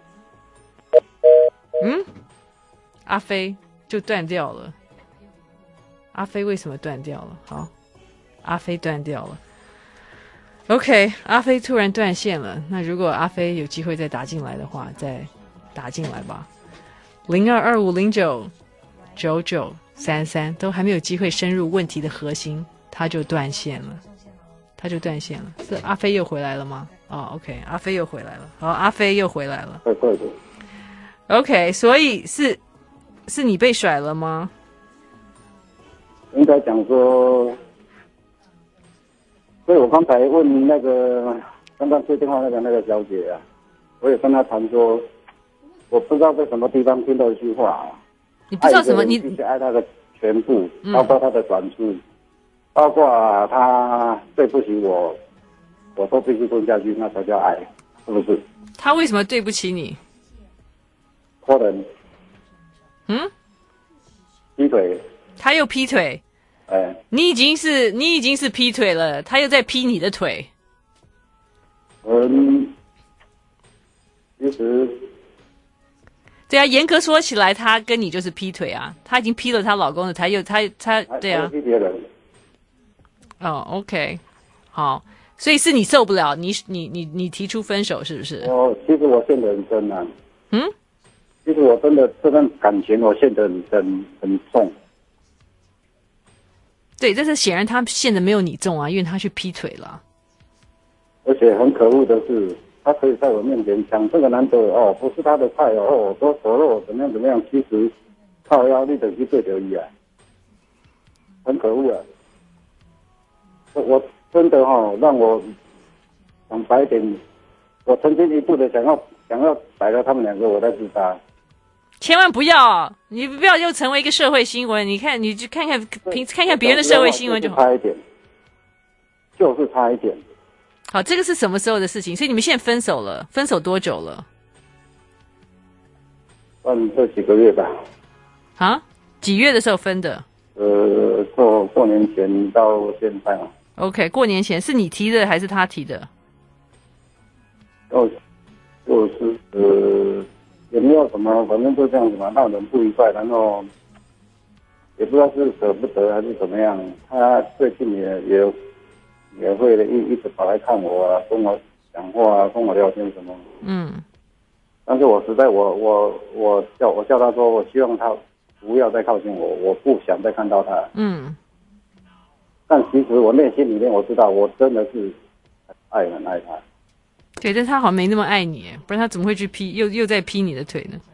阿飞就断掉了。阿飞为什么断掉了？好，阿飞断掉了。OK， 阿飞突然断线了。那如果阿飞有机会再打进来的话，再打进来吧。0225099933都还没有机会深入问题的核心，他就断线了。是阿飞又回来了吗？哦 ，OK， 阿飞又回来了。好，阿飞又回来了。 对。 OK， 所以是你被甩了吗？ 应该讲说，所以我刚才问那个刚刚接电话那个小姐啊，我也跟她谈说，我不知道在什么地方听到一句话啊， 你不知道什么，你必须爱她的全部，包括她的短处。包括他对不起我都必须吞下去，那才叫爱，是不是？ 他为什么对不起你？ 拖人。劈腿。 他又劈腿。你已经是劈腿了，他又在劈你的腿。 其实。 对啊，严格说起来，他跟你就是劈腿啊，他已经劈了她老公的，他对啊。 劈别人。 OK， 好，所以是你受不了，你提出分手是不是？ 其实我陷得很深啊。其实我真的这段感情我陷得很重。 对，但是显然他陷得没有你重啊，因为他去劈腿了。 而且很可恶的是，他可以在我面前讲这个男的不是他的菜多丑陋怎么样，其实靠压力的去对留意啊，很可恶啊。我真的让我讲白一点，我曾经一度的想要宰了他们两个，我再自杀。 千万不要，你不要又成为一个社会新闻。你就看看别人的社会新闻就好。 就是差一点。 好，这个是什么时候的事情？所以你们现在分手了？分手多久了？ 这几个月吧。 几月的时候分的？ 过年前到现在嘛。 OK， 过年前是你提的还是他提的？ 就是也没有什么，反正就这样子嘛，闹人不愉快，然后也不知道是舍不得还是怎么样。他最近也会一直跑来看我啊，跟我讲话跟我聊天什么。但是我实在我叫他说，我希望他不要再靠近我，我不想再看到他。但其实我内心里面我知道，我真的是很爱他。 对，但他好像没那么爱你，不然他怎么会去劈又在劈你的腿呢？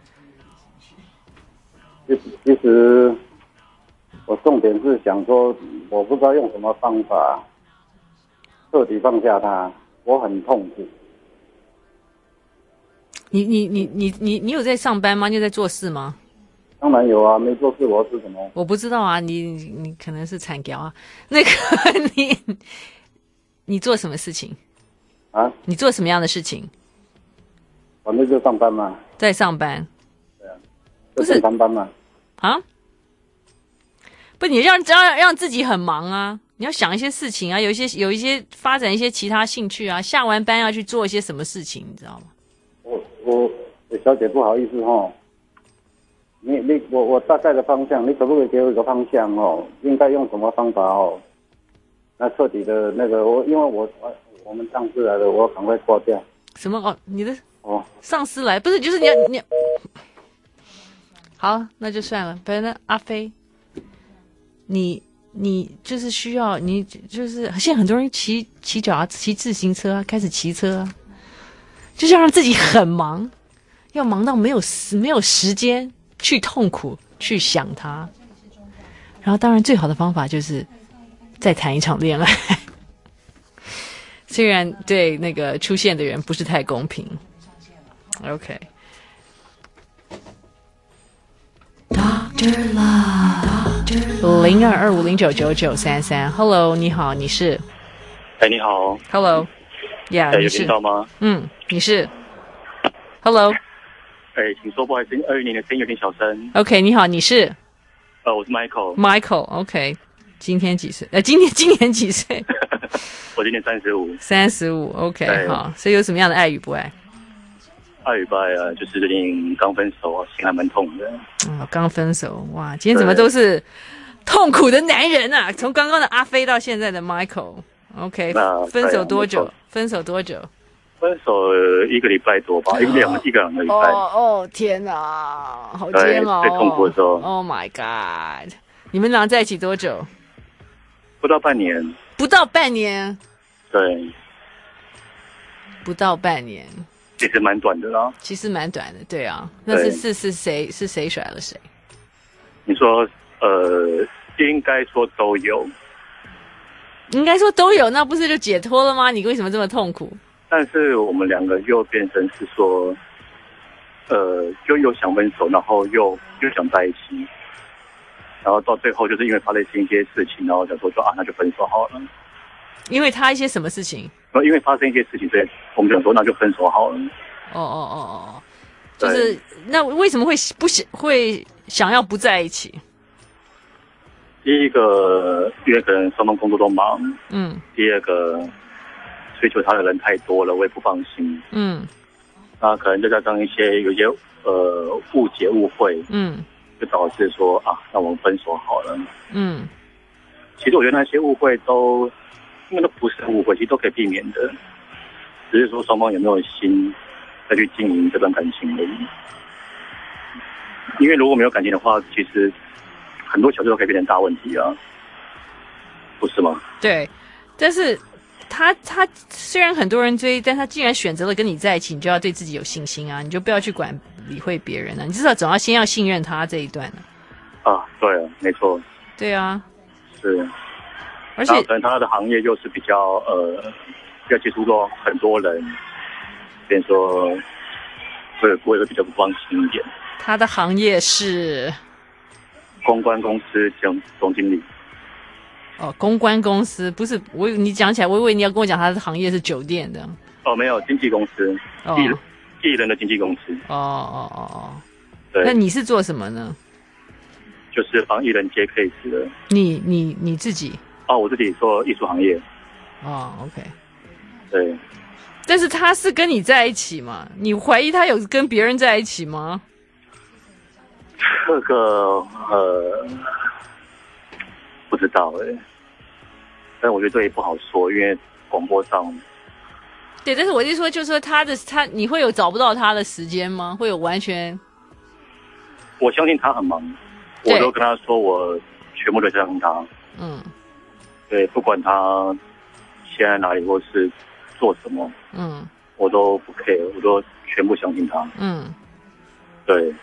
其实我重点是想说，我不知道用什么方法彻底放下他，我很痛苦。 你有在上班吗？你有在做事吗？ 当然有啊，没做事我是什么？ 我不知道啊，你可能是惨条啊。那个你做什么事情啊？ 你做什么样的事情？ 反正就上班嘛。 在上班。 对啊。不是上班嘛？ 啊？不，你让自己很忙啊！你要想一些事情啊，有一些发展一些其他兴趣啊，下完班要去做一些什么事情，你知道吗？ 我小姐不好意思哈，我大概的方向，你可不可以给我一个方向哦？应该用什么方法哦？那彻底的那个因为我们上司来了，我赶快挂掉。 什么哦？你的上司来不是就是你好，那就算了。反正阿飞，你就是需要你就是现在很多人骑自行车啊，开始骑车啊。就是要让自己很忙，要忙到没有时间去痛苦去想它。然后当然最好的方法就是再谈一场恋爱，虽然对那个出现的人不是太公平。OK。Dr. Love 0225099933 Hello， 你好，你是？ 你好。 Hello。Yeah， 有听到吗？ 你是 ？Hello。 请说，不好意思，20年的声音有点小声。 OK， 你好，你是？ 我是 Michael。 Michael，OK。今年几岁？我今年35。 35 ，OK， 好。所以有什么样的爱与不爱？ 爱与不爱啊，就是最近刚分手，心还蛮痛的。 刚分手，哇，今天怎么都是痛苦的男人啊？从刚刚的阿飞到现在的 Michael。OK， 分手多久？分手1个礼拜多吧，一个两个礼拜。天哪，好煎熬！ 最痛苦的时候。 Oh my god！ 你们俩在一起多久？ 不到半年。 不到半年。 对。 不到半年。 其实蛮短的啦。 其实蛮短的，对啊。那是谁甩了谁？ 你说应该说都有。 应该说都有，那不是就解脱了吗？你为什么这么痛苦？ 但是我们两个又变成是说，又想分手，然后又想在一起，然后到最后就是因为发生一些事情，然后想说那就分手好了。 因为他一些什么事情？ 因为发生一些事情，所以我们想说那就分手好了。 就是那为什么会想要不在一起？ 第一个，因为可能双方工作都忙。第二个，追求他的人太多了，我也不放心。那可能就加上有些误解误会。就导致说那我们分手好了。其实我觉得那些误会因为都不是误会，其实都可以避免的，只是说双方有没有心再去经营这段感情而已。因为如果没有感情的话，其实很多小事都可以变成大问题啊，不是吗？ 对，但是他虽然很多人追，但他既然选择了跟你在一起，你就要对自己有信心啊，你就不要去理会别人啊，你至少总要先信任他这一段对啊，没错。 对啊， 是。 而且可能他的行业又是比较接触到很多人，所以说我也会比较不放心一点。 他的行业是公关公司总经理。 公关公司不是你讲起来，我以为你要跟我讲他的行业是酒店的。 没有，经纪公司，艺人的经纪公司。 对。那你是做什么呢？ 就是帮艺人接 case 的。 你自己？ 我自己做艺术行业。 OK。 对。 但是他是跟你在一起吗？你怀疑他有跟别人在一起吗？ 这个不知道但我觉得这也不好说，因为广播上对，但是我就说，就是说他你会有找不到他的时间吗？会有完全？ 我相信他很忙，我都跟他说，我全部都相信他。对，不管他现在哪里或是做什么，我都不 care， 我都全部相信他。对，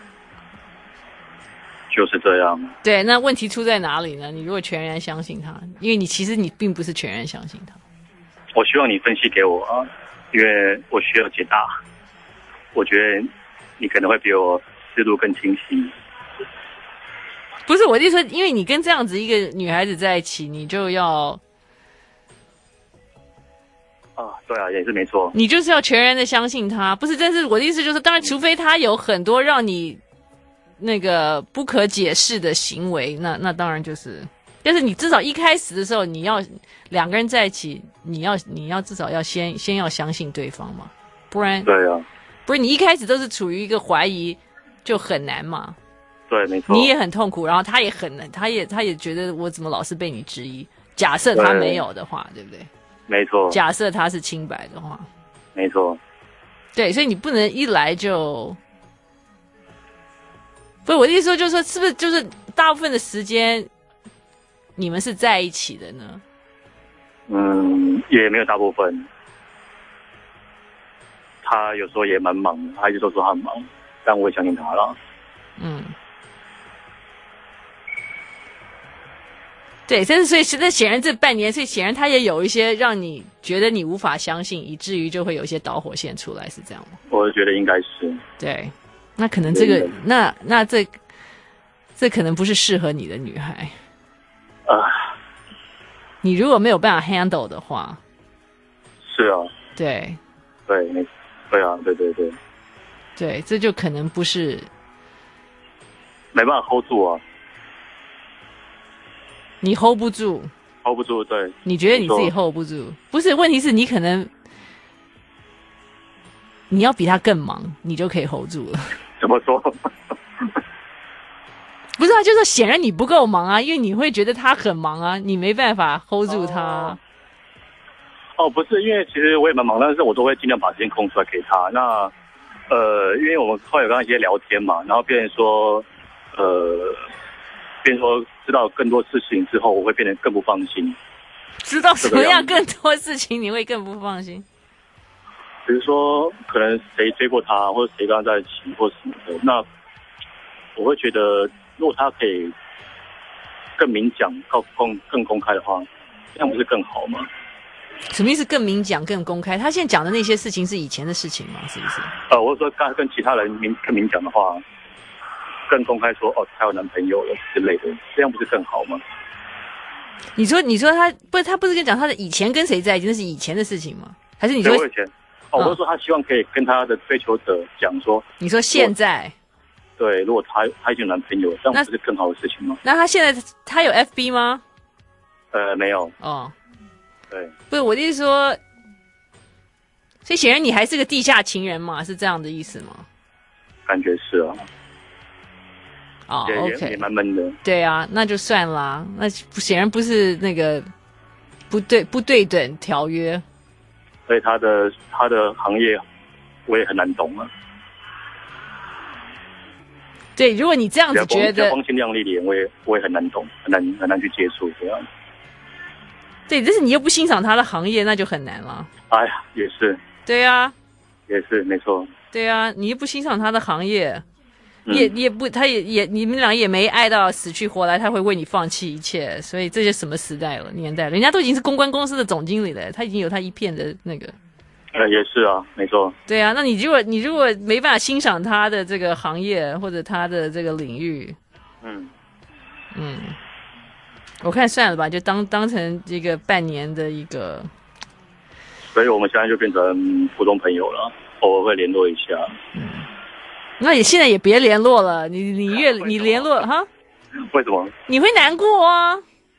就是这样。 对，那问题出在哪里呢？你如果全然相信他，因为其实你并不是全然相信他。 我希望你分析给我啊，因为我需要解答。我觉得你可能会比我思路更清晰。 不是，我就说，因为你跟这样子一个女孩子在一起，你就要对啊，也是没错。 你就是要全然的相信她，不是？但是我的意思就是，当然，除非她有很多让你那个不可解释的行为，那当然就是。但是你至少一开始的时候，你要两个人在一起，你要至少要先要相信对方嘛，不然对啊， 不是你一开始都是处于一个怀疑，就很难嘛。 对，没错。 你也很痛苦，然后他也很难，他也觉得我怎么老是被你质疑？假设他没有的话，对不对？ 没错。 假设他是清白的话， 没错。 对，所以你不能一来就。不是我的意思说，就是说，是不是就是大部分的时间你们是在一起的呢？ 也没有大部分。他有时候也蛮忙，他就说他很忙，但我也相信他了。 对，但是所以显然这半年，所以显然他也有一些让你觉得你无法相信，以至于就会有一些导火线出来，是这样吗？ 我觉得应该是。 对，那可能这个，那这可能不是适合你的女孩。你如果没有办法 handle 的话， 是啊， 对， 对啊，对， 对，这就可能不是没办法 hold 住啊。 你 hold 不住 ，hold 不住，对。 你觉得你自己 hold 不住？不是，问题是你可能你要比他更忙，你就可以 hold 住了。 怎么说？ 不是啊，就是显然你不够忙啊，因为你会觉得他很忙啊，你没办法 hold 住他。 不是，因为其实我也蛮忙，但是我都会尽量把时间空出来给他。那因为我们后来有跟他一些聊天嘛，然后变成说知道更多事情之后，我会变得更不放心。 知道什么样更多事情你会更不放心？ 比如说，可能谁追过他，或者谁跟他在一起，或什么的，那我会觉得，如果他可以更明讲、更公开的话，这样不是更好吗？ 什么意思？更明讲、更公开？他现在讲的那些事情是以前的事情吗？是不是？ 我说跟其他人更明讲的话，更公开说他有男朋友了之类的，这样不是更好吗？ 你说他不是跟讲他的以前跟谁在一起，那是以前的事情吗？还是你说我以前？我是说他希望可以跟他的追求者讲说， 你说现在？ 对，如果他已经有男朋友，这样不是更好的事情吗？ 那他现在他有 FB 吗？ 没有。对， 不是我的意思说，所以显然你还是个地下情人嘛，是这样的意思吗？ 感觉是啊。 OK， 也蛮闷的。 对啊，那就算啦，那显然不是那个不对等条约。 所以他的行业我也很难懂啊。 对，如果你这样子觉得光鲜亮丽的人，我也很难懂，很难去接触这样。 对，但是你又不欣赏他的行业，那就很难了。 哎呀，也是。 对啊， 也是没错。 对啊，你又不欣赏他的行业，也不，他也你们俩也没爱到死去活来，他会为你放弃一切。所以这些什么时代了，年代了，人家都已经是公关公司的总经理了，他已经有他一片的那个。 也是啊，没错。 对啊，那你如果没办法欣赏他的这个行业或者他的这个领域，我看算了吧，就当成这个半年的一个。 所以我们现在就变成普通朋友了，偶尔会联络一下。 那你现在也别联络了，你联络哈？ 为什么？ 你会难过啊？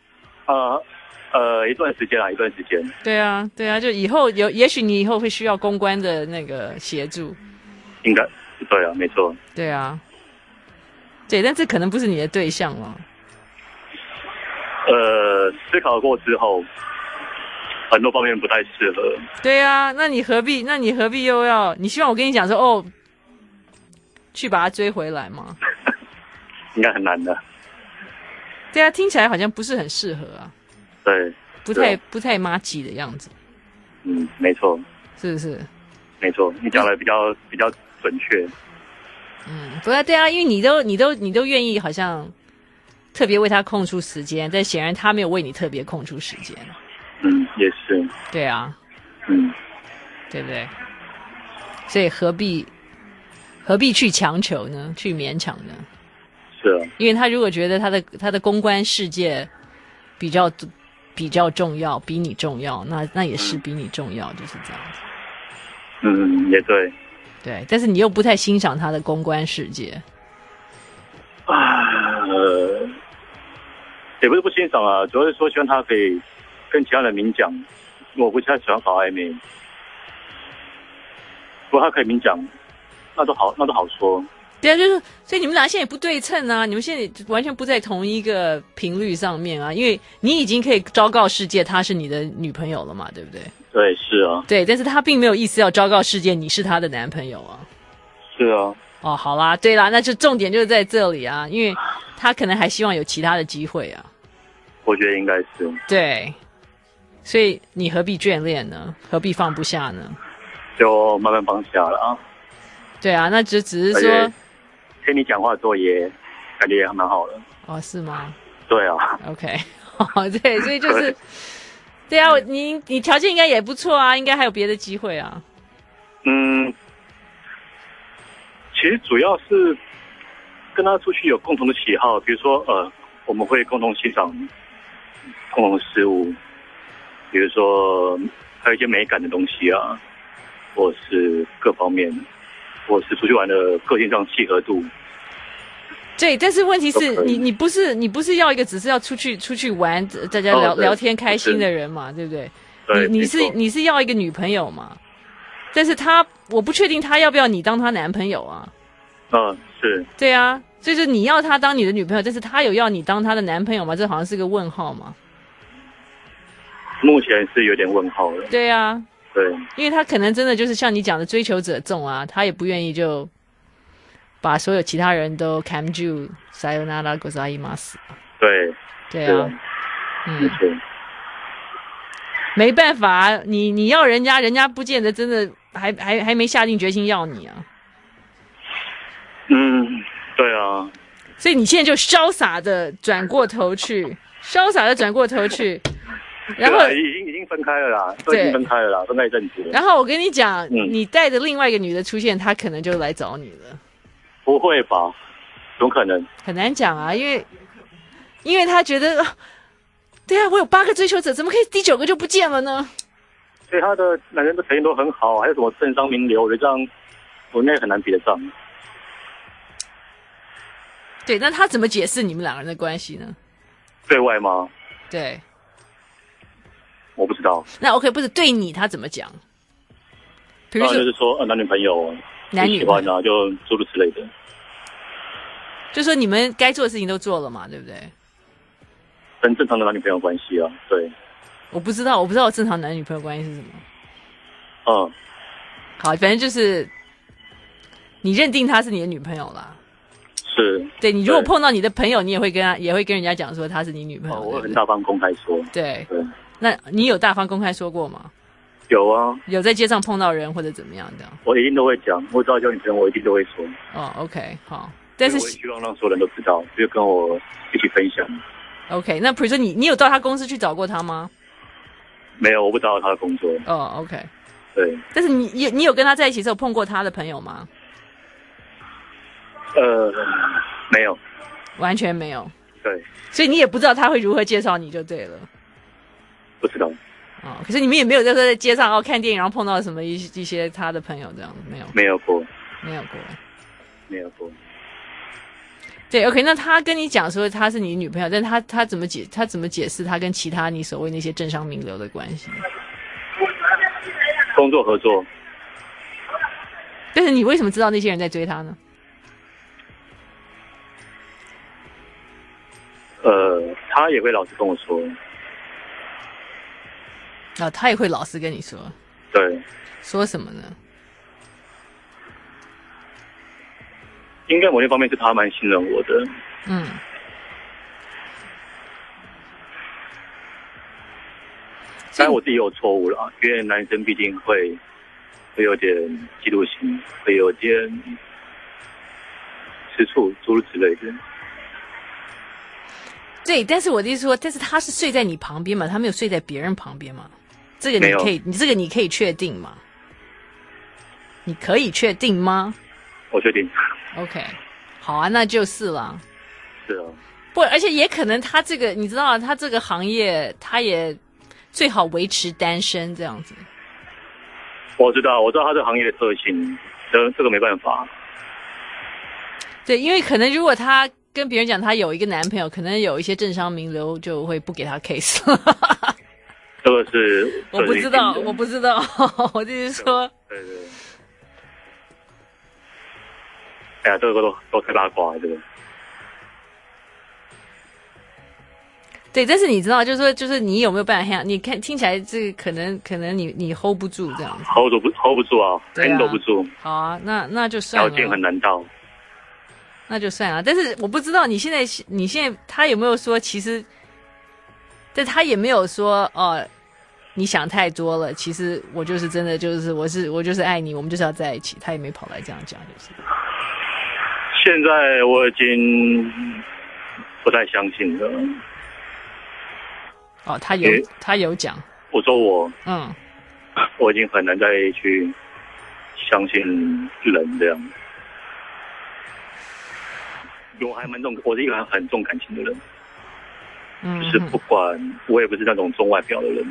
一段时间。 对啊，就以后也许你以后会需要公关的那个协助。 应该对啊，没错。 对啊，对，但这可能不是你的对象了。 思考过之后， 很多方面不太适合。 对啊，那你何必又要？你希望我跟你讲说哦，去把他追回来吗？ 应该很难的。 对啊，听起来好像不是很适合啊。 对， 不太麻吉的样子。 没错。 是不是？ 没错，你讲的比较准确。 不对啊，因为你都愿意，好像特别为他空出时间，但显然他没有为你特别空出时间。 也是。 对啊。对不对？所以何必去强求呢？去勉强呢？ 是啊。 因为他如果觉得他的公关世界比较重要，比你重要，那也是比你重要，就是这样子。 也对。 对，但是你又不太欣赏他的公关世界。 也不是不欣赏啊，主要是说希望他可以跟其他人明讲，因为我不太喜欢搞暧昧。如果他可以明讲，那都好说。 对啊，就是所以你们俩现在也不对称啊，你们现在完全不在同一个频率上面啊，因为你已经可以昭告世界她是你的女朋友了嘛，对不对？ 对，是啊。 对，但是他并没有意思要昭告世界你是他的男朋友啊。 是啊。 哦，好啦，对啦，那就重点就是在这里啊，因为他可能还希望有其他的机会啊。 我觉得应该是。对， 所以你何必眷恋呢？何必放不下呢？ 就慢慢放下了啊。 对啊，那只是说听你讲话之后也感觉也还蛮好的。 哦，是吗？ 对啊。 OK， 对，所以就是对啊，你条件应该也不错啊，应该还有别的机会啊。 其实主要是跟他出去有共同的喜好，比如说我们会共同欣赏共同的事物，比如说还有一些美感的东西啊，或是各方面，或是出去玩的个性上契合度。 对，但是问题是你不是要一个只是要出去玩，大家聊天开心的人嘛，对不对？ 对， 你是要一个女朋友嘛？但是我不确定他要不要你当他男朋友啊。 是。 对啊，所以说你要他当你的女朋友，但是他有要你当他的男朋友吗？这好像是个问号嘛。 目前是有点问号了。 对啊。 对。因为他可能真的就是像你讲的追求者众啊，他也不愿意就把所有其他人都 kamju sayonara gozaimasu。对。对啊。没办法，你要人家不见得真的还没下定决心要你啊。 对啊。 所以你现在就潇洒的转过头去，然后已经分开了啦，都已经分开了啦，分开一阵子了。 然后我跟你讲，你带着另外一个女的出现，她可能就来找你了。 不会吧？怎么可能？ 很难讲啊，因为他觉得。对啊，我有8个追求者，怎么可以第9个就不见了呢？ 所以他的男人的条件都很好，还有什么政商名流，我觉得这样我应该很难比得上。 对，那他怎么解释你们2个人的关系呢？ 对外吗？ 对， 我不知道。 那 OK， 不是对你他怎么讲？比如说就是说男女朋友，喜欢啊，就诸如此类的。 就说你们该做的事情都做了嘛，对不对？ 跟正常的男女朋友关系啊，对。 我不知道正常男女朋友关系是什么。好，反正就是你认定她是你的女朋友啦。 是。 对，你如果碰到你的朋友，你也会跟人家讲说她是你女朋友。 我很大方公开说。 对。那你有大方公开说过吗？ 有啊。 有在街上碰到人或者怎么样的？ 我一定都会讲，我只要交女朋友，我一定都会说。 OK， 好。但是我也希望让所有人都知道，就跟我一起分享。 OK， 那比如说你有到他公司去找过他吗？ 没有，我不知道他的工作。 OK。 对。 但是你有跟他在一起的时候碰过他的朋友吗？ 没有。 完全没有。 对。 所以你也不知道他会如何介绍你就对了。 不知道。 可是你们也没有在街上看电影，然后碰到什么一些他的朋友这样没有？ 没有过。 对 ，OK， 那他跟你讲说他是你女朋友，但他怎么解释他跟其他你所谓那些政商名流的关系？ 工作合作。 但是你为什么知道那些人在追他呢？ 他也会老实跟我说。 啊，他也会老实跟你说。 对。 说什么呢？ 应该某些方面是他蛮信任我的。 嗯。 当然我自己有错误了，因为男生毕竟会有点嫉妒心，会有点吃醋诸如此类的。 对，但是我的意思说，但是他是睡在你旁边嘛，他没有睡在别人旁边嘛？这个你可以确定吗？你可以确定吗？ 我确定。 OK， 好啊，那就是了。 是啊。 不，而且也可能他这个，你知道，他这个行业，他也最好维持单身这样子。 我知道他这个行业的特性，这个没办法。 对，因为可能如果他跟别人讲他有一个男朋友，可能有一些政商名流就会不给他 case 了。 这个是我不知道，我就是说， 对。哎呀，这个都太八卦了，这个。 对，但是你知道，就是你有没有办法？你看听起来这个可能你 hold 不住这样子。 hold 不住啊，肯定 hold 不住。 好啊，那就算了。 条件很难到。 那就算了，但是我不知道你现在他有没有说，其实，但他也没有说你想太多了，其实我就是真的就是我就是爱你，我们就是要在一起，他也没跑来这样讲，就是。 现在我已经不太相信了。 他有讲。 我说我已经很难再去相信人这样。因为我是一个很重感情的人，就是不管我也不是那种重外表的人，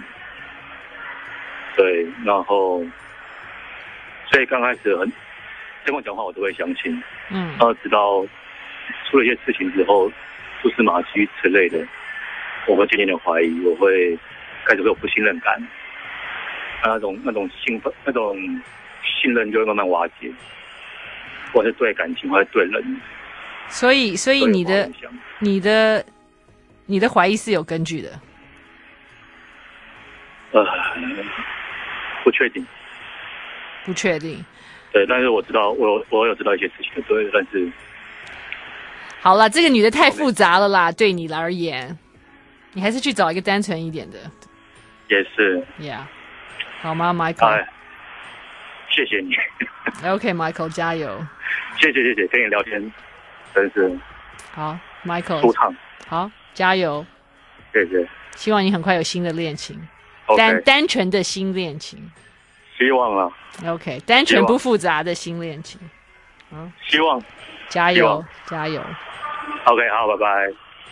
对，然后所以刚开始跟我讲话我都会相信，然后直到出了一些事情之后，蛛丝马迹之类的，我会渐渐的怀疑，我会开始会有不信任感，那种兴奋，那种信任就会慢慢瓦解，或者是对感情，或者对人。 所以你的怀疑是有根据的。 不确定。 不确定。 对，但是我知道，我有知道一些事情，对，但是。 好了，这个女的太复杂了啦，对你而言，你还是去找一个单纯一点的。 也是。 Yeah， 好吗 ，Michael？ 谢谢你。 OK，Michael， 加油。 谢谢，跟你聊天。真是好 ，Michael 舒畅， 好，加油！ 谢谢， 希望你很快有新的恋情，单纯的新恋情， 希望了。 OK， 单纯不复杂的新恋情， 希望， 加油，加油。 OK， 好，拜拜。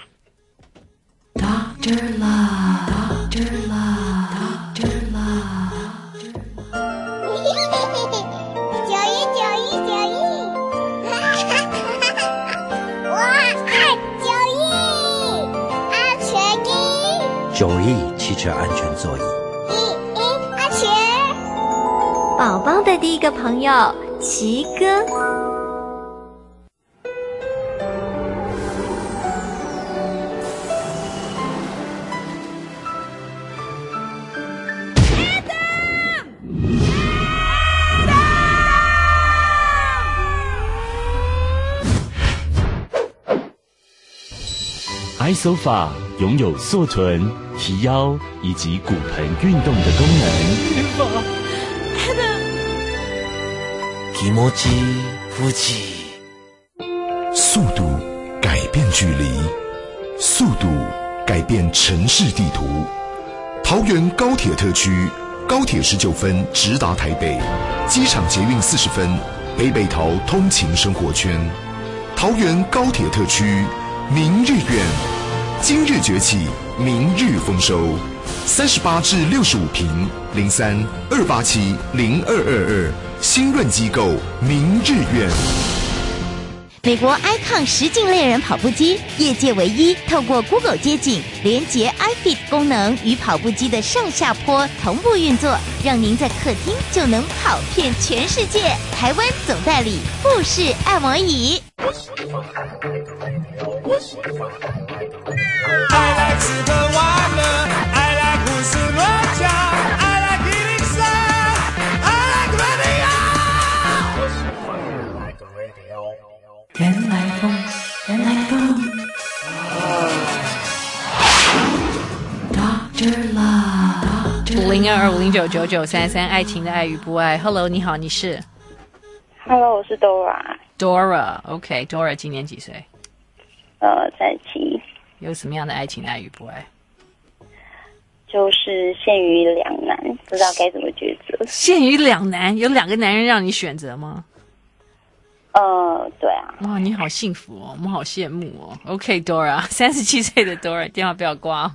Dr. Love, Dr. Love, Dr. Love。 9E 汽车安全座椅。 安全。宝宝的第一个朋友，奇哥。 iSofa 拥有坐臀、提腰以及骨盆运动的功能。 気持ち富士。 速度改变距离，速度改变城市地图。桃园高铁特区，高铁19分直达台北，机场捷运40分，北北桃通勤生活圈。桃园高铁特区，明日远。今日崛起，明日丰收。38至65坪03-287-0222，新润机构，明日远。 美国 Icon 实境类人跑步机，业界唯一透过 Google 街景连接 iFit 功能与跑步机的上下坡同步运作，让您在客厅就能跑遍全世界。台湾总代理富士按摩椅。 I like 吃喝玩乐，I like 胡思乱想。 02-2509-9933，爱情的爱与不爱。Hello， 你好，你是 ？Hello， 我是 Dora。Dora，OK，Dora 今年几岁 ？37。 有什么样的爱情的爱与不爱？ 就是陷于两难，不知道该怎么抉择。 陷于两难，有2个男人让你选择吗？ 对啊。 哇，你好幸福哦，我们好羡慕哦。OK，Dora， 37岁的 Dora， 电话不要挂。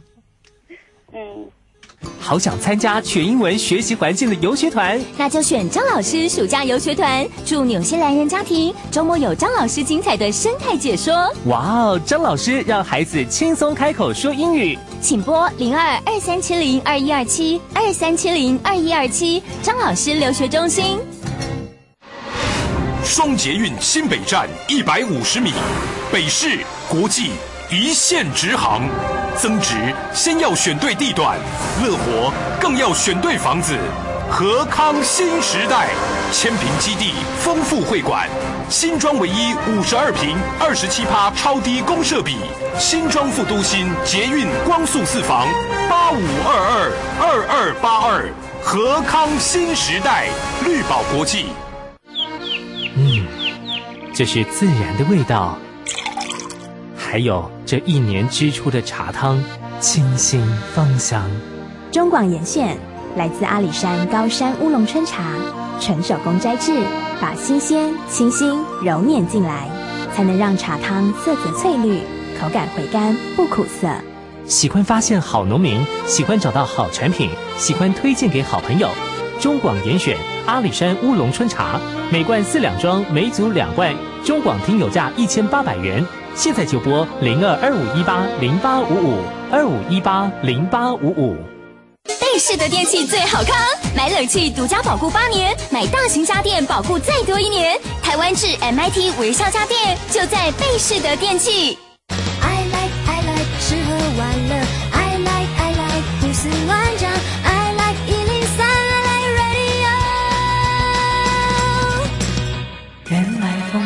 好想参加全英文学习环境的游学团， 那就选张老师暑假游学团，住纽西兰人家庭，周末有张老师精彩的生态解说。 哇哦，张老师让孩子轻松开口说英语， 请拨02-2370-2127 2370-2127，张老师留学中心。 双捷运新北站150米，北市国际一线直航。增值先要选对地段，乐活更要选对房子。和康新时代，千坪基地，丰富会馆，新庄唯一52坪，27%超低公设比。新庄副都心捷运光速4房，85222282。和康新时代，绿宝国际。 这是自然的味道。还有这1年支出的茶汤，清新芳香。 中广沿线来自阿里山高山乌龙春茶，纯手工摘制，把新鲜、清新揉捻进来，才能让茶汤色泽翠绿，口感回甘不苦涩。 喜欢发现好农民，喜欢找到好产品，喜欢推荐给好朋友。中广严选阿里山乌龙春茶，每罐4两装，每组2罐，中广听友价1800元。现在就拨02-2518-0855，2518-0855。 贝氏的电器最好康，买冷气独家保固8年，买大型家电保固再多1年。台湾制 MIT 微笑家电就在贝氏的电器。 I like 吃喝玩乐 I like 胡思乱想 I like 103 I like radio。 原来风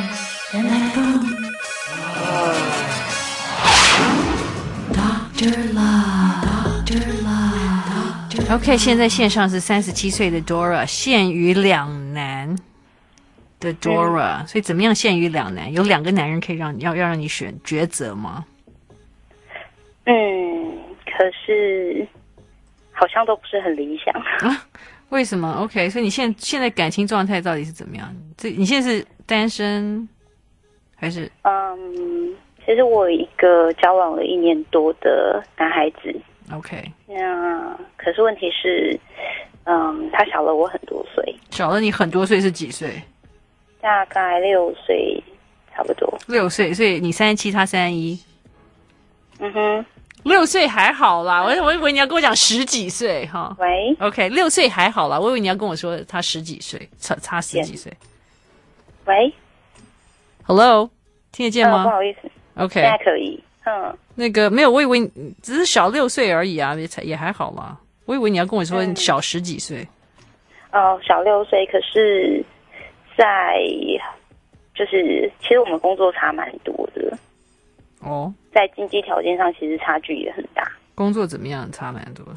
OK， 现在线上是37岁的 Dora， 陷于两难的 Dora，所以怎么样陷于两难？有2个男人可以要让你选抉择吗？ 可是好像都不是很理想啊？为什么 ？OK， 所以你现在感情状态到底是怎么样？你现在是单身还是？ 其实我有一个交往了1年多的男孩子。 OK， 那可是问题是，他小了我很多岁。 小了你很多岁是几岁？ 大概6岁，差不多。 6岁，所以你37，他31。6岁还好啦，我以为你要跟我讲10几岁哈。 喂 ，OK， 6岁还好啦，我以为你要跟我说他10几岁，差10几岁。 喂 ，Hello， 听得见吗？ 不好意思 ，OK， 现在可以。 那个没有，我以为你只是小6岁而已啊，也还好啦。我以为你要跟我说小10几岁。 小6岁，可是就是其实我们工作差蛮多的。 哦， 在经济条件上其实差距也很大。 工作怎么样？差蛮多。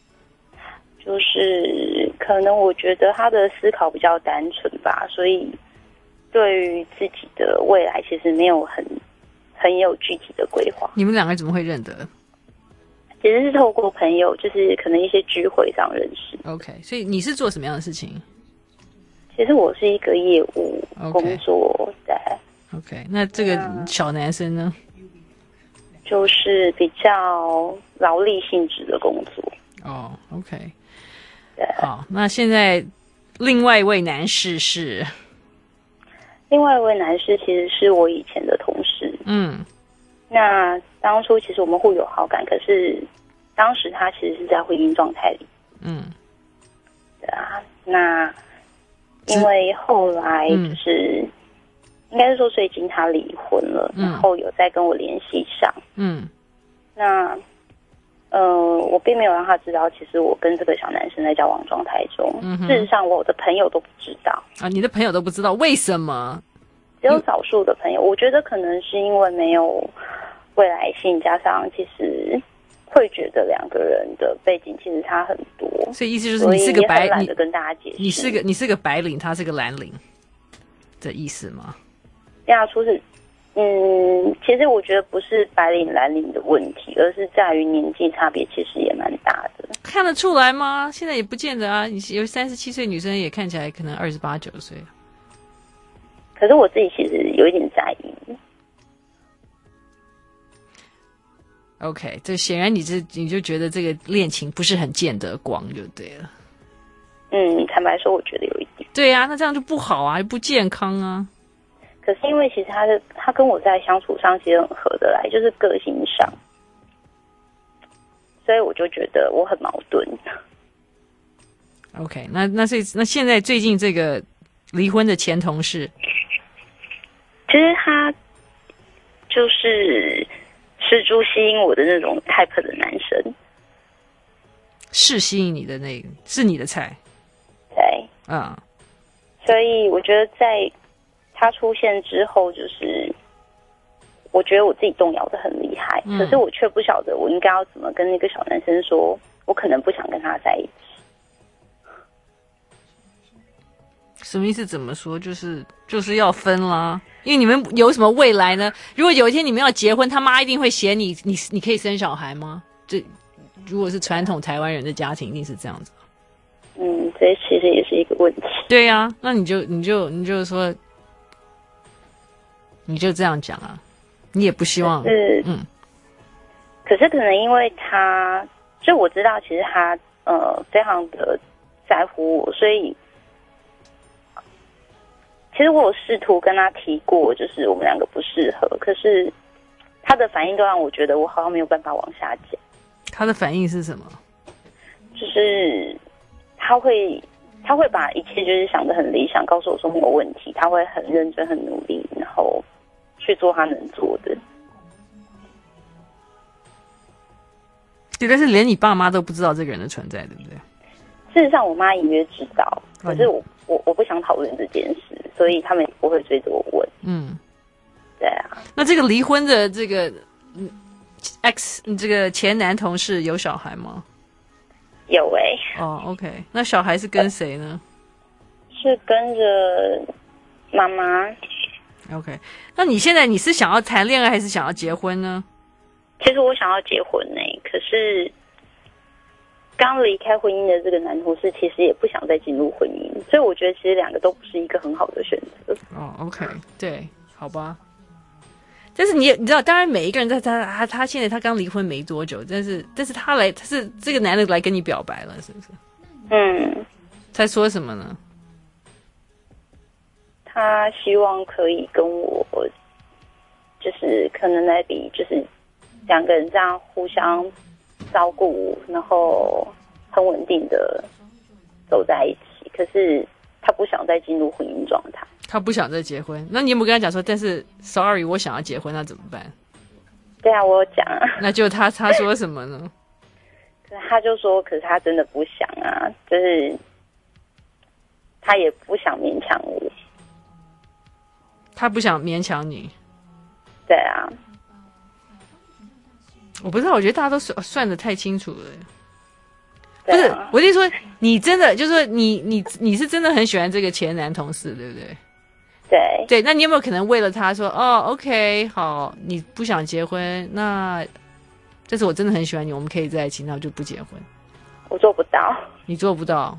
就是可能我觉得他的思考比较单纯吧，所以对于自己的未来其实没有很有具体的规划。 你们2个怎么会认得？ 其实是透过朋友，就是可能一些聚会上认识。 OK， 所以你是做什么样的事情？ 其实我是一个业务工作在。 OK， 那这个小男生呢？ 就是比较劳力性质的工作。 OK。好，那现在另外一位男士是？ 另外一位男士其实是我以前的同事。那当初其实我们互有好感，可是当时他其实是在婚姻状态里。对啊，那因为后来就是应该是说最近他离婚了，然后有在跟我联系上。那我并没有让他知道，其实我跟这个小男生在交往状态中。事实上，我的朋友都不知道啊。你的朋友都不知道，为什么？ 只有少数的朋友。我觉得可能是因为没有未来性，加上其实会觉得两个人的背景其实差很多， 所以意思就是你是个白， 你懒得跟大家解释， 你是个白领，他是个蓝领的意思吗？ 亚初是，其实我觉得不是白领蓝领的问题，而是在于年纪差别其实也蛮大的。 看得出来吗？现在也不见得啊，你有37岁女生也看起来可能28、9岁。 可是我自己其实有一点在意。 OK， 这显然你就觉得这个恋情不是很见得光，就对了。 坦白说，我觉得有一点。 对啊，那这样就不好啊，不健康啊。 可是因为其实他跟我在相处上其实很合得来，就是个性上，所以我就觉得我很矛盾。 OK， 那现在最近这个离婚的前同事， 其实他就是吃猪吸引我的那种 type 的男生， 是吸引你的那个，是你的菜。 对，所以我觉得在他出现之后，就是我觉得我自己动摇的很厉害，可是我却不晓得我应该要怎么跟那个小男生说，我可能不想跟他在一起。 什么意思？怎么说？就是要分啦，因为你们有什么未来呢？如果有一天你们要结婚，他妈一定会嫌你可以生小孩吗？这如果是传统台湾人的家庭，一定是这样子。 这其实也是一个问题。 对呀，那你就说，你就这样讲啊，你也不希望。 可是可能因为他，就我知道，其实他非常的在乎我，所以其实我有试图跟他提过，就是我们两个不适合，可是他的反应都让我觉得我好像没有办法往下讲。 他的反应是什么？ 就是他会把一切就是想得很理想，告诉我说没有问题，他会很认真、很努力，然后去做他能做的。 对，但是连你爸妈都不知道这个人的存在，对不对？ 事实上，我妈隐约知道，可是我不想讨论这件事，所以他们也不会追着我问。对啊。 那这个离婚的这个这个前男同事有小孩吗？ 有 OK， 那小孩是跟谁呢？ 是跟着妈妈。 OK， 那你现在你是想要谈恋爱还是想要结婚呢？ 其实我想要结婚可是刚离开婚姻的这个男同事其实也不想再进入婚姻，所以我觉得其实两个都不是一个很好的选择。 OK， 对，好吧。但是你知道，当然每一个人在他现在他刚离婚没多久，但是他是这个男的来跟你表白了，是不是？他说什么呢？ 他希望可以跟我，就是可能来比，就是两个人这样互相照顾，然后很稳定的走在一起。可是他不想再进入婚姻状态。 他不想再结婚，那你有没有跟他讲说，但是 sorry 我想要结婚，那怎么办？ 对啊，我有讲那就他说什么呢？ 他就说，可是他真的不想啊，就是他也不想勉强我。 他不想勉强你。 对啊。 我不知道，我觉得大家都算得太清楚了。不是，我就说你真的就是说你是真的很喜欢这个前男同事，对不对？对，那你有没有可能为了他说OK 好，你不想结婚，那但是我真的很喜欢你，我们可以在一起，那我就不结婚。 我做不到。 你做不到。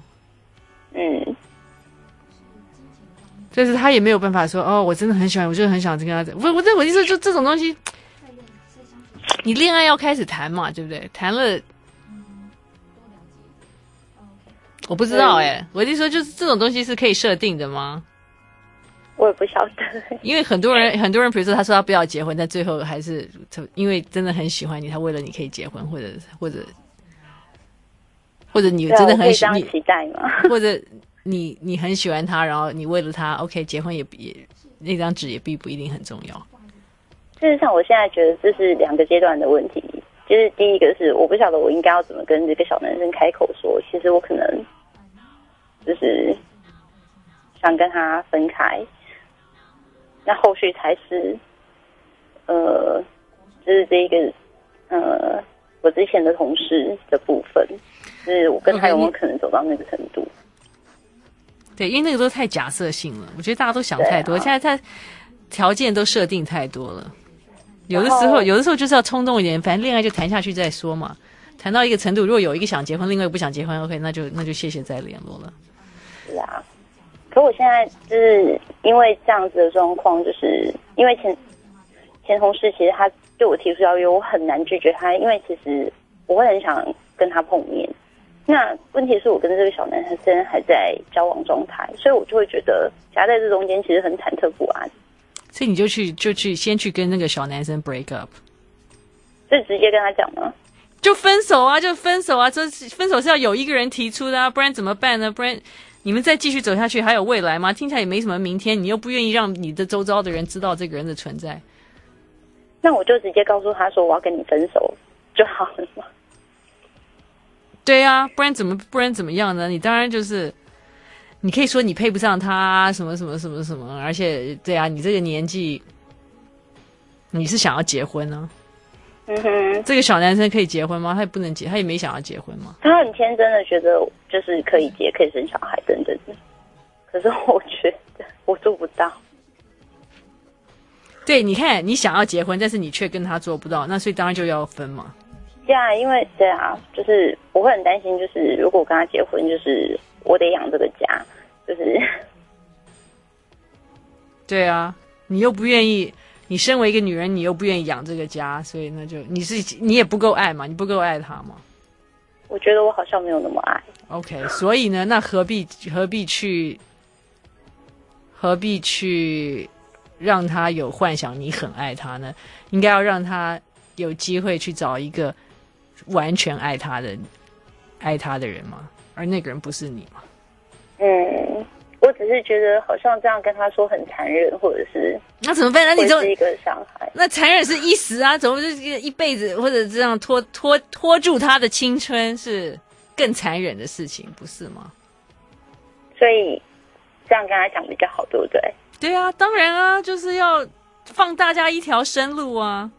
但是他也没有办法说我真的很喜欢，我就很想跟他在。我意思就这种东西，你恋爱要开始谈嘛，对不对？谈了。我不知道我就说，就是这种东西是可以设定的吗？ 我也不晓得。 因为很多人，比如说他说他不要结婚，但最后还是因为真的很喜欢你，他为了你可以结婚，或者你真的很喜欢， 期待吗？ 或者你很喜欢他，然后你为了他 OK 结婚也那张纸也并不一定很重要。 事实上，我现在觉得这是两个阶段的问题。就是第一个是我不晓得我应该要怎么跟这个小男生开口说，其实我可能就是想跟他分开。那后续才是就是这个我之前的同事的部分，就是我跟他有没有可能走到那个程度？ 对，因为那个都太假设性了，我觉得大家都想太多，现在他条件都设定太多了。有的时候就是要冲动一点，反正恋爱就谈下去再说嘛。谈到一个程度，如果有一个想结婚，另外一个不想结婚 ，OK， 那就谢谢再联络了。 是啊，可我现在就是因为这样子的状况，就是因为前同事其实他对我提出邀约，我很难拒绝他，因为其实我会很想跟他碰面。那问题是我跟这个小男生还在交往状态，所以我就会觉得夹在这中间其实很忐忑不安。 所以你就去先去跟那个小男生 break up， 就直接跟他讲吗？ 就分手啊！这分手是要有一个人提出的啊，不然怎么办呢？不然你们再继续走下去还有未来吗？听起来也没什么明天，你又不愿意让你的周遭的人知道这个人的存在。 那我就直接告诉他说我要跟你分手就好了嘛。 对啊，不然怎么样呢？你当然就是你可以说你配不上他什么什么什么什么，而且对啊，你这个年纪你是想要结婚呢？这个小男生可以结婚吗？他也不能结，他也没想要结婚吗？ 他很天真的觉得就是可以结，可以生小孩等等的。可是我觉得我做不到。 对，你看你想要结婚，但是你却跟他做不到，那所以当然就要分嘛。 对啊，因为对啊，就是我会很担心，就是如果我跟他结婚，就是我得养这个家，就是对啊，你又不愿意。你身为一个女人，你又不愿意养这个家，所以那就你也不够爱嘛，你不够爱他嘛？ 我觉得我好像没有那么爱。 OK， 所以呢，那何必去让他有幻想你很爱他呢？应该要让他有机会去找一个完全爱他的人嘛，而那个人不是你嘛？ 我只是觉得好像这样跟他说很残忍，或者是那怎么办？那你就是一个伤害。 那残忍是一时啊，怎么就是一辈子，或者这样拖住他的青春是更残忍的事情，不是吗？ 所以这样跟他讲比较好，对不对？ 对啊，当然啊，就是要放大家一条生路啊。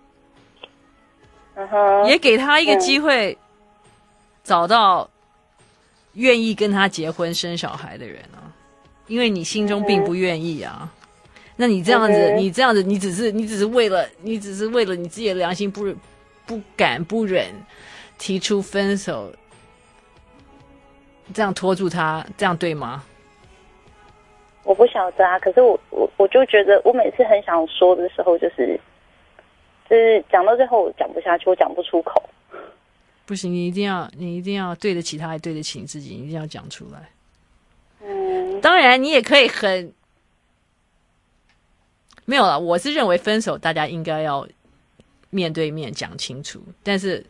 也给他一个机会，找到愿意跟他结婚生小孩的人啊。因为你心中并不愿意啊，那你这样子，你只是为了你自己的良心不敢不忍提出分手，这样拖住他，这样对吗？ 我不晓得啊，可是我就觉得，我每次很想说的时候，就是讲到最后我讲不下去，我讲不出口。 不行，你一定要对得起他，也对得起你自己，你一定要讲出来。当然你也可以没有啦，我是认为分手大家应该要面对面讲清楚，但是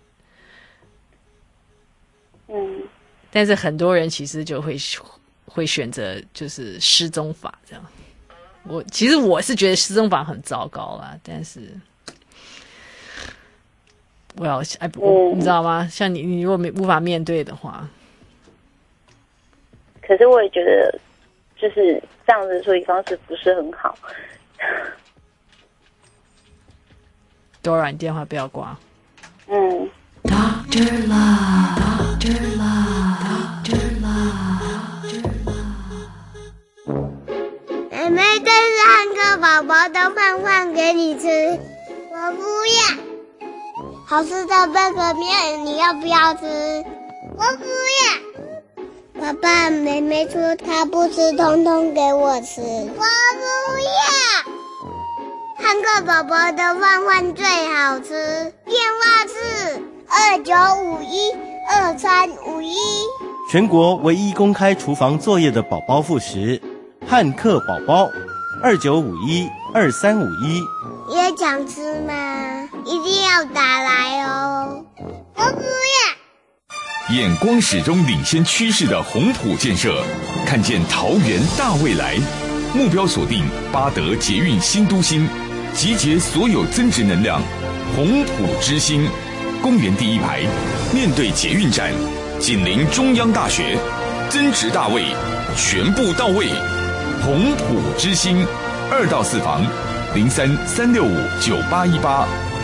很多人其实就会选择就是失踪法这样。其实我是觉得失踪法很糟糕啦，但是你知道吗？像你如果无法面对的话， 可是我也觉得就是这样子的处理方式不是很好。 Dora， 你电话不要挂。 Dr. Love, Dr. Love, Dr. Love。 妹妹带3个宝宝的饭饭给你吃，我不要。好吃的贝壳面，你要不要吃？我不要。爸爸，妹妹说她不吃，通通给我吃。我不要。3个宝宝的饭饭最好吃，电话是29512351。 全国唯一公开厨房作业的宝宝副食，汉克宝宝，29512351。 也想吃吗？一定要打来哦。我不要。 眼光始终领先趋势的宏普建设，看见桃园大未来，目标锁定八德捷运新都心，集结所有增值能量，宏普之星，公园第一排，面对捷运站，紧邻中央大学，增值大位，全部到位，宏普之星，2到4房，03-365-9818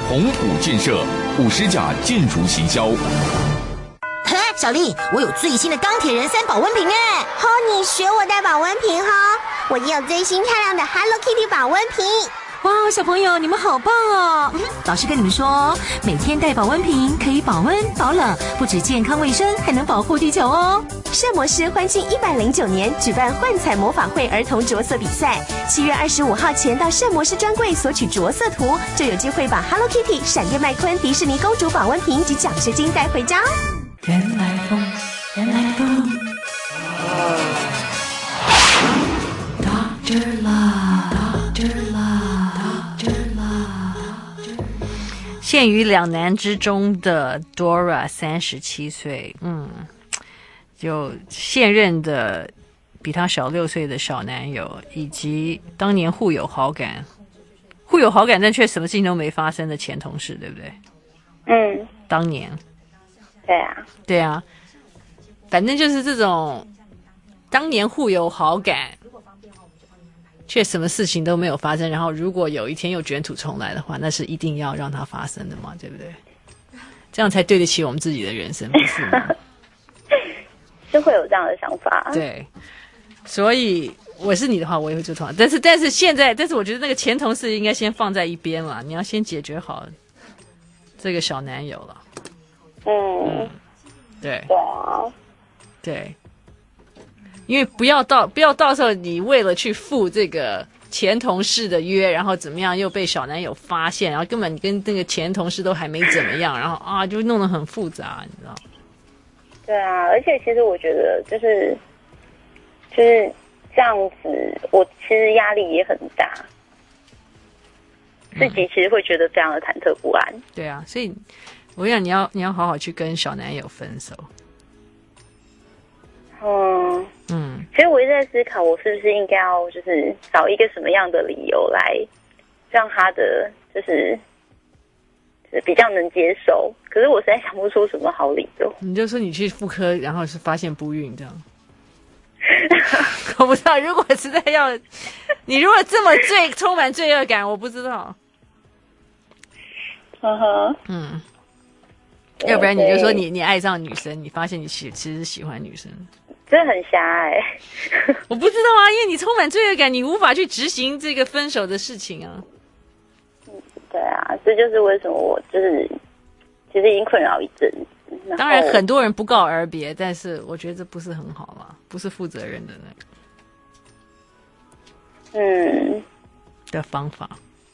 宏普建设50甲建筑行销。 小丽，我有最新的钢铁人3保温瓶哎！ 吼，你学我带保温瓶吼，我也有最新漂亮的 Hello Kitty 保温瓶。 哇，小朋友，你们好棒哦！老师跟你们说，每天带保温瓶可以保温保冷，不止健康卫生，还能保护地球哦。 圣魔师欢庆109年举办幻彩魔法会儿童着色比赛，7月25号前到圣魔师专柜索取着色图，就有机会把 Hello Kitty、闪电麦昆、迪士尼公主保温瓶及奖学金带回家哦。 原来风，原来风。Dr. Love，Dr. Love，Dr. Love。 陷于两难之中的 Dora 37岁，就现任的比他小6岁的小男友，以及当年互有好感但却什么事情都没发生的前同事，对不对？当年。对啊，反正就是这种当年互有好感却什么事情都没有发生，然后如果有一天又卷土重来的话，那是一定要让它发生的嘛，对不对？这样才对得起我们自己的人生，不是吗？ 就会有这样的想法。 对，所以我是你的话我也会做同样，但是现在我觉得那个前同事应该先放在一边了，你要先解决好这个小男友了。对啊，对，因为不要到时候你为了去赴这个前同事的约，然后怎么样又被小男友发现，然后根本跟那个前同事都还没怎么样，然后就弄得很复杂，你知道？ 对啊，而且其实我觉得就是这样子，我其实压力也很大，自己其实会觉得非常的忐忑不安。 对啊，所以我想你要好好去跟小男友分手。其实我一直在思考，我是不是应该要就是找一个什么样的理由来让他的就是比较能接受，可是我实在想不出什么好理由。你就说你去妇科，然后是发现不孕这样。我不知道，如果实在要你如果这么充满罪恶感，我不知道。要不然你就说你爱上女生，你发现你其实喜欢女生， 真的很狭隘。 我不知道啊，因为你充满罪恶感，你无法去执行这个分手的事情啊。 对啊，这就是为什么我就是其实已经困扰一阵子。 当然很多人不告而别，但是我觉得这不是很好嘛，不是负责任的的方法。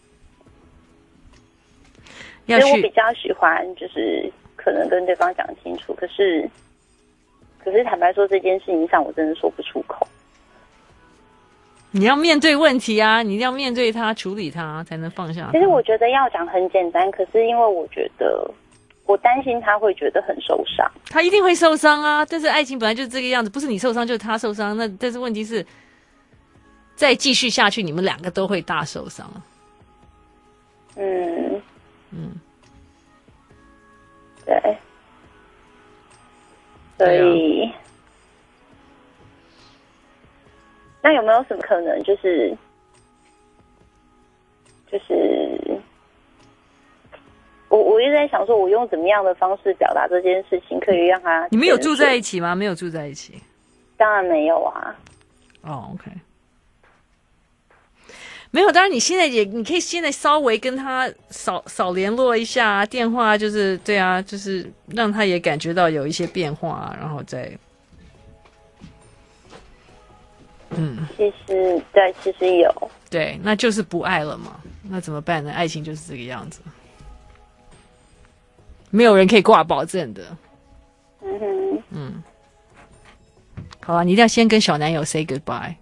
其实我比较喜欢就是可能跟对方讲清楚，可是坦白说这件事情上我真的说不出口。 你要面对问题啊，你一定要面对它，处理它，才能放下它。 其实我觉得要讲很简单，可是因为我觉得我担心他会觉得很受伤。 他一定会受伤啊，但是爱情本来就是这个样子，不是你受伤就是他受伤。但是问题是再继续下去你们两个都会大受伤。 对，所以那有没有什么可能就是我一直在想说，我用怎么样的方式表达这件事情，可以让他。 你们有住在一起吗？没有住在一起。 当然没有啊。 OK。没有，当然你现在你可以现在稍微跟他少联络一下，电话就是对啊，就是让他也感觉到有一些变化，然后再其实有。 对，那就是不爱了嘛，那怎么办呢？爱情就是这个样子，没有人可以挂保证的。好啊，你一定要先跟小男友 say goodbye。